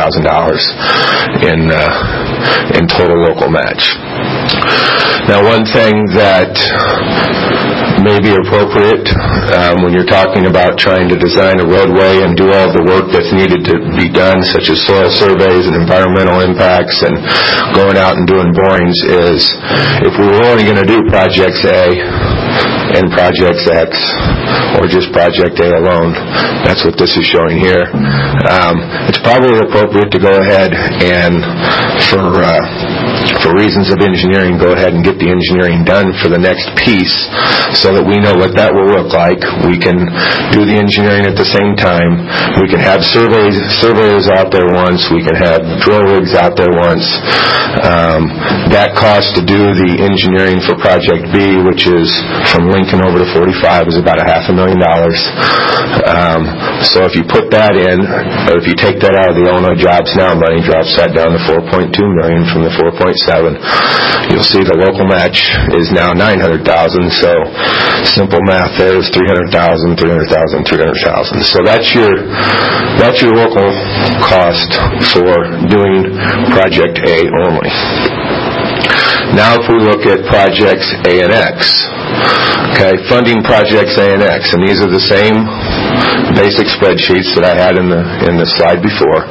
in total local match. Now, one thing that may be appropriate when you're talking about trying to design a roadway and do all the work that's needed to be done, such as soil surveys and environmental impacts and going out and doing borings, is if we were only going to do Projects A and Projects X, or just Project A alone, that's what this is showing here. It's probably appropriate to go ahead and, for reasons of engineering, go ahead and get the engineering done for the next piece so that we know what that will look like. We can do the engineering at the same time. We can have surveyors out there once. We can have drill rigs out there once. That cost to do the engineering for Project B, which is from Lincoln over to 45, is about $500,000. So if you put that in, or if you take that out of the Illinois Jobs Now money, drops that down to $4.2 million from the 4.7, you'll see the local match is now $900,000. So simple math there is $300,000, $300,000, $300,000. So that's your local cost for doing Project A only. Now if we look at Projects A and X, funding Projects A and X, and these are the same basic spreadsheets that I had in the slide before.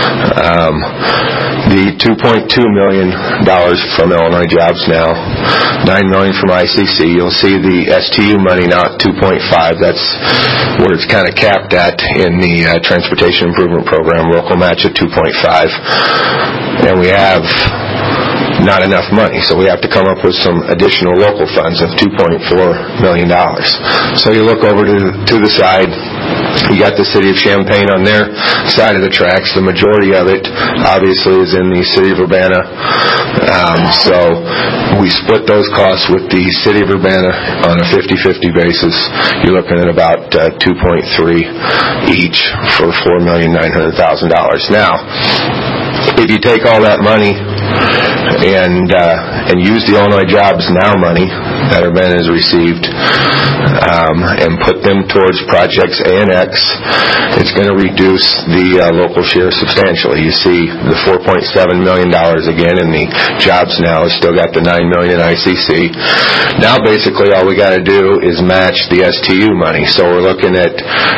The $2.2 million from Illinois Jobs Now, $9 million from ICC. You'll see the STU money now at 2.5. That's where it's kind of capped at in the Transportation Improvement Program. Local match at 2.5, and we have not enough money, so we have to come up with some additional local funds of $2.4 million. So you look over to the side, you got the City of Champaign on their side of the tracks. The majority of it obviously is in the City of Urbana, so we split those costs with the City of Urbana on a 50-50 basis. You're looking at about 2.3 each for $4,900,000. Now, if you take all that money and use the Illinois Jobs Now money, that Urbana has received and put them towards projects A and X, it's going to reduce the local share substantially. You see the $4.7 million again in the jobs now. It's still got the $9 million ICC. Now basically all we got to do is match the STU money. So we're looking at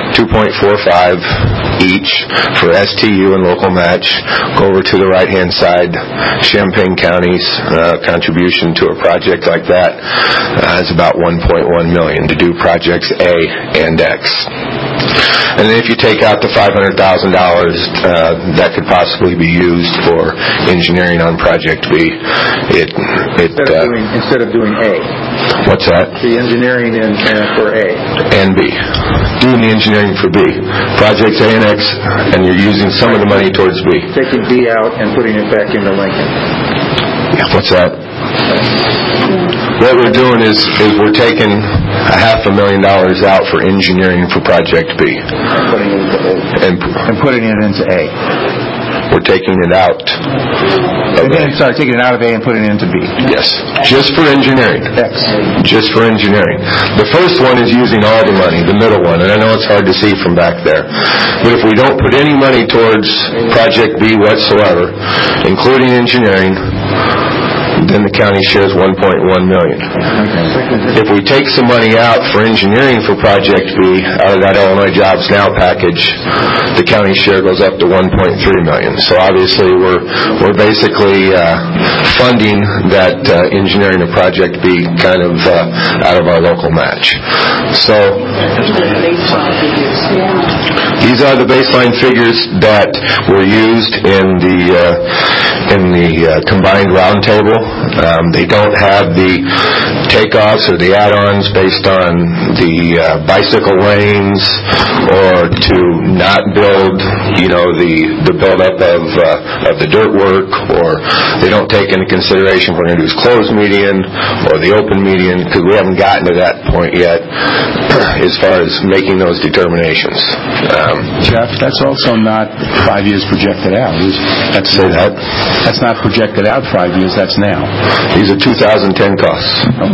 $2.45 each for STU and local match. Go over to the right-hand side, Champaign County's contribution to a project like that is about $1.1 million to do projects A and X. And then if you take out the $500,000 that could possibly be used for engineering on Project B, instead of doing A. What's that? The engineering for A. And B. Doing the engineering for B. Projects A and X, and you're using some of the money towards B. Taking B out and putting it back into Lincoln. Yeah, what's that? What we're doing is we're taking $500,000 out for engineering for Project B. And putting it into A. We're taking it out. Taking it out of A and putting it into B. Yes, just for engineering. X. Just for engineering. The first one is using all the money, the middle one, and I know it's hard to see from back there. But if we don't put any money towards Project B whatsoever, including engineering, then the county shares $1.1 million. If we take some money out for engineering for Project B out of that Illinois Jobs Now package, the county share goes up to $1.3 million. So obviously we're basically funding that engineering of Project B kind of out of our local match. So these are the baseline figures that were used in the combined roundtable. They don't have the takeoffs or the add-ons based on the bicycle lanes or to not build, the build-up of the dirt work, or they don't take into consideration if we're going to do closed median or the open median, because we haven't gotten to that point yet as far as making those determinations. Jeff, that's also not 5 years projected out. That's not projected out 5 years, that's now. These are 2010 costs.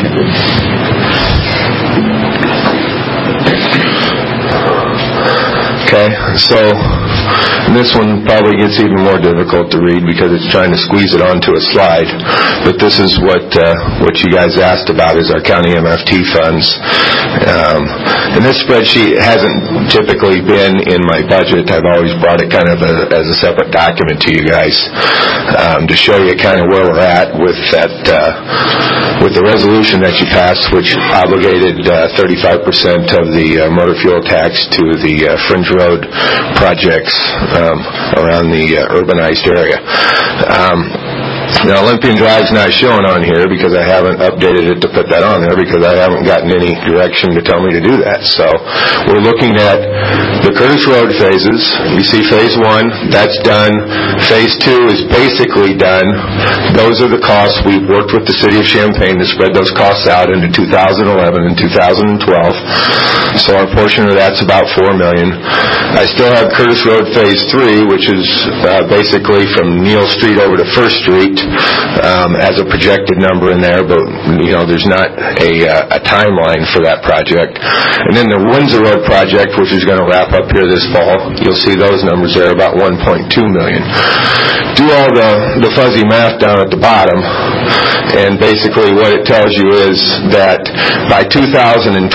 Okay, so this one probably gets even more difficult to read because it's trying to squeeze it onto a slide. But this is what you guys asked about, is our county MFT funds. And this spreadsheet hasn't typically been in my budget. I've always brought it kind of as a separate document to you guys to show you kind of where we're at with that, with the resolution that you passed, which obligated 35% of the motor fuel tax to the fringe road projects around the urbanized area. Now, Olympian Drive's not shown on here because I haven't updated it to put that on there because I haven't gotten any direction to tell me to do that. So we're looking at the Curtis Road phases. You see phase 1, that's done. Phase 2 is basically done. Those are the costs. We've worked with the City of Champaign to spread those costs out into 2011 and 2012. So our portion of that's about $4 million. I still have Curtis Road phase 3, which is basically from Neal Street over to First Street, as a projected number in there, but there's not a timeline for that project. And then the Windsor Road project, which is going to wrap up here this fall, you'll see those numbers there, about $1.2 million. Do all the fuzzy math down at the bottom, and basically what it tells you is that by 2012,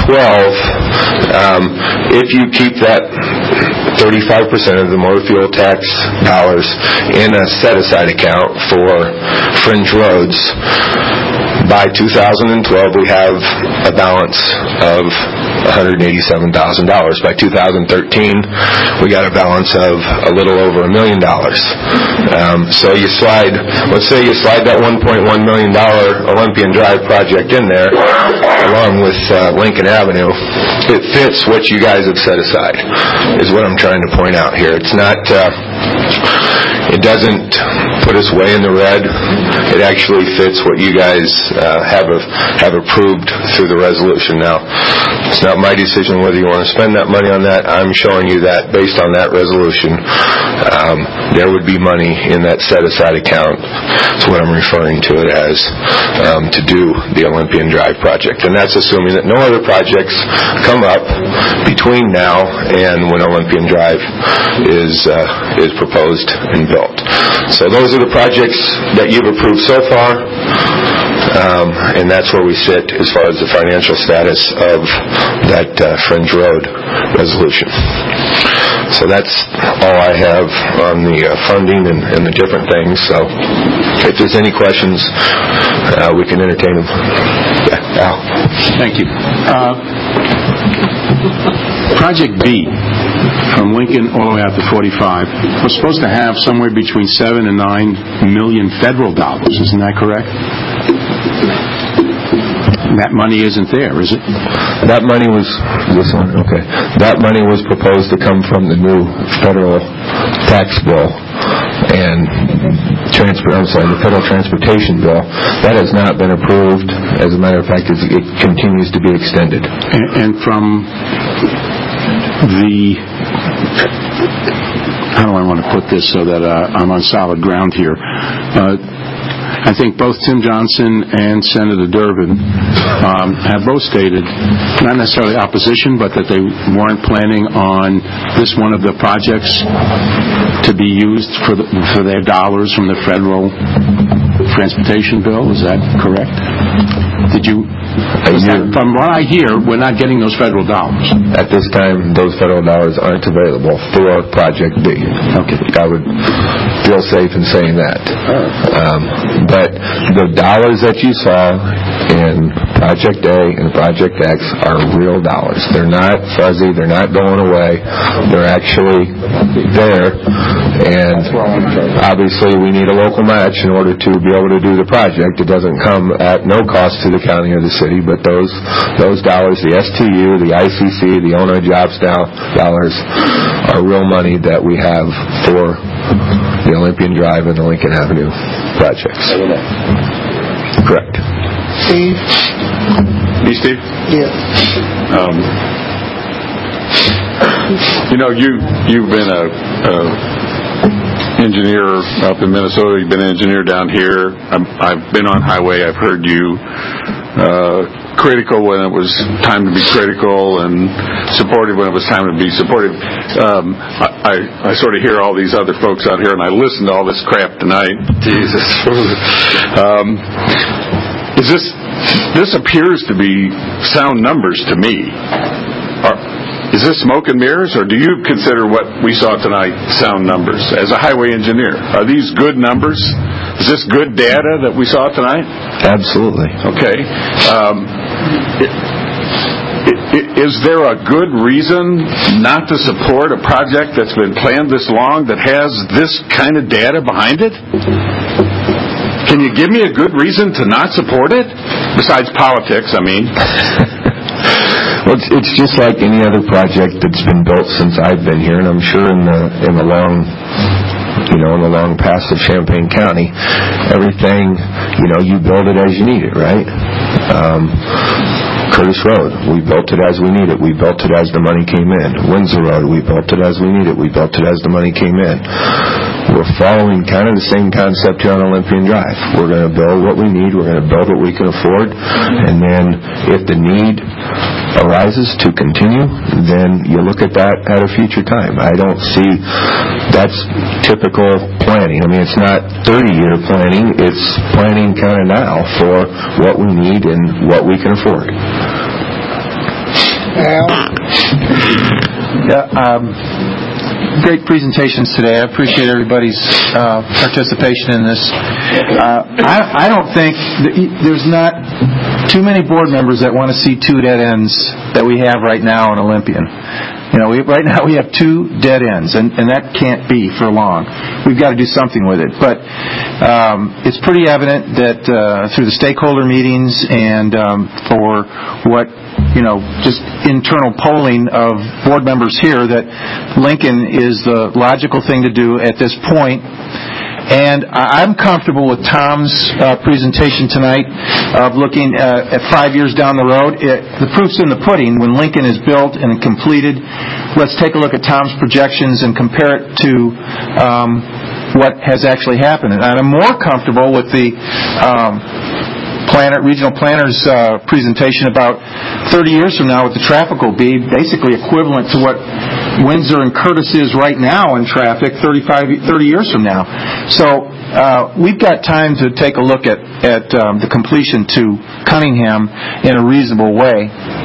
if you keep that 35% of the motor fuel tax dollars in a set-aside account for fringe roads, by 2012 we have a balance of $187,000. By 2013 we got a balance of a little over $1 million. So let's say you slide that $1.1 million Olympian Drive project in there along with Lincoln Avenue, it fits what you guys have set aside, is what I'm trying to point out here. It's not it doesn't put us way in the red. It actually fits what you guys have approved through the resolution. Now, It's not my decision whether you want to spend that money on that. I'm showing you that based on that resolution, there would be money in that set-aside account. That's what I'm referring to it as, to do the Olympian Drive project. And that's assuming that no other projects come up between now and when Olympian Drive is proposed and built. So those are the projects that you've approved so far, and that's where we sit as far as the financial status of that Fringe Road resolution. So that's all I have on the funding and the different things. So if there's any questions, we can entertain them. Yeah, Al. Thank you. Project B, from Lincoln all the way out to 45, was supposed to have somewhere between $7 and $9 million federal dollars. Isn't that correct? That money isn't there, is it? That money was this one. Okay. That money was proposed to come from the new federal tax bill and the federal transportation bill. That has not been approved. As a matter of fact, it continues to be extended. And from the, how do I want to put this so that I'm on solid ground here? I think both Tim Johnson and Senator Durbin have both stated, not necessarily opposition, but that they weren't planning on this one of the projects to be used for their dollars from the federal transportation bill. Is that correct? From what I hear, we're not getting those federal dollars. At this time, those federal dollars aren't available for Project B. Okay. I would feel safe in saying that. But the dollars that you saw in Project A and Project X are real dollars. They're not fuzzy. They're not going away. They're actually there. And obviously, we need a local match in order to be able to do the project. It doesn't come at no cost to the county or the city, but those dollars, the STU, the ICC, the Illinois Jobs dollars, are real money that we have for the Olympian Drive and the Lincoln Avenue projects. Correct. Steve? Me, Steve? Yeah. You've been a engineer up in Minnesota. You've been an engineer down here. I've been on highway. I've heard you critical when it was time to be critical and supportive when it was time to be supportive. I sort of hear all these other folks out here, and I listen to all this crap tonight. Jesus. This appears to be sound numbers to me. Is this smoke and mirrors, or do you consider what we saw tonight sound numbers as a highway engineer? Are these good numbers? Is this good data that we saw tonight? Absolutely. Okay. Is there a good reason not to support a project that's been planned this long that has this kind of data behind it? Can you give me a good reason to not support it? Besides politics, I mean. Well, it's just like any other project that's been built since I've been here, and I'm sure in the long past of Champaign County, everything, you build it as you need it, right? Curtis Road, we built it as we need it. We built it as the money came in. Windsor Road, we built it as we need it. We built it as the money came in. We're following kind of the same concept here on Olympian Drive. We're going to build what we need. We're going to build what we can afford. And then if the need arises to continue, then you look at that at a future time. I don't see that's typical planning. I mean, it's not 30-year planning. It's planning kind of now for what we need and what we can afford. Great presentations today. I appreciate everybody's participation in this. I don't think there's not too many board members that want to see two dead ends that we have right now in Olympian. Right now we have two dead ends, and that can't be for long. We've got to do something with it. But it's pretty evident that through the stakeholder meetings and for what just internal polling of board members here, that Lincoln is the logical thing to do at this point. And I'm comfortable with Tom's presentation tonight of looking at 5 years down the road. The proof's in the pudding. When Lincoln is built and completed, let's take a look at Tom's projections and compare it to what has actually happened. And I'm more comfortable with the regional planner's presentation about 30 years from now, what the traffic will be, basically equivalent to what Windsor and Curtis is right now in traffic 30 years from now. So we've got time to take a look at the completion to Cunningham in a reasonable way.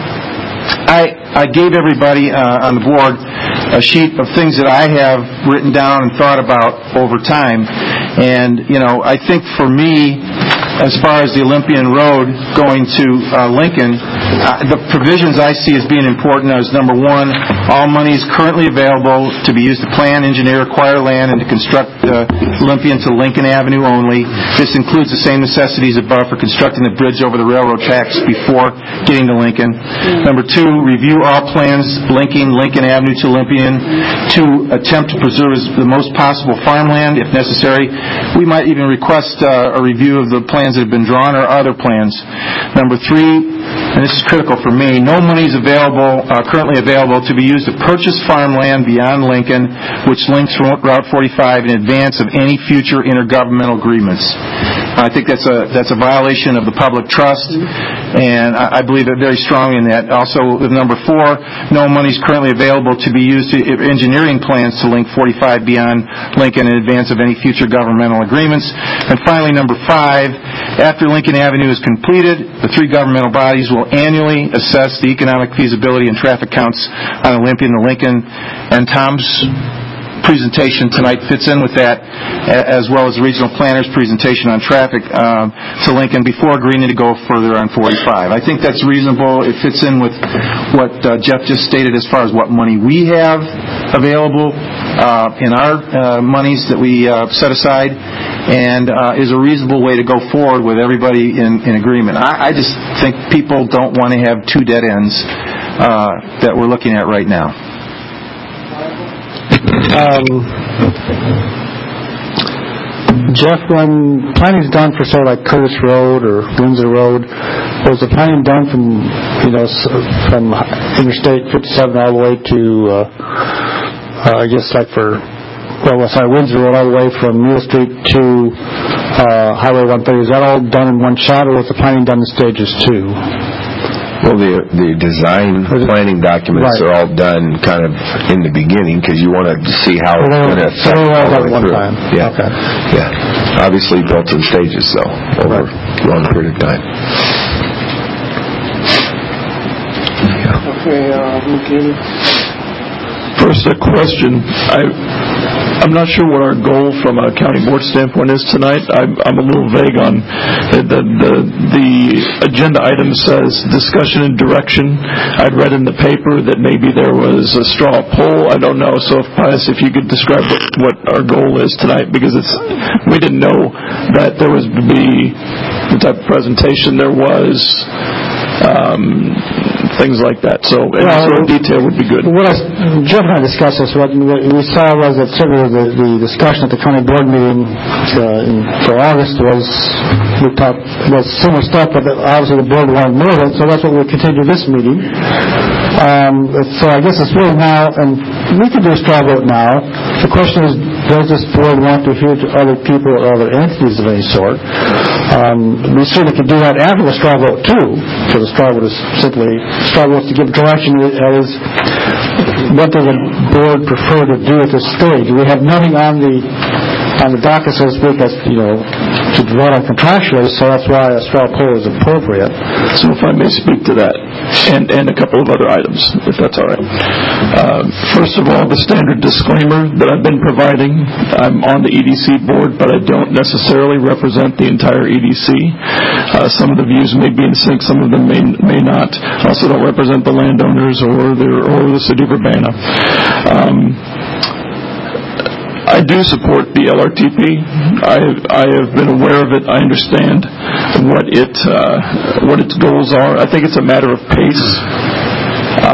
I gave everybody on the board a sheet of things that I have written down and thought about over time. And, I think for me, as far as the Olympian Road going to Lincoln, the provisions I see as being important is, number one, all money is currently available to be used to plan, engineer, acquire land, and to construct Olympian to Lincoln Avenue only. This includes the same necessities above for constructing the bridge over the railroad tracks before getting to Lincoln. Number two, review all plans linking Lincoln Avenue to Olympian to attempt to preserve the most possible farmland if necessary. We might even request a review of the plans that have been drawn or other plans. Number three, and this is critical for me, no money is currently available to be used to purchase farmland beyond Lincoln, which links Route 45 in advance of any future intergovernmental agreements. I think that's a violation of the public trust, and I believe very strongly in that. Also, number four, no money is currently available to be used to engineering plans to link 45 beyond Lincoln in advance of any future governmental agreements. And finally, number five, after Lincoln Avenue is completed, the three governmental bodies will annually assess the economic feasibility and traffic counts on Olympian to Lincoln. And Tom's presentation tonight fits in with that, as well as the regional planner's presentation on traffic to Lincoln before agreeing to go further on 45. I think that's reasonable. It fits in with what Jeff just stated as far as what money we have available in our monies that we set aside, and is a reasonable way to go forward with everybody in agreement. I just think people don't want to have two dead ends that we're looking at right now. Jeff, when planning's done for, say, like Curtis Road or Windsor Road, was the planning done from Interstate 57 all the way to, I guess, like Windsor Road all the way from Mule Street to Highway 130? Is that all done in one shot, or was the planning done in stages too? Well, the design planning documents are all done kind of in the beginning because you want to see how it's going to affect all the way through. Yeah. Okay. Yeah. Obviously built in stages, though, over a long period of time. Okay. First, a question. I'm not sure what our goal from a county board standpoint is tonight. I'm a little vague on the agenda item says discussion and direction. I'd read in the paper that maybe there was a straw poll. I don't know. So if you could describe what our goal is tonight, because we didn't know that there was to be the type of presentation there was. Things like that. So any sort of detail would be good. Jeff and I discussed this. What we saw was that certainly the discussion at the county board meeting for August was similar stuff, but obviously the board wanted more of it, so that's what we'll continue this meeting. So I guess it's really now, and we can do a straw vote now. The question is, does this board want to hear to other people or other entities of any sort? We certainly can do that after the straw vote too, because the straw vote is simply to give direction as what does the board prefer to do at this stage. We have nothing on the docket, so to speak, that's, to vote on contractually, so that's why a straw poll is appropriate. So if I may speak to that, and a couple of other items, if that's all right. First of all, the standard disclaimer that I've been providing. I'm on the EDC board, but I don't necessarily represent the entire EDC. Some of the views may be in sync, some of them may not. I also don't represent the landowners or the city of Urbana. I do support the LRTP. I have been aware of it. I understand what its goals are. I think it's a matter of pace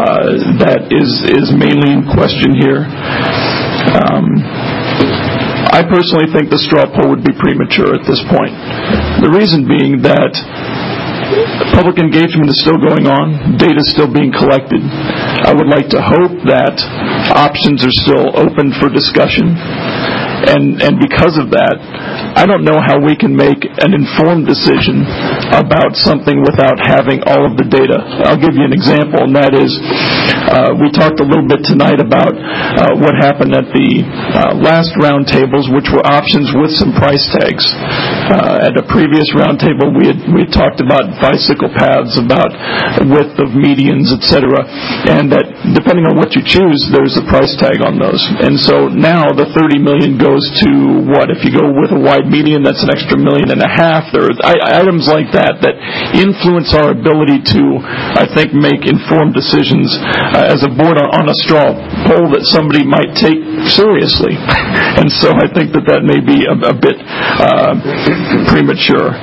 that is mainly in question here. I personally think the straw poll would be premature at this point. The reason being that public engagement is still going on, data is still being collected. I would like to hope that options are still open for discussion. And because of that, I don't know how we can make an informed decision about something without having all of the data. I'll give you an example, and that is we talked a little bit tonight about what happened at the last roundtables, which were options with some price tags. At a previous roundtable, we had talked about bicycle paths, about width of medians, etc., and that depending on what you choose, there's a price tag on those. And so now the $30 million goes to what? If you go with a wide median, that's an extra $1.5 million. There are items like that influence our ability to, I think, make informed decisions as a board on a straw poll that somebody might take seriously. And so I think that may be a bit premature.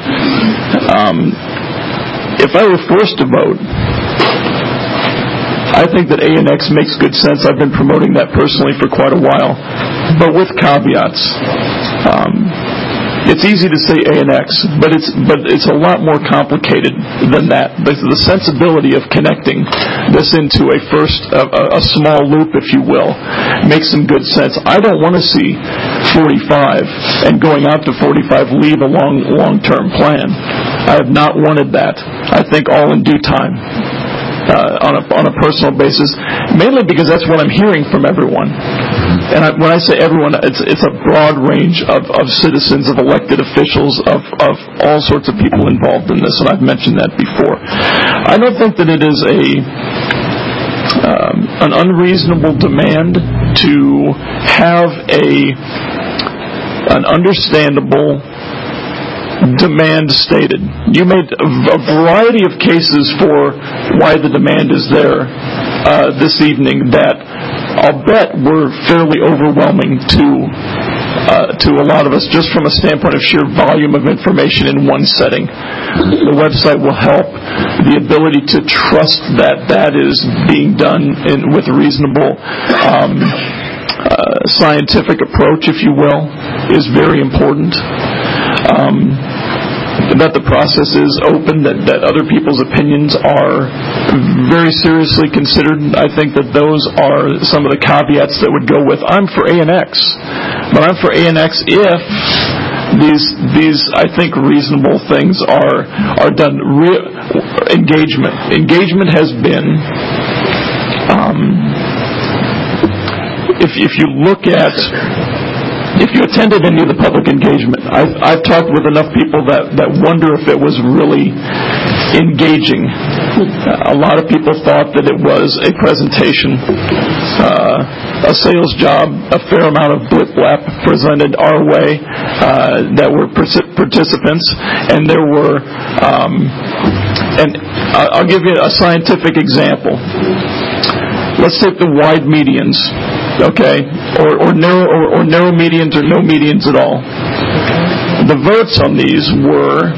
If I were forced to vote, I think that ANX makes good sense. I've been promoting that personally for quite a while, but with caveats. It's easy to say ANX, but it's a lot more complicated than that. The sensibility of connecting this into a small loop, if you will, makes some good sense. I don't want to see 45 and going out to 45 leave a long-term plan. I have not wanted that. I think all in due time. On a personal basis, mainly because that's what I'm hearing from everyone. And when I say everyone, it's a broad range of citizens, of elected officials, of all sorts of people involved in this, and I've mentioned that before. I don't think that it is an unreasonable demand to have an understandable demand stated. You made a variety of cases for why the demand is there this evening that I'll bet were fairly overwhelming to a lot of us, just from a standpoint of sheer volume of information in one setting. The website will help. The ability to trust that is being done with a reasonable scientific approach, if you will, is very important. That the process is open, that other people's opinions are very seriously considered. I think that those are some of the caveats that would go with, I'm for ANX. But I'm for ANX if these I think, reasonable things are done. Engagement. Engagement has been, if you look at, if you attended any of the public engagement, I've talked with enough people that wonder if it was really engaging. A lot of people thought that it was a presentation, a sales job, a fair amount of blip-blap presented our way that were participants, and there were, and I'll give you a scientific example. Let's take the wide medians, okay, or narrow medians or no medians at all. The votes on these were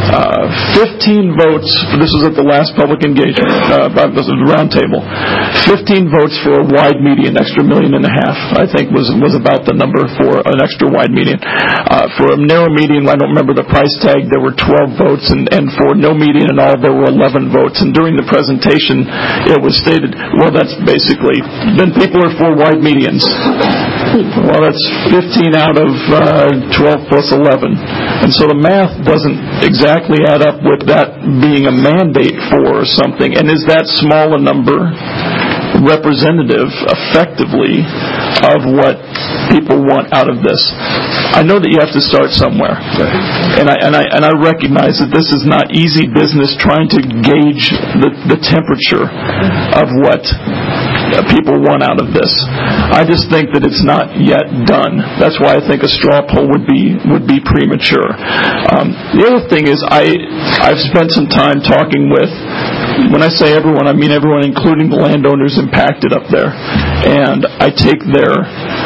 15 votes. This was at the last public engagement, this was the round table. 15 votes for a wide median, extra $1.5 million, I think was about the number for an extra wide median. For a narrow median, I don't remember the price tag, there were 12 votes, and for no median at all, there were 11 votes. And during the presentation, it was stated, well, that's basically, then people are for wide medians. Well, that's 15 out of 12 plus 11. And so the math doesn't exactly add up with that being a mandate for something. And is that small a number representative, effectively, of what people want out of this? I know that you have to start somewhere. And I recognize that this is not easy business trying to gauge the temperature of what people want out of this. I just think that it's not yet done. That's why I think a straw poll would be premature. The other thing is I've spent some time talking with, when I say everyone, I mean everyone, including the landowners impacted up there. And I take their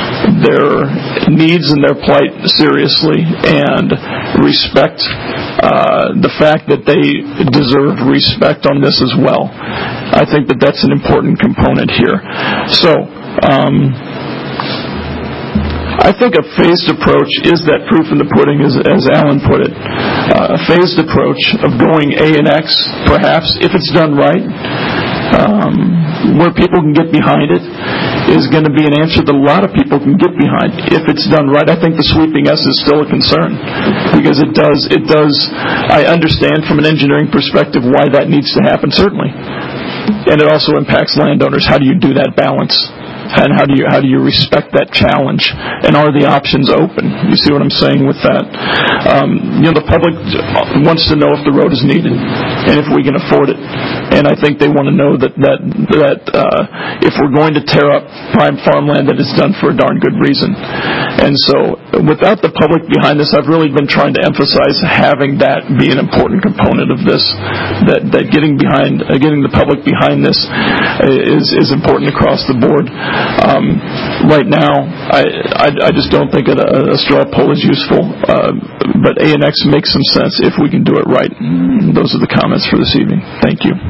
needs and their plight seriously and respect the fact that they deserve respect on this as well. I think that that's an important component here. So, I think a phased approach is that proof in the pudding, as Alan put it. A phased approach of going A and X, perhaps, if it's done right, where people can get behind it, is going to be an answer that a lot of people can get behind. If it's done right, I think the sweeping S is still a concern, because it does, I understand from an engineering perspective why that needs to happen, certainly. And it also impacts landowners. How do you do that balance? And how do you respect that challenge? And are the options open? You see what I'm saying with that? The public wants to know if the road is needed and if we can afford it. And I think they want to know that if we're going to tear up prime farmland, that it's done for a darn good reason. And so, without the public behind this, I've really been trying to emphasize having that be an important component of this. That getting the public behind this is important across the board. Right now, I just don't think a straw poll is useful, but A and X makes some sense if we can do it right. Those are the comments for this evening. Thank you.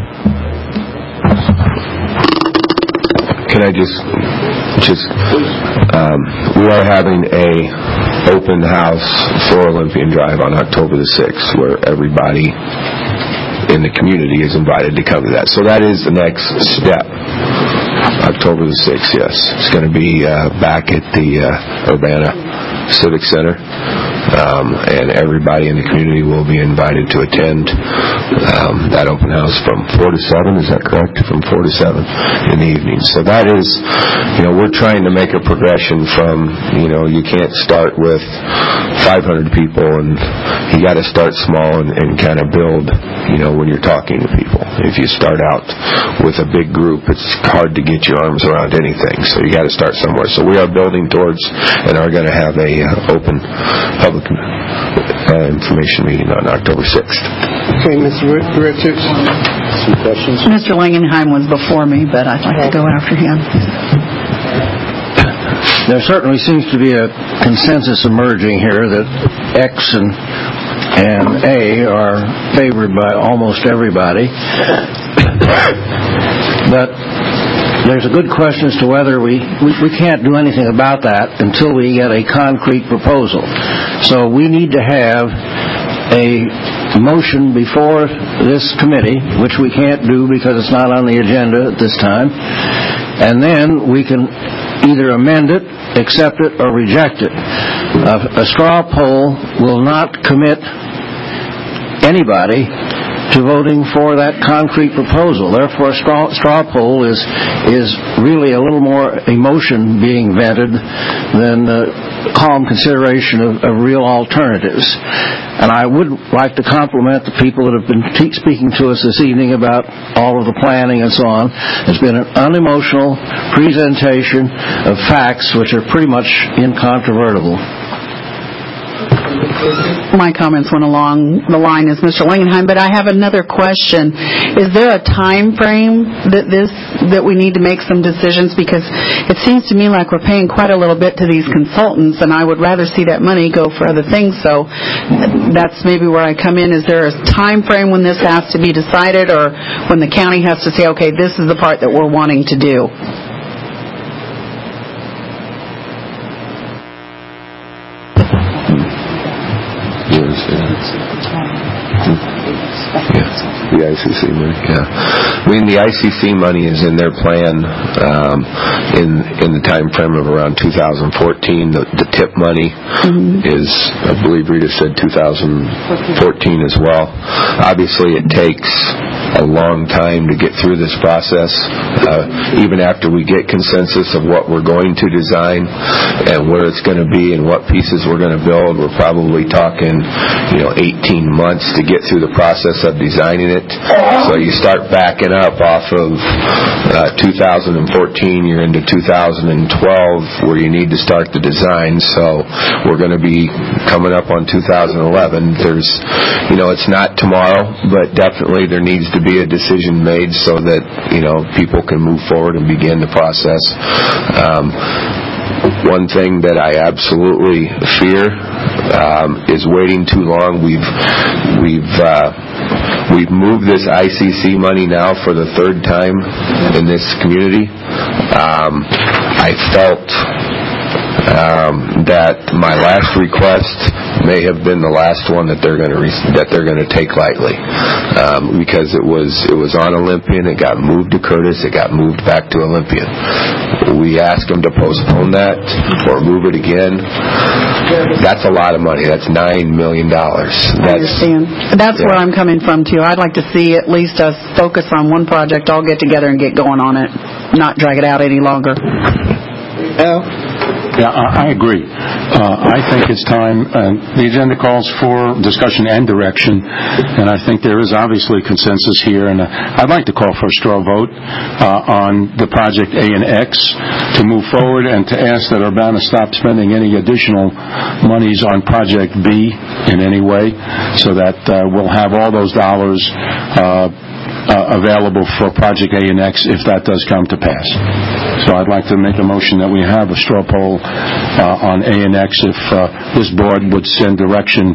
Can I just we are having a open house for Olympian Drive on October the 6th, where everybody in the community is invited to come to that. So that is the next step. October the 6th, yes. It's going to be back at the Urbana Civic Center, and everybody in the community will be invited to attend that open house from 4 to 7, is that correct? From 4 to 7 in the evening. So that is, we're trying to make a progression from, you can't start with 500 people, and you got to start small and kind of build, when you're talking to people. If you start out with a big group, it's hard to get your arms around anything, so you got to start somewhere. So we are building towards and are going to have a open public information meeting on October 6th. Okay, Mr. Richards. Some questions? Mr. Langenheim was before me, but I'd like to go after him. There certainly seems to be a consensus emerging here that X and A are favored by almost everybody. But there's a good question as to whether we can't do anything about that until we get a concrete proposal. So we need to have a motion before this committee, which we can't do because it's not on the agenda at this time, and then we can either amend it, accept it, or reject it. A straw poll will not commit anybody to voting for that concrete proposal. Therefore, a straw poll is really a little more emotion being vented than calm consideration of real alternatives. And I would like to compliment the people that have been speaking to us this evening about all of the planning and so on. It's been an unemotional presentation of facts which are pretty much incontrovertible. My comments went along the line as Mr. Langenheim, but I have another question. Is there a time frame that we need to make some decisions? Because it seems to me like we're paying quite a little bit to these consultants, and I would rather see that money go for other things. So that's maybe where I come in. Is there a time frame when this has to be decided, or when the county has to say, okay, this is the part that we're wanting to do? The ICC money, yeah. I mean, the ICC money is in their plan in the time frame of around 2014. The TIP money is, I believe Rita said 2014 as well. Obviously, it takes a long time to get through this process. Even after we get consensus of what we're going to design and where it's going to be and what pieces we're going to build, we're probably talking, 18 months to get through the process of designing it. So you start backing up off of 2014, you're into 2012 where you need to start the design. So we're going to be coming up on 2011. There's, it's not tomorrow, but definitely there needs to be a decision made so that, people can move forward and begin the process. One thing that I absolutely fear is waiting too long. We've moved this ICC money now for the third time in this community. I felt that my last request may have been the last one that they're going to take lightly, because it was on Olympian. It got moved to Curtis. It got moved back to Olympian. We asked them to postpone that or move it again. That's a lot of money. That's $9 million. I understand. That's where I'm coming from too. I'd like to see at least us focus on one project, all get together and get going on it, not drag it out any longer. Yeah, I agree. I think it's time. The agenda calls for discussion and direction, and I think there is obviously consensus here. And I'd like to call for a straw vote on the project A and X to move forward, and to ask that Urbana stop spending any additional monies on project B in any way, so that we'll have all those dollars available for project A and X if that does come to pass. So I'd like to make a motion that we have a straw poll on A and X if this board would send direction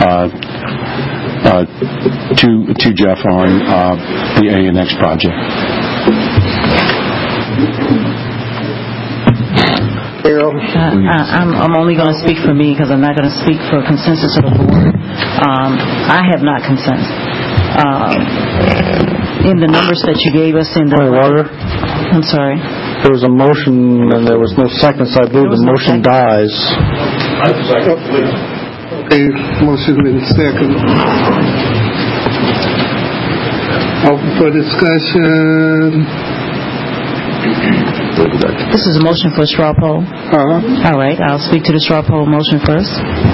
to Jeff on the A and X project. I'm only going to speak for me, because I'm not going to speak for consensus of the board. I have not consensus. In the numbers that you gave us in the... I'm sorry. There was a motion and there was no second, so I believe the motion dies. Okay, motion been second. Open for discussion. This is a motion for a straw poll. All right, I'll speak to the straw poll motion first.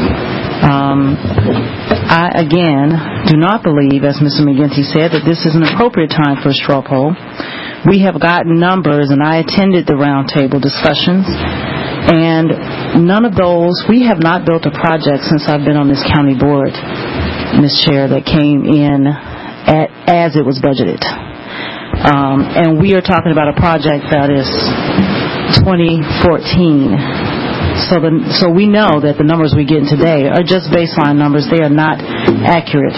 I, again, do not believe, as Mr. McGinty said, that this is an appropriate time for a straw poll. We have gotten numbers, and I attended the roundtable discussions, and none of those, we have not built a project since I've been on this county board, Ms. Chair, that came in as it was budgeted. And we are talking about a project that is 2014. So we know that the numbers we get today are just baseline numbers. They are not accurate.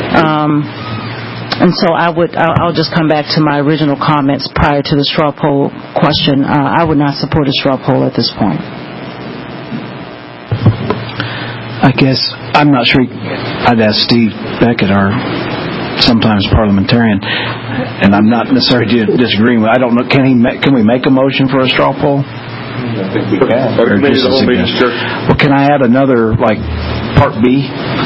And so I'll just come back to my original comments prior to the straw poll question. I would not support a straw poll at this point. I guess, I'm not sure, I'd ask Steve Beckett, our sometimes parliamentarian, and I'm not necessarily disagreeing with, I don't know, can we make a motion for a straw poll? I think we can. Well, can I add another, like, Part B?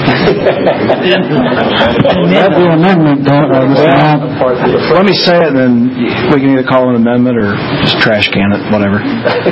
That'd be an amendment, Let me say it, and then we can either call it an amendment or just trash can it, whatever.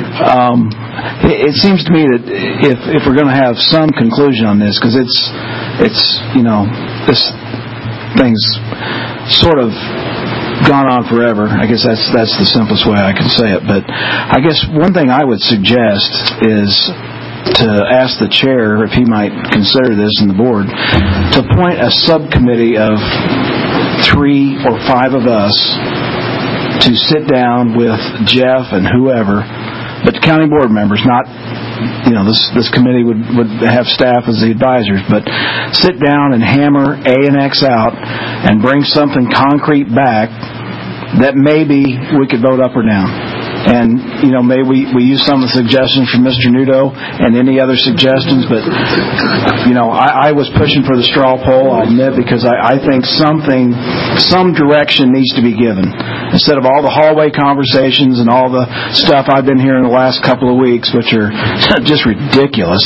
It seems to me that if we're going to have some conclusion on this, because it's this thing's sort of gone on forever. I guess that's the simplest way I can say it. But I guess one thing I would suggest is to ask the chair if he might consider this in the board to appoint a subcommittee of 3 or 5 of us to sit down with Jeff and whoever, but the county board members, not, this committee would have staff as the advisors, but sit down and hammer A and X out and bring something concrete back that maybe we could vote up or down. And, maybe we use some of the suggestions from Mr. Nudo and any other suggestions, but, I was pushing for the straw poll, I'll admit, because I think some direction needs to be given. Instead of all the hallway conversations and all the stuff I've been hearing the last couple of weeks, which are just ridiculous.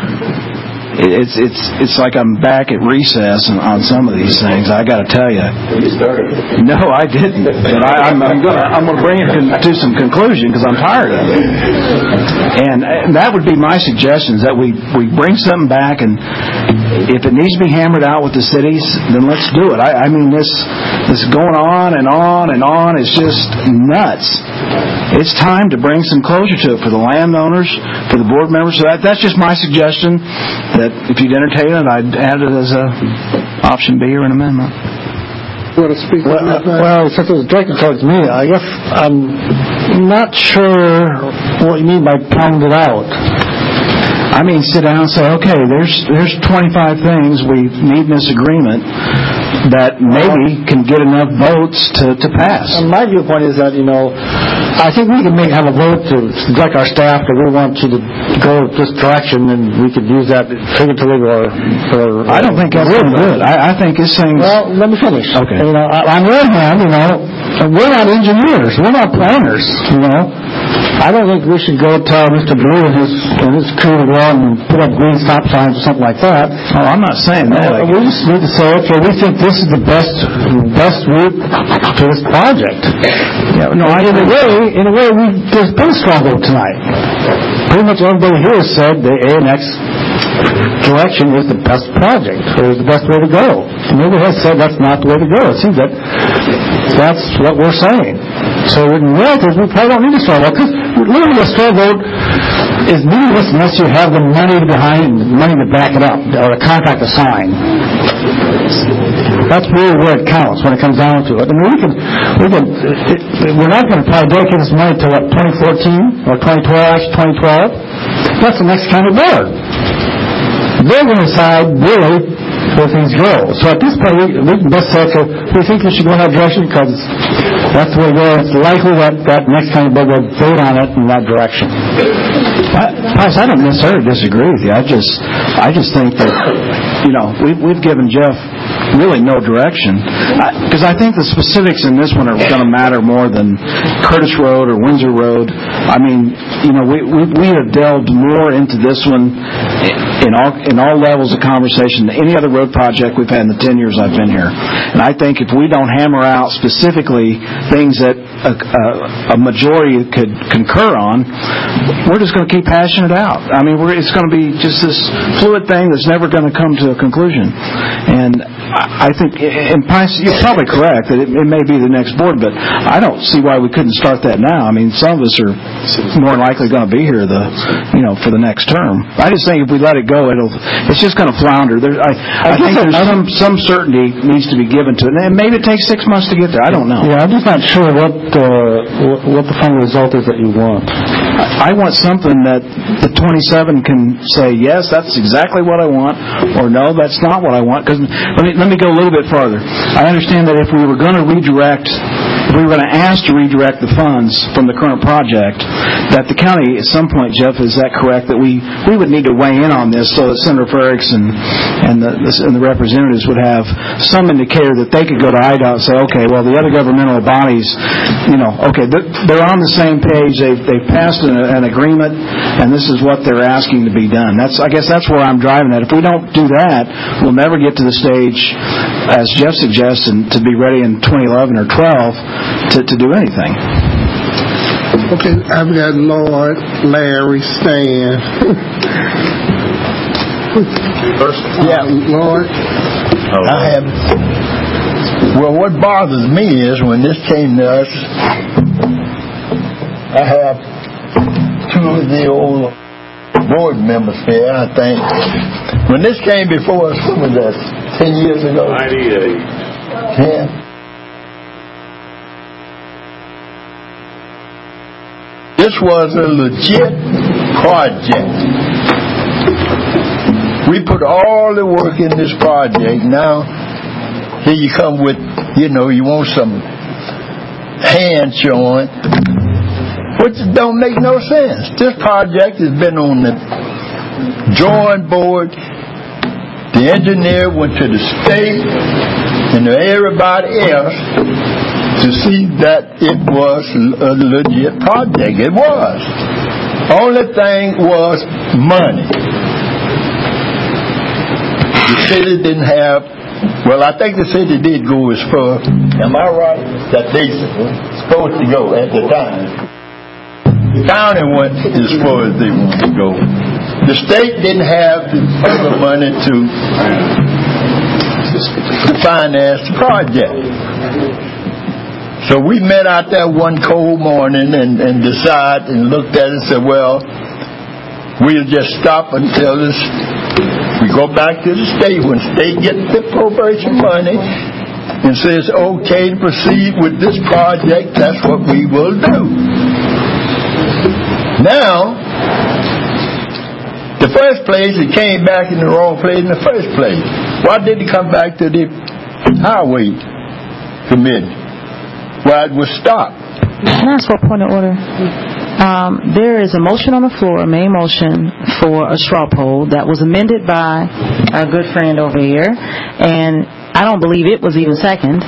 It's like I'm back at recess on some of these things. I got to tell you. You started. No, I didn't. But I'm going to bring it to some conclusion because I'm tired of it. And that would be my suggestion: is that we bring something back, and if it needs to be hammered out with the cities, then let's do it. I mean, this going on and on and on is just nuts. It's time to bring some closure to it for the landowners, for the board members. So that's just my suggestion. That if you'd entertain it, I'd add it as a option B or an amendment. You want to speak on that? Well, since it was directed towards me, I guess I'm not sure what you mean by pound it out. I mean, sit down and say, okay, there's 25 things we need in this agreement that maybe can get enough votes to pass. And my viewpoint is that, I think we can have a vote to direct our staff that we want you to go this direction, and we could use that figuratively or I don't think that's really good. I think it's saying... Well, let me finish. Okay. On one hand, we're not engineers. We're not planners, I don't think we should go tell Mr. Blue and his crew to go out and put up green stop signs or something like that. Oh, I'm not saying that. We just need to say, okay, we think this is the best route to this project. Yeah, no, in a way, there's been a strong vote tonight. Pretty much everybody here has said the ANX direction is the best project, or is the best way to go. Nobody has said that's not the way to go. It seems that that's what we're saying. So in reality, we probably don't need a straw vote, because literally a straw vote is meaningless unless you have the money to back it up, or a contract to sign. That's really where it counts when it comes down to it. I mean, we're not going to probably dedicate this money to 2014 or 2012, actually 2012. That's the next county board. They're going to decide really where things go. So at this point, we can best say, we think we should go in that direction because that's the way it goes. It's likely that next county board will vote on it in that direction. I don't necessarily disagree with you. I just think that, we've given Jeff really no direction. Because I think the specifics in this one are going to matter more than Curtis Road or Windsor Road. I mean, we have delved more into this one in all levels of conversation than any other road project we've had in the 10 years I've been here. And I think if we don't hammer out specifically things that a majority could concur on, we're just going to keep hashing it out. I mean, it's going to be just this fluid thing that's never going to come to a conclusion. And I think, you're probably correct that it may be the next board, but I don't see why we couldn't start that now. I mean, some of us are more likely going to be here for the next term. I just think if we let it go, it's just going to flounder. I think there's some certainty needs to be given to it, and maybe it takes 6 months to get there. I don't know. Yeah, I'm just not sure what the final result is that you want. I want something that the 27 can say, yes, that's exactly what I want, or no, that's not what I want. Because let me go a little bit farther. I understand that if we were going to ask to redirect the funds from the current project, that the county at some point, Jeff, is that correct, that we would need to weigh in on this so that Senator Frerichs and the representatives would have some indicator that they could go to IDOT and say, okay, well, the other governmental bodies, they're on the same page, they've passed an agreement, and this is what they're asking to be done. I guess that's where I'm driving at. If we don't do that, we'll never get to the stage, as Jeff suggests, and to be ready in 2011 or 12 to do anything. Okay, I've got Lord, Larry, Stan. Yeah, Lord. I have. Well, what bothers me is when this came to us, I have two of the old board members here, I think. When this came before us, what was that, 10 years ago? 98. 10. This was a legit project. We put all the work in this project. Now, here you come with, you want some hand showing, which don't make no sense. This project has been on the drawing board. The engineer went to the state and to everybody else to see that it was a legit project. It was. Only thing was money. The city didn't have, I think the city did go as far, am I right, that they were supposed to go at the time. The county went as far as they wanted to go. The state didn't have the other money to finance the project. So we met out there one cold morning and decided and looked at it and said, well, we'll just stop until we go back to the state. When the state gets the appropriation money and says okay to proceed with this project, that's what we will do. Now, the first place, it came back in the wrong place in the first place. Why did it come back to the highway committee? Well, it was stopped. Can I ask for a point of order? There is a motion on the floor, a main motion for a straw poll that was amended by our good friend over here, and I don't believe it was even second.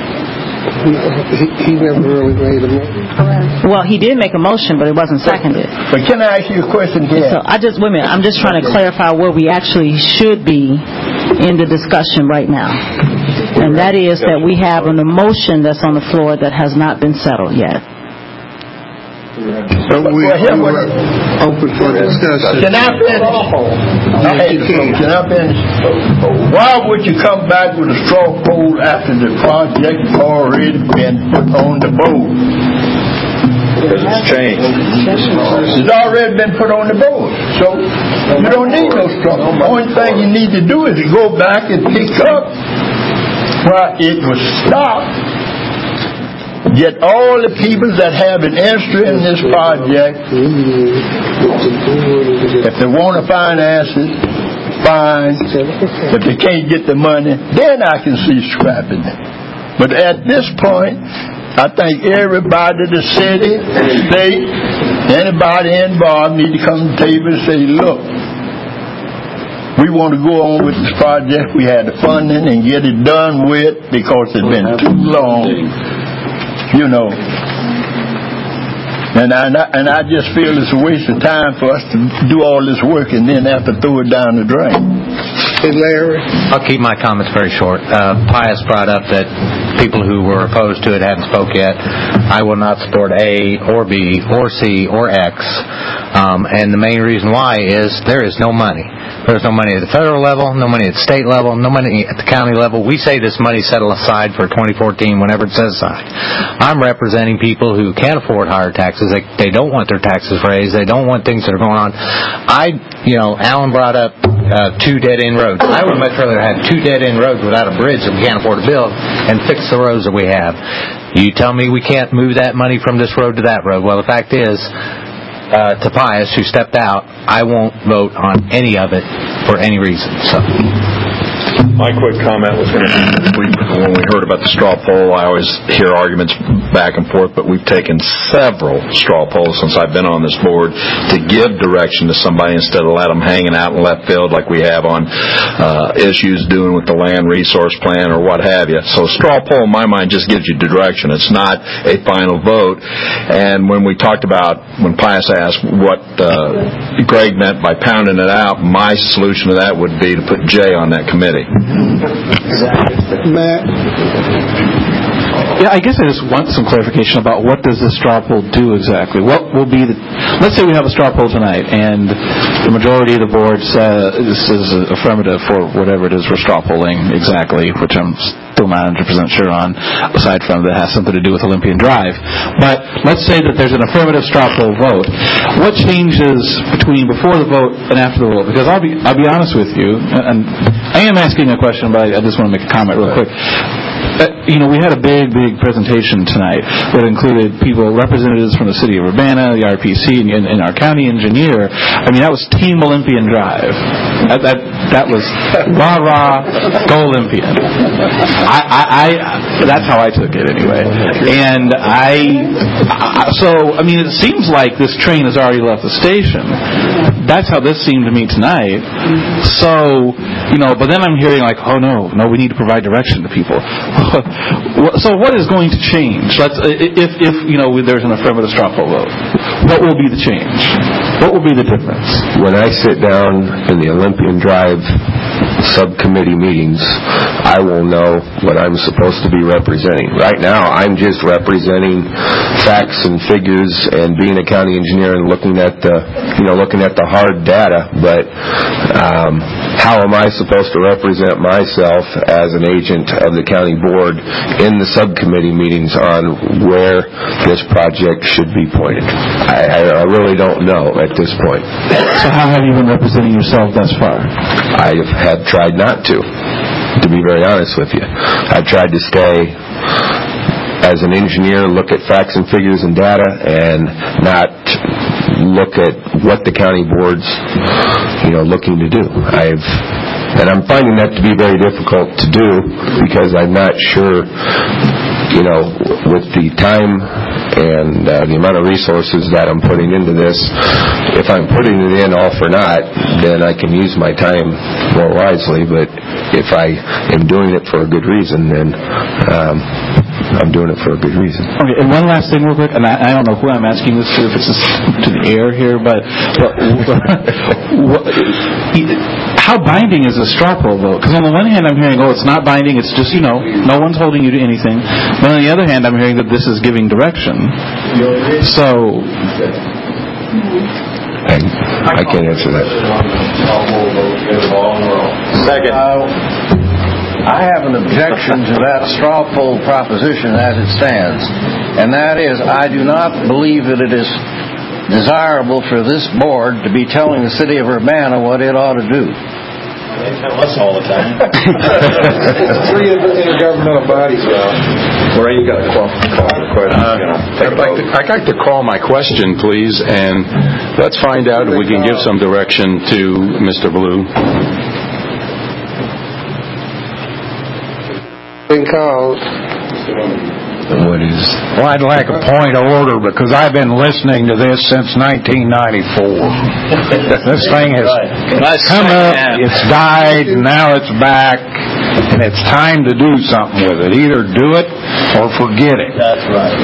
He never really made a motion. Well, he did make a motion, but it wasn't seconded. But can I ask you a question here? So wait a minute. I'm just trying to clarify where we actually should be in the discussion right now. And that is that we have an emotion that's on the floor that has not been settled yet. So we're open for discussion. Can I finish? Why would you come back with a straw poll after the project already been put on the board? Because it's changed. It's already been put on the board. So you don't need no straw poll. The only thing you need to do is to go back and pick up where it was stopped. Get all the people that have an interest in this project, if they want to finance it, fine. If they can't get the money, then I can see scrapping it. But at this point, I think everybody, the city, the state, anybody involved need to come to the table and say, look, we want to go on with this project. We had the funding and get it done with because it's been too long. You know, and I just feel it's a waste of time for us to do all this work and then have to throw it down the drain. Hey, Larry? I'll keep my comments very short. Pius brought up that people who were opposed to it hadn't spoke yet. I will not support A or B or C or X, and the main reason why is there is no money. There's no money at the federal level, no money at the state level, no money at the county level. We say this money set aside for 2014 whenever it's set aside. I'm representing people who can't afford higher taxes. They don't want their taxes raised. They don't want things that are going on. Alan brought up 2 dead-end roads. I would much rather have 2 dead-end roads without a bridge that we can't afford to build and fix the roads that we have. You tell me we can't move that money from this road to that road. Well, the fact is, to Pius, who stepped out, I won't vote on any of it for any reason. So, my quick comment was going to be, when we heard about the straw poll, I always hear arguments back and forth, but we've taken several straw polls since I've been on this board to give direction to somebody instead of let them hanging out in left field like we have on issues doing with the land resource plan or what have you. So straw poll, in my mind, just gives you direction. It's not a final vote. And when we talked about, when Pius asked what Greg meant by pounding it out, my solution to that would be to put Jay on that committee. Matt? Yeah, I guess I just want some clarification about what does this straw poll do exactly. What will be the... Let's say we have a straw poll tonight, and the majority of the board says this is affirmative for whatever it is we're straw polling exactly, which I'm still not 100% sure on, aside from that has something to do with Olympian Drive. But let's say that there's an affirmative straw poll vote. What changes between before the vote and after the vote? Because I'll be honest with you, and I am asking a question, but I just want to make a comment real quick. We had a big presentation tonight that included representatives from the city of Urbana, the RPC, and our county engineer. I mean, that was Team Olympian Drive. That was rah-rah, go Olympian. That's how I took it anyway. And it seems like this train has already left the station. That's how this seemed to me tonight. So, but then I'm hearing like, oh no, we need to provide direction to people. So what is going to change? If there's an affirmative straw poll vote, what will be the change? What will be the difference? When I sit down in the Olympian Drive subcommittee meetings, I will know what I'm supposed to be representing. Right now, I'm just representing facts and figures and being a county engineer and looking at the hard data. But how am I supposed to represent myself as an agent of the county board in the subcommittee meetings on where this project should be pointed? I really don't know at this point. So how have you been representing yourself thus far? I have tried not to be very honest with you. I've tried to stay as an engineer, look at facts and figures and data, and not look at what the county board's looking to do. And I'm finding that to be very difficult to do because I'm not sure, with the time And the amount of resources that I'm putting into this, if I'm putting it in all for naught, then I can use my time more wisely. But if I am doing it for a good reason, then I'm doing it for a good reason. Okay, and one last thing real quick, and I don't know who I'm asking this to, if it's to the air here, but how binding is a straw poll vote? Because on the one hand I'm hearing, it's not binding, it's just, no one's holding you to anything. But on the other hand I'm hearing that this is giving direction. So... I can't answer that. Second. I have an objection to that straw poll proposition as it stands, and that is I do not believe that it is desirable for this board to be telling the city of Urbana what it ought to do. They tell us all the time. Three intergovernmental bodies, Where you got to call the question? I'd like to call my question, please, and let's find out if we can give some direction to Mr. Blue. Been called. What is? Well, I'd like a point of order because I've been listening to this since 1994. This thing has come up, it's died, and now it's back, and it's time to do something with it. Either do it or forget it. That's right.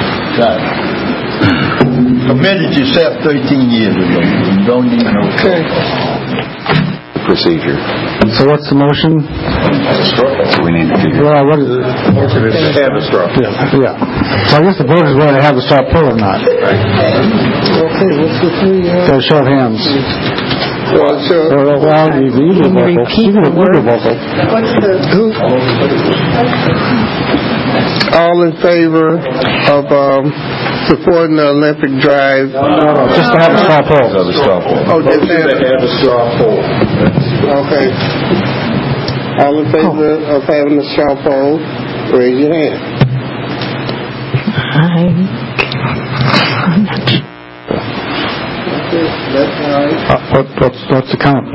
Committed yourself 13 years ago. You don't need no procedure. So what's the motion? We need to figure out. What is it? Have a straw. Yeah. So I guess the vote is whether to have a straw poll or not. Okay, what's the three? Show of hands. Well, sure. Well, you can repeat the word. What's the who? All in favor of supporting the Olympic Drive? No, just to have a straw poll. Oh, just to have a straw poll. Okay. All in favor of having a straw poll, raise your hand. I'm not sure. What's the count?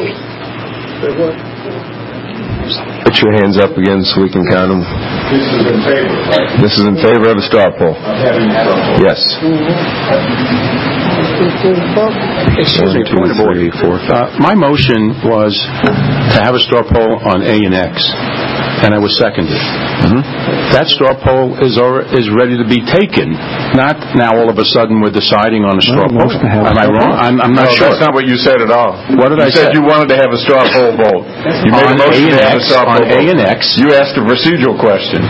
Put your hands up again so we can count them. This is in favor, right? This is in favor of a straw poll. Yes. Excuse me, point of order. My motion was to have a straw poll on A and X, and I was seconded. That straw poll is ready to be taken. Not now all of a sudden we're deciding on a straw poll. Am I wrong? I'm not sure. That's not what you said at all. What did I say? You said you wanted to have a straw poll vote. You made a motion to have a straw poll vote. On A and X. You asked a procedural question.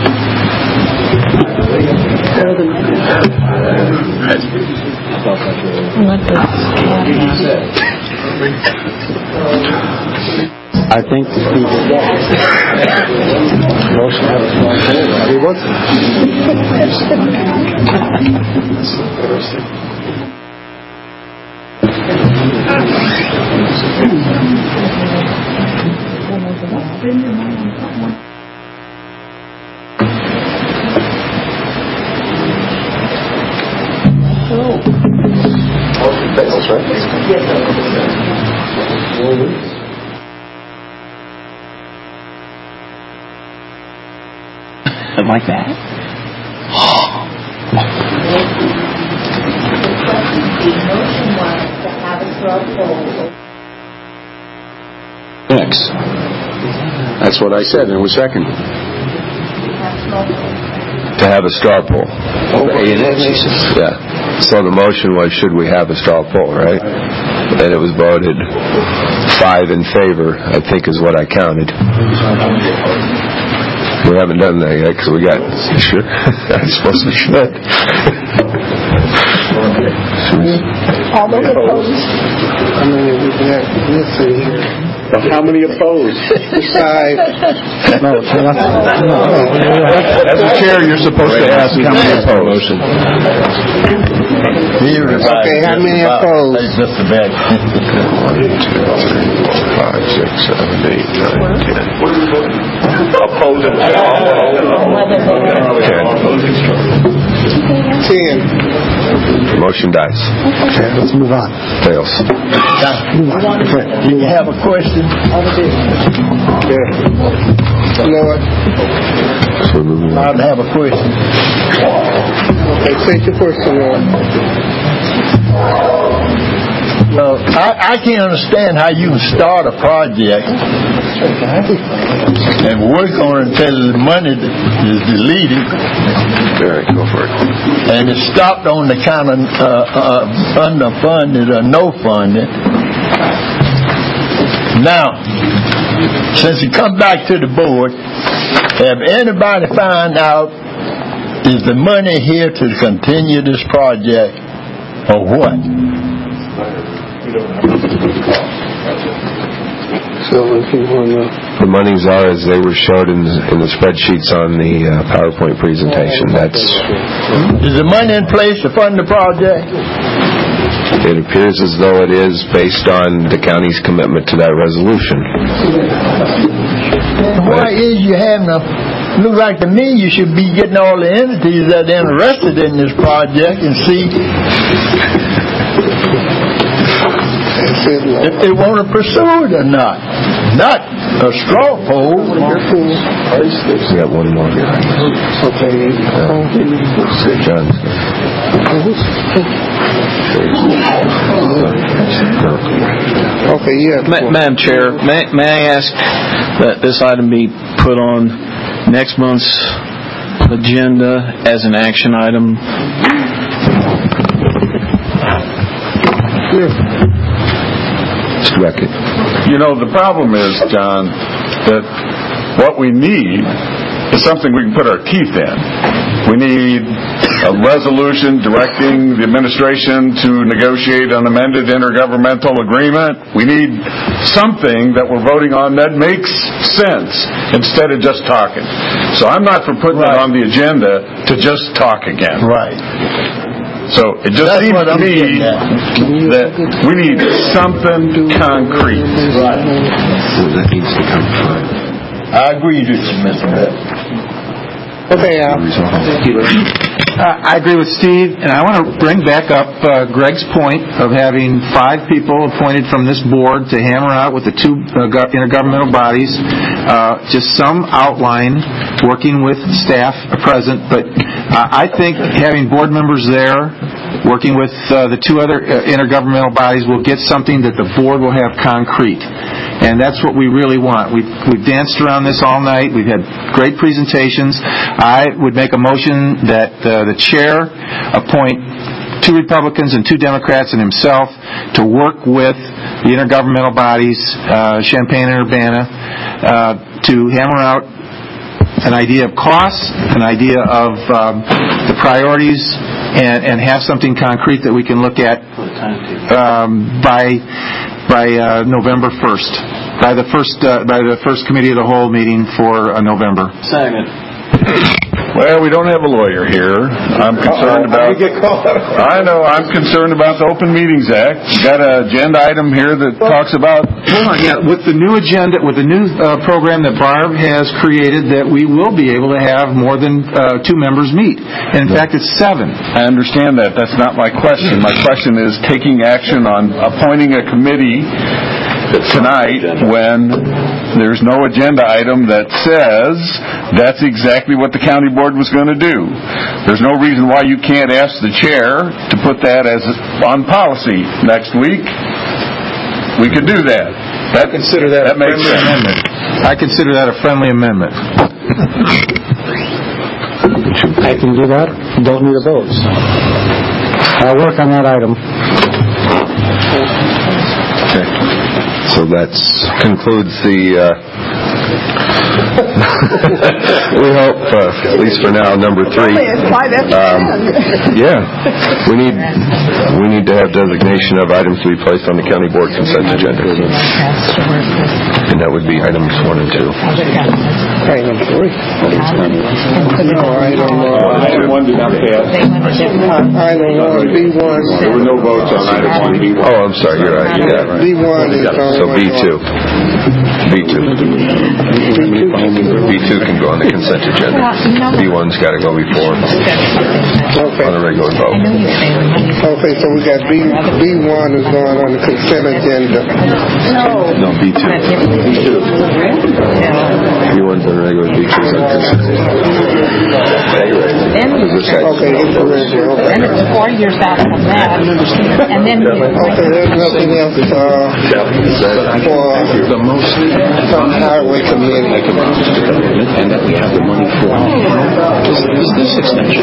I think motion to have a straw poll. He wasn't. That's right. Like that. X. That's what I said, and it was second. To have a straw poll. Yeah. So the motion was, should we have a straw poll, right? And it was voted 5 in favor, I think is what I counted. We haven't done that yet because we got... Sure. I suppose we should. All those opposed? I mean, let's see here. How many opposed? 5. No. As a chair, you're supposed to ask how many opposed. Okay, how many opposed? That's just a bad. 1, 2, 3, 4, 5, 6, 7, 8, 9, 10. Opposed. 10. 10. Motion dies. Okay, let's move on. Fails. Do you have a question? Yeah. You know what? I'd have a question. Okay, say your question, Lord. Well, I can't understand how you can start a project and work on it until the money is deleted. Go for it. And it's stopped on the kind of underfunded or no funded. Now, since it come back to the board, have anybody found out is the money here to continue this project or what? The monies are as they were showed in the spreadsheets on the PowerPoint presentation. Is the money in place to fund the project? It appears as though it is based on the county's commitment to that resolution. Why is you having a... Look like to me you should be getting all the entities that are interested in this project and see if they want to pursue it or not. Not a straw poll. We got one more. Okay. John. Okay, yeah. Madam Chair, may I ask that this item be put on next month's agenda as an action item? You know, the problem is, John, that what we need is something we can put our teeth in. We need a resolution directing the administration to negotiate an amended intergovernmental agreement. We need something that we're voting on that makes sense instead of just talking. So I'm not for putting it on the agenda to just talk again. Right. So it just seems to me that we need something concrete. Right. So that needs to come from. I agree with you, Mr. Bell. Okay, I agree with Steve, and I want to bring back up Greg's point of having 5 people appointed from this board to hammer out with the 2 intergovernmental bodies, just some outline, working with staff present. But I think having board members there, working with the 2 other intergovernmental bodies, will get something that the board will have concrete. And that's what we really want. We've danced around this all night. We've had great presentations. I would make a motion that the chair appoint 2 Republicans and 2 Democrats and himself to work with the intergovernmental bodies, Champaign and Urbana, to hammer out an idea of costs, an idea of the priorities, and have something concrete that we can look at by November 1st, by the first committee of the whole meeting for November. Second. Well, we don't have a lawyer here. I'm concerned about. I know. I'm concerned about the Open Meetings Act. We've got an agenda item here that talks about. With the new agenda, with the new program that Barb has created, that we will be able to have more than 2 members meet. And in fact, it's 7. I understand that. That's not my question. My question is taking action on appointing a committee tonight when there's no agenda item that says that's exactly what the county board was going to do. There's no reason why you can't ask the chair to put that as on policy next week. We could do that. I consider that a friendly amendment. I consider that a friendly amendment. I can do that. Don't need a vote. I'll work on that item. Okay. So that concludes the, we hope, at least for now, number 3. Yeah. We need to have designation of items to be placed on the county board consent agenda. And that would be items 1 and 2. Item 3. No, Item 1 did not pass. Item 1, B1. There were no votes on item 1, B1. Oh, I'm sorry, you're right. You got it right. B1 is on. So B2. B2 can go on the consent agenda. B1's got to go before on the regular vote. Okay, so we got B1 is going on the consent agenda. No, B2. B1's on the regular, B2's on the consent agenda. Okay, it's the regular. Then it's 4 years out from that. And then okay, there's nothing else for highway committee. And that we have the money for is this extension.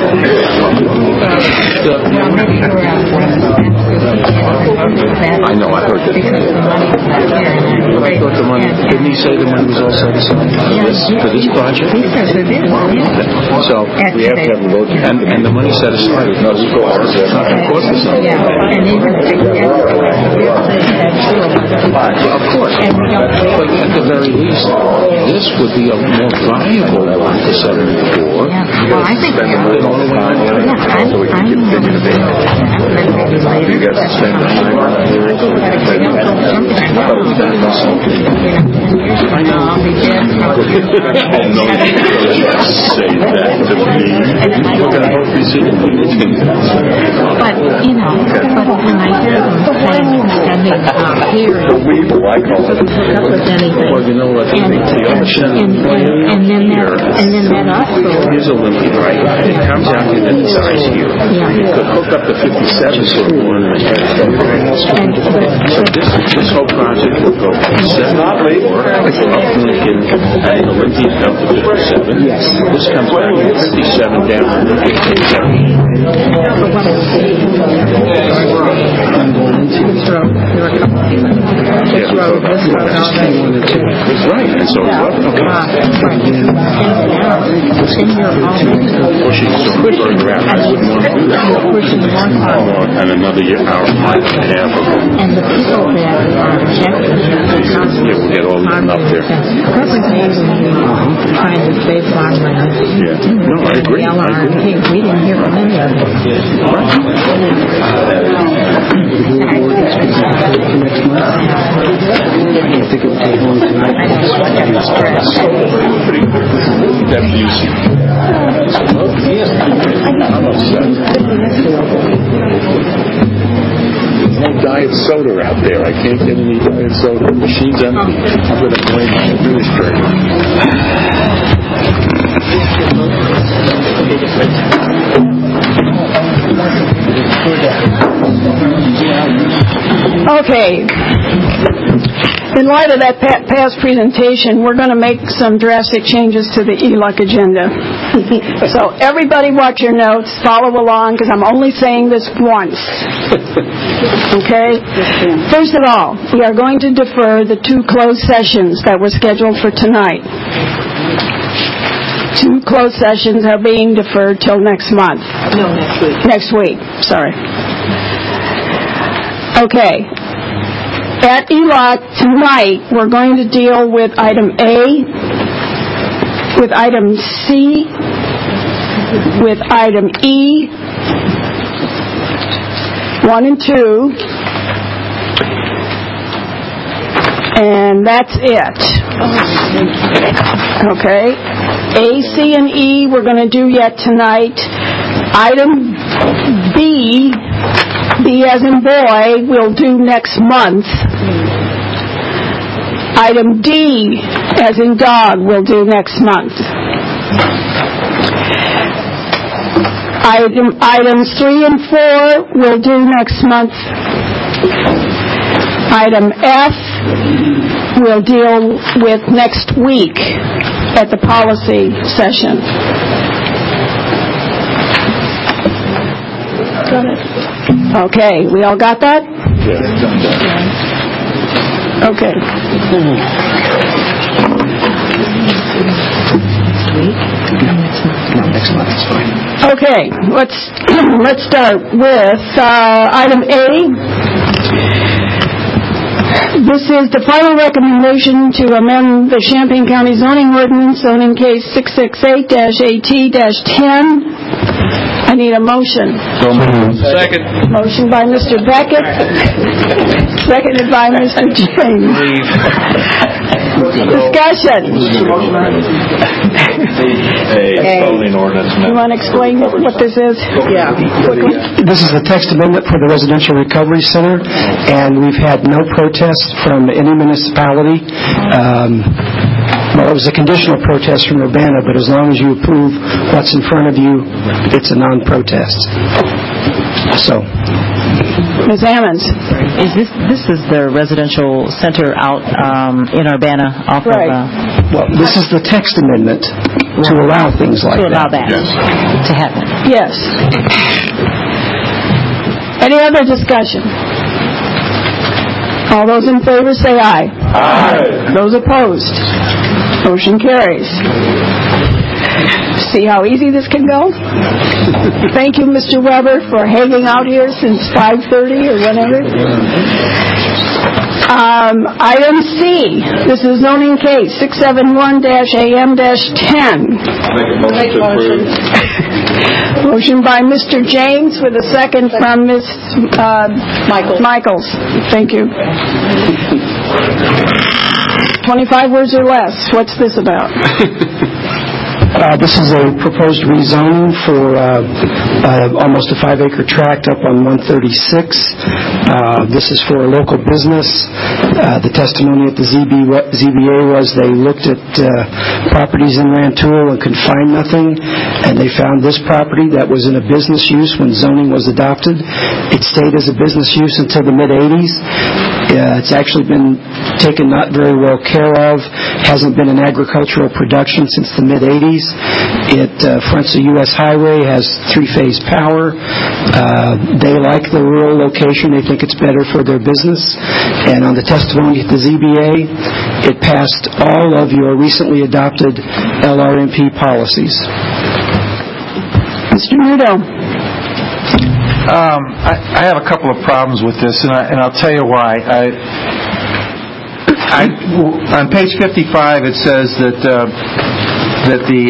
I know, I heard that. But I thought the money, didn't he say the money was all set aside for this project? So we have to have a vote, and the money set aside is not cost us something. Of course. But at the very least, this would be a more viable one to 74. Well, I think so we can get opinion of it. You guys spend the time. I know. Say that to me. But, you know, when I hear them saying extending here, Well, you know what? and then that also. Here's Olympian, right? It comes out in the size here. You could hook up the 57 for 1.5. So this whole project will go from 74 up Lincoln and Olympian down to 57. This comes back to 57 down to 57. Right, and so pushing so further out, I wouldn't want to do that. And another hour and a half ago. And the people that are objecting, we'll get all even up there. trying to save farmland. Yeah, no, I agree. We didn't hear from any of them. I think it would take long tonight. That's easy. I'm upset. There's no diet soda out there. I can't get any diet soda. The machine's empty. I'm going to blame my administrator. Okay. In light of that past presentation, we're going to make some drastic changes to the ELUC agenda. So everybody watch your notes, follow along, because I'm only saying this once. Okay? First of all, we are going to defer the 2 closed sessions that were scheduled for tonight. 2 closed sessions are being deferred till next month. No, next week. Next week, sorry. Okay. At ELOT tonight, we're going to deal with item A, with item C, with item E, 1 and 2, and that's it. Okay? A, C, and E we're going to do yet tonight. Item B, B as in boy, we'll do next month. Item D, as in dog, we'll do next month. Items 3 and 4 we'll do next month. Item F we'll deal with next week at the policy session. Okay, we all got that? Okay. Next month is fine. Okay, let's start with item A. This is the final recommendation to amend the Champaign County zoning ordinance, zoning case 668-AT-10. I need a motion. Second. Motion by Mr. Beckett, seconded by Mr. James. Discussion. You want to explain what this is? Yeah. Quickly. This is the text amendment for the Residential Recovery Center, and we've had no protests from any municipality. Well, it was a conditional protest from Urbana, but as long as you approve what's in front of you, it's a non-protest. So, Ms. Ammons. This is the residential center out in Urbana off right. Well, this is the text amendment to allow things like that. To allow that to happen. Yes. Any other discussion? All those in favor say aye. Aye. Those opposed? Motion carries. See how easy this can go? Thank you, Mr. Weber, for hanging out here since 5:30 or whenever. Item C. This is zoning case 671-AM-10. Make a motion to approve. Motion by Mr. James with a second from Ms. Michaels. Thank you. 25 words or less. What's this about? This is a proposed rezoning for almost a 5-acre tract up on 136. This is for a local business. The testimony at the ZBA was they looked at properties in Rantoul and could find nothing, and they found this property that was in a business use when zoning was adopted. It stayed as a business use until the mid-'80s. It's actually been taken not very well care of. Hasn't been an agricultural production since the mid-'80s. It fronts a U.S. highway, has 3-phase power. They like the rural location. They think it's better for their business. And on the testimony at the ZBA, it passed all of your recently adopted LRMP policies. Mr. Muto. I have a couple of problems with this, and I'll tell you why. On page 55, it says that the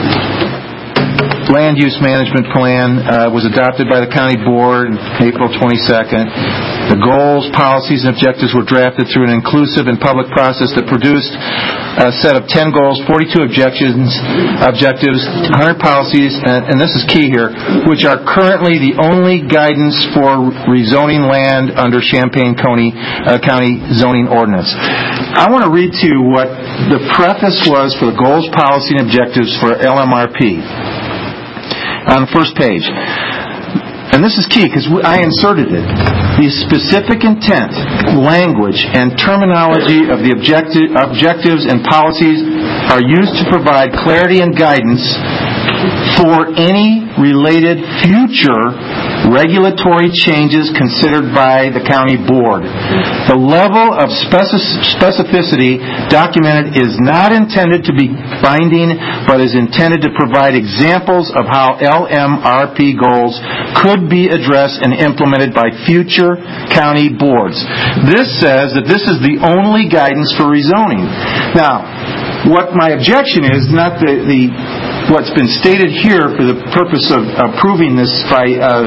land use management plan was adopted by the county board April 22nd. The goals, policies, and objectives were drafted through an inclusive and public process that produced a set of 10 goals, 42 objectives, 100 policies, and this is key here, which are currently the only guidance for rezoning land under Champaign County zoning ordinance. I want to read to you what the preface was for the goals, policy, and objectives for LMRP on the first page. And this is key because I inserted it. The specific intent, language, and terminology of the objectives and policies are used to provide clarity and guidance for any related future regulatory changes considered by the county board. The level of specificity documented is not intended to be binding, but is intended to provide examples of how LMRP goals could be addressed and implemented by future county boards. This says that this is the only guidance for rezoning. Now, what my objection is, not what's been stated here for the purpose of approving this by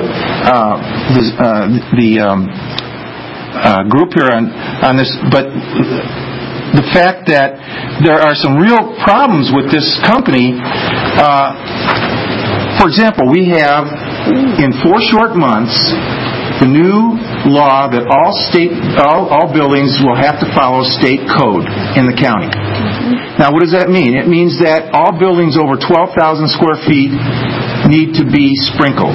the group here on this, but the fact that there are some real problems with this company. For example, we have in 4 short months the new law that all buildings will have to follow state code in the county. Now, what does that mean? It means that all buildings over 12,000 square feet need to be sprinklered.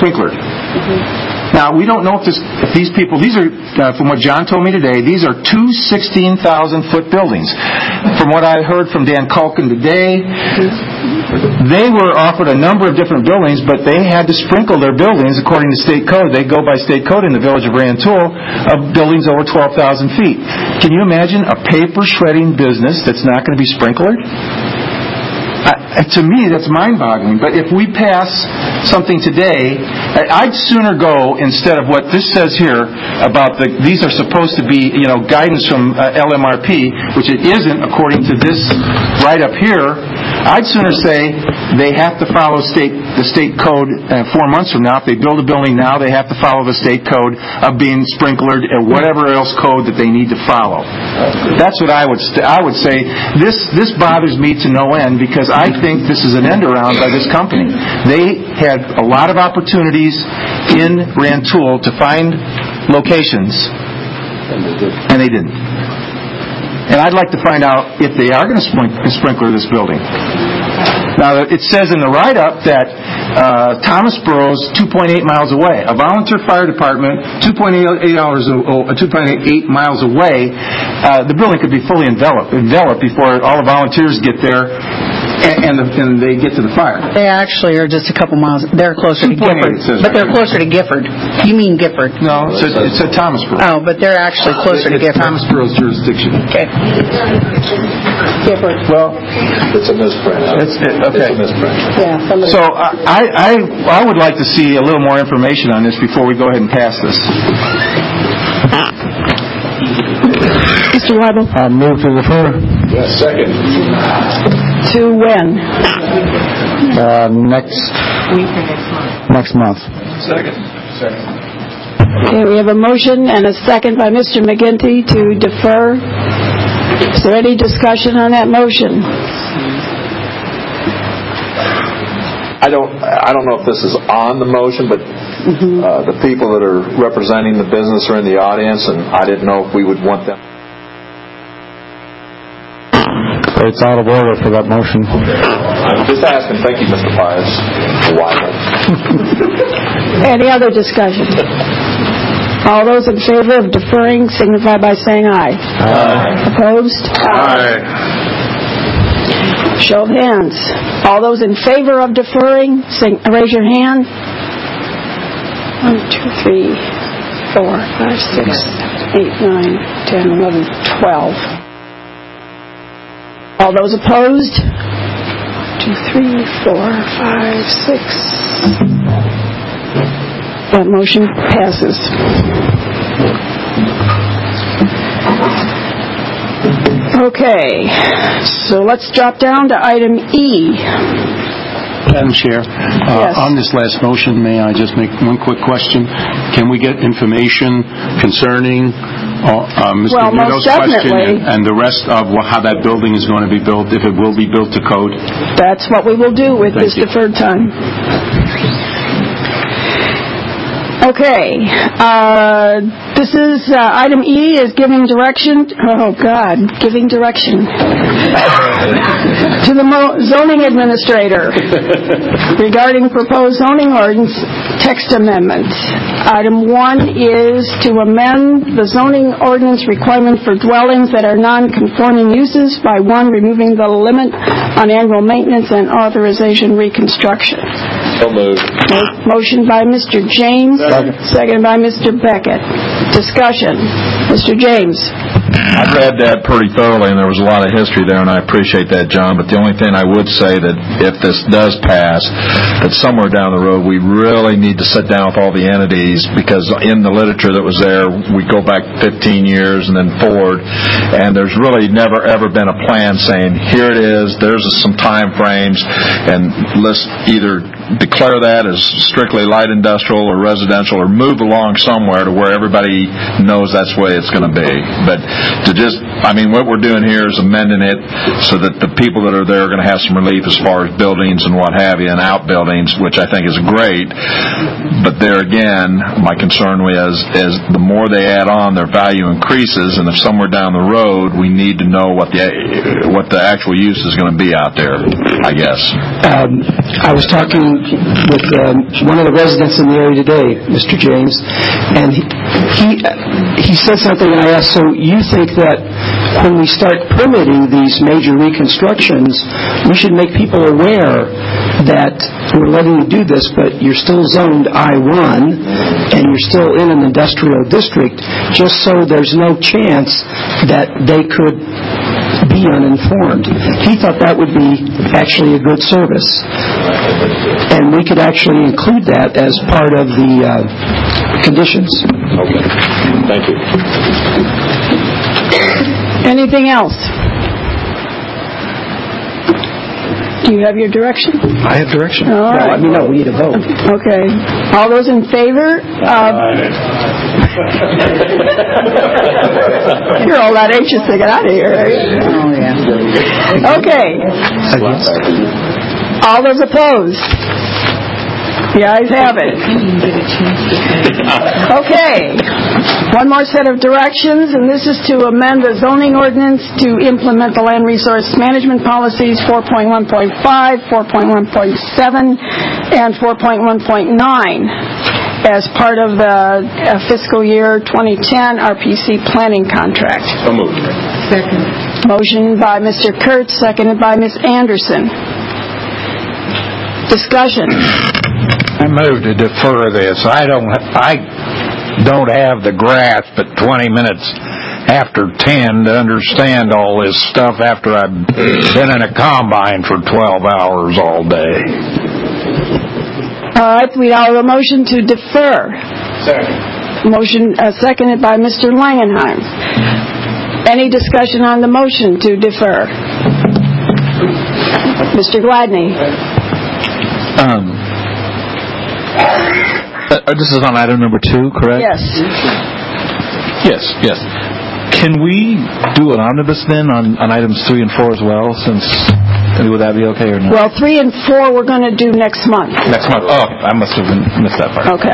Now, we don't know if these people, these are, from what John told me today, these are 2 16,000-foot buildings. From what I heard from Dan Culkin today, they were offered a number of different buildings, but they had to sprinkle their buildings according to state code. They go by state code in the village of Rantoul of buildings over 12,000 feet. Can you imagine a paper shredding business that's not going to be sprinklered? to me, that's mind-boggling. But if we pass something today, I'd sooner go, instead of what this says here about these are supposed to be, guidance from LMRP, which it isn't according to this right up here. I'd sooner say they have to follow the state code 4 months from now. If they build a building now, they have to follow the state code of being sprinklered or whatever else code that they need to follow. That's what I would say. This bothers me to no end because I think this is an end around by this company. They had a lot of opportunities in Rantoul to find locations, and they didn't. And I'd like to find out if they are going to sprinkler this building. Now, it says in the write-up that Thomasboro's 2.8 miles away. A volunteer fire department, 2.8 miles away, the building could be fully enveloped before all the volunteers get there and they get to the fire. They actually are just a couple miles. They're closer to Gifford. But they're closer to Gifford. You mean Gifford? No, it's at Thomasboro. Oh, but they're actually closer to Gifford. It's Thomasboro's jurisdiction. Okay. Gifford. Well, it's a misprint. Okay. It's a misprint. Yeah. So I would like to see a little more information on this before we go ahead and pass this. Mr. Weibel? Move to defer. Yes, second. To when? Next month. Second. Okay, we have a motion and a second by Mr. McGinty to defer. Is there any discussion on that motion? I don't know if this is on the motion, but the people that are representing the business are in the audience, and I didn't know if we would want them. It's out of order for that motion. I'm just asking. Thank you, Mr. Pius. Any other discussion? All those in favor of deferring signify by saying aye. Aye. Opposed? Aye. Show of hands. All those in favor of deferring, raise your hand. 1, 2, 3, 4, 5, 6, 8, 9, 10, 11, 12. All those opposed? 1, 2, 3, 4, 5, 6. That motion passes. Okay, so let's drop down to item E. Madam Chair, on this last motion, may I just make one quick question? Can we get information concerning Mr. Nito's question and the rest of how that building is going to be built, if it will be built to code? That's what we will do with this deferred time. Okay, this is item E is giving direction. Giving direction to the zoning administrator regarding proposed zoning ordinance text amendment. Item 1 is to amend the zoning ordinance requirement for dwellings that are non-conforming uses by 1, removing the limit on annual maintenance and authorization reconstruction. So moved. Motion by Mr. James. Second by Mr. Beckett. Discussion. Mr. James. I've read that pretty thoroughly, and there was a lot of history there, and I appreciate that, John. But the only thing I would say that if this does pass, that somewhere down the road we really need to sit down with all the entities, because in the literature that was there, we go back 15 years and then forward, and there's really never ever been a plan saying, here it is, there's some time frames, and let's either declare that as strictly light industrial or residential, or move along somewhere to where everybody knows that's the way it's going to be. But to just, what we're doing here is amending it so that the people that are there are going to have some relief as far as buildings and what have you, and outbuildings, which I think is great. But there again, my concern is the more they add on, their value increases, and if somewhere down the road we need to know what the actual use is going to be out there, I guess. I was talking with one of the residents in the area today, Mr. James, and he said something, and I asked, so you think that when we start permitting these major reconstructions, we should make people aware that we're letting you do this, but you're still zoned I-1 and you're still in an industrial district, just so there's no chance that they could be be uninformed. He thought that would be actually a good service. And we could actually include that as part of the conditions. Okay. Thank you. Anything else? Do you have your direction? I have direction. All right. Let me know. We need a vote. Okay. All those in favor? You're all that anxious to get out of here, right? Oh, yeah. Okay. All those opposed? The ayes have it. Okay. One more set of directions, and this is to amend the zoning ordinance to implement the land resource management policies 4.1.5, 4.1.7, and 4.1.9 as part of the fiscal year 2010 RPC planning contract. So moved. Second. Motion by Mr. Kurtz, seconded by Ms. Anderson. Discussion. I move to defer this. I don't have the grasp at 20 minutes after 10 to understand all this stuff after I've been in a combine for 12 hours all day. All right, we have a motion to defer. Second. Motion seconded by Mr. Langenheim. Any discussion on the motion to defer? Mr. Gladney. This is on item number 2, correct? Yes. Yes. Can we do an omnibus then on items 3 and 4 as well? Would that be okay or not? Well, 3 and 4 we're going to do next month. Next month. Oh, I must have missed that part. Okay.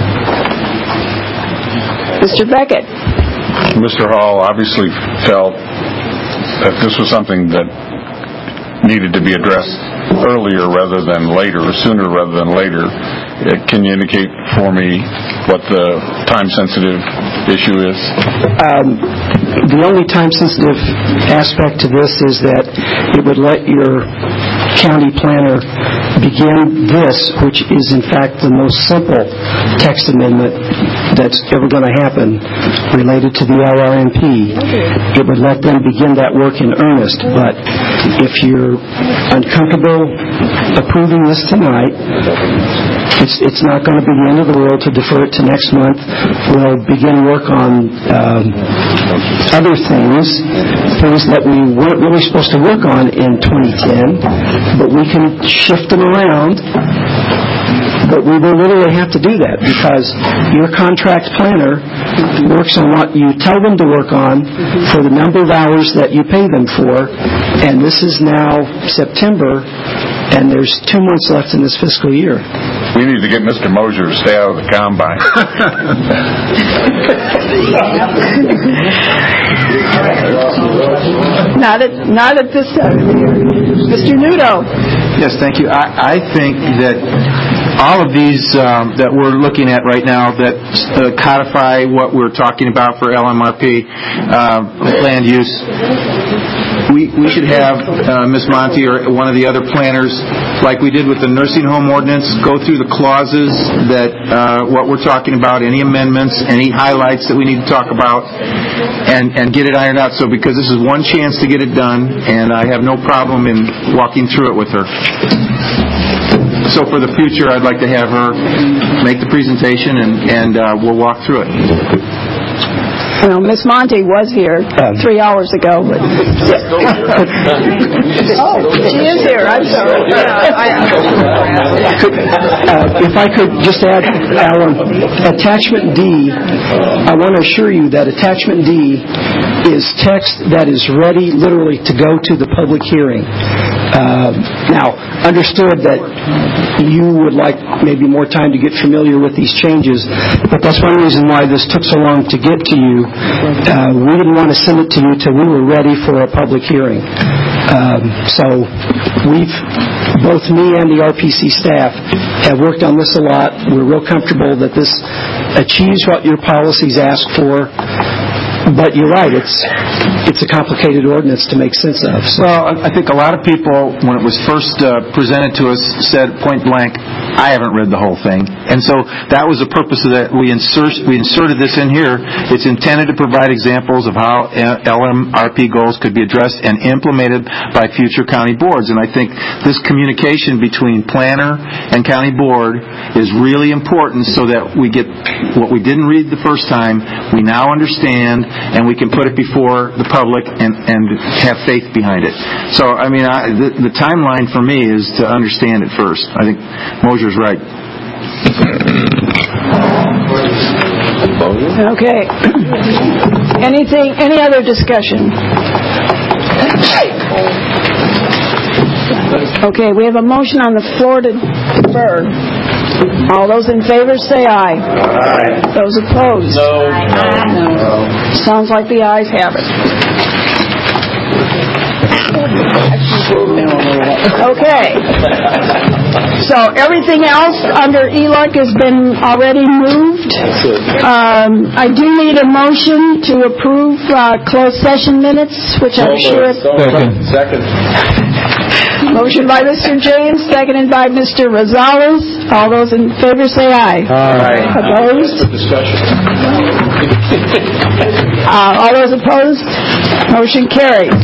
Mr. Beckett. Mr. Hall obviously felt that this was something that needed to be addressed earlier rather than later, or sooner rather than later. Can you indicate for me what the time-sensitive issue is? The only time-sensitive aspect to this is that it would let your county planner begin this, which is in fact the most simple text amendment that's ever going to happen related to the LRMP. It would let them begin that work in earnest. But if you're uncomfortable approving this tonight, it's not going to be the end of the world to defer it to next month. We'll begin work on other things that we weren't really supposed to work on in 2010, but we can shift them around. But we will literally have to do that because your contract planner works on what you tell them to work on for the number of hours that you pay them for, and this is now September, and there's 2 months left in this fiscal year. We need to get Mr. Mosier to stay out of the combine. Not at this time of the year. Mr. Nudo. Yes, thank you. I think that all of these that we're looking at right now that codify what we're talking about for LMRP land use, we should have Ms. Monty or one of the other planners, like we did with the nursing home ordinance, go through the clauses that what we're talking about, any amendments, any highlights that we need to talk about, and get it ironed out. So because this is one chance to get it done, and I have no problem in walking through it with her. So for the future, I'd like to have her make the presentation, and we'll walk through it. Well, Miss Monty was here 3 hours ago. But oh, she is here. I'm sorry. If I could just add, Alan, Attachment D, I want to assure you that Attachment D is text that is ready literally to go to the public hearing. Now, understood that you would like maybe more time to get familiar with these changes, but that's one reason why this took so long to get to you. We didn't want to send it to you till we were ready for a public hearing. So both me and the RPC staff have worked on this a lot. We're real comfortable that this achieves what your policies ask for. But you're right, it's it's a complicated ordinance to make sense of. So. Well, I think a lot of people, when it was first presented to us, said point blank, I haven't read the whole thing. And so that was the purpose of that. We inserted this in here. It's intended to provide examples of how LMRP goals could be addressed and implemented by future county boards. And I think this communication between planner and county board is really important so that we get what we didn't read the first time, we now understand, and we can put it before the public and have faith behind it. So, I mean, the timeline for me is to understand it first. I think Mosier's right. Okay. Any other discussion? Okay, we have a motion on the floor to defer. All those in favor say aye. Aye. Those opposed? No. Sounds like the ayes have it. Okay. So everything else under ELUC has been already moved. I do need a motion to approve closed session minutes, which I'm sure... Second. Motion by Mr. James, seconded by Mr. Rosales. All those in favor say aye. Aye. Opposed? All those opposed? Motion carries.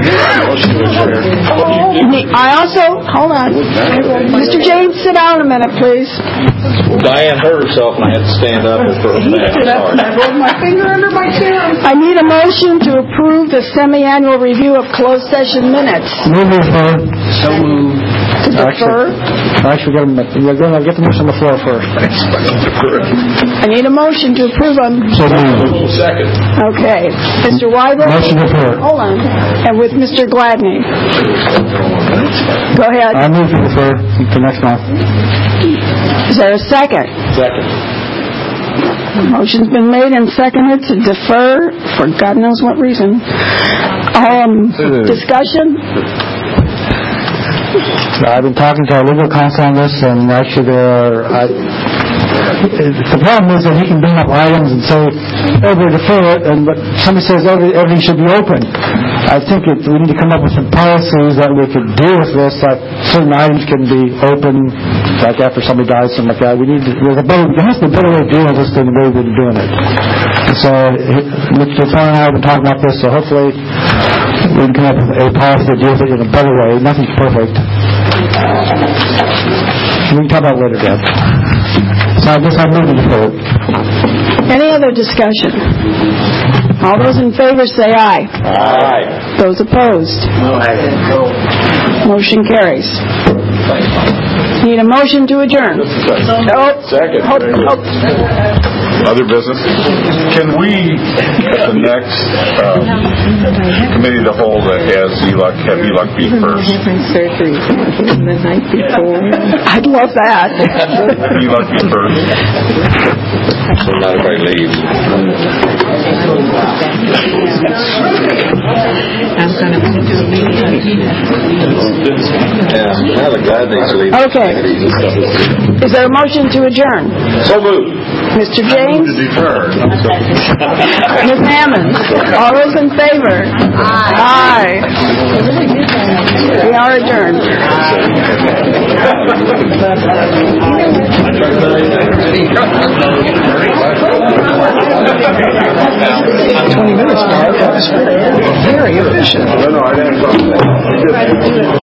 I also, hold on. Mr. James, sit down a minute, please. Diane hurt herself and I had to stand up for her back. I rolled my finger under my chin. I need a motion to approve the semi-annual review of closed session minutes. Move defer. So moved. To defer? Actually, we're going to get the motion on the floor first. I need a motion to approve them. So moved. Second. Okay. Mr. Weibel? Motion defer. Hold on. And with Mr. Gladney. Go ahead. I move to defer to next month. Is there a second? Second. Motion's been made and seconded to defer for God knows what reason. Discussion? I've been talking to our legal counsel on this, and actually the problem is that he can bring up items and say, we defer it, but somebody says everything should be open. I think we need to come up with some policies that we could deal with this, that certain items can be open, like after somebody dies, something like that. There has to be a better way of dealing with this than the way we've been doing it. So, Mr. Thorne and I have been talking about this, so hopefully we can come up with a policy that deals with it in a better way. Nothing's perfect. We can talk about it later, Deb. So I guess I'm moving forward. Any other discussion? All those in favor say aye. Aye. Those opposed? Motion carries. Need a motion to adjourn. Second. Other business? Can we, at the next committee of the whole that has ELUC, have ELUC be first? Having surgery the night before. I'd love that. ELUC be first. So not everybody leaves. I'm going to do a meeting. Yeah, now the guy needs to leave. Okay. Is there a motion to adjourn? So moved. Mr. James? To defer. Ms. Hammond? All those in favor? Aye. We are adjourned.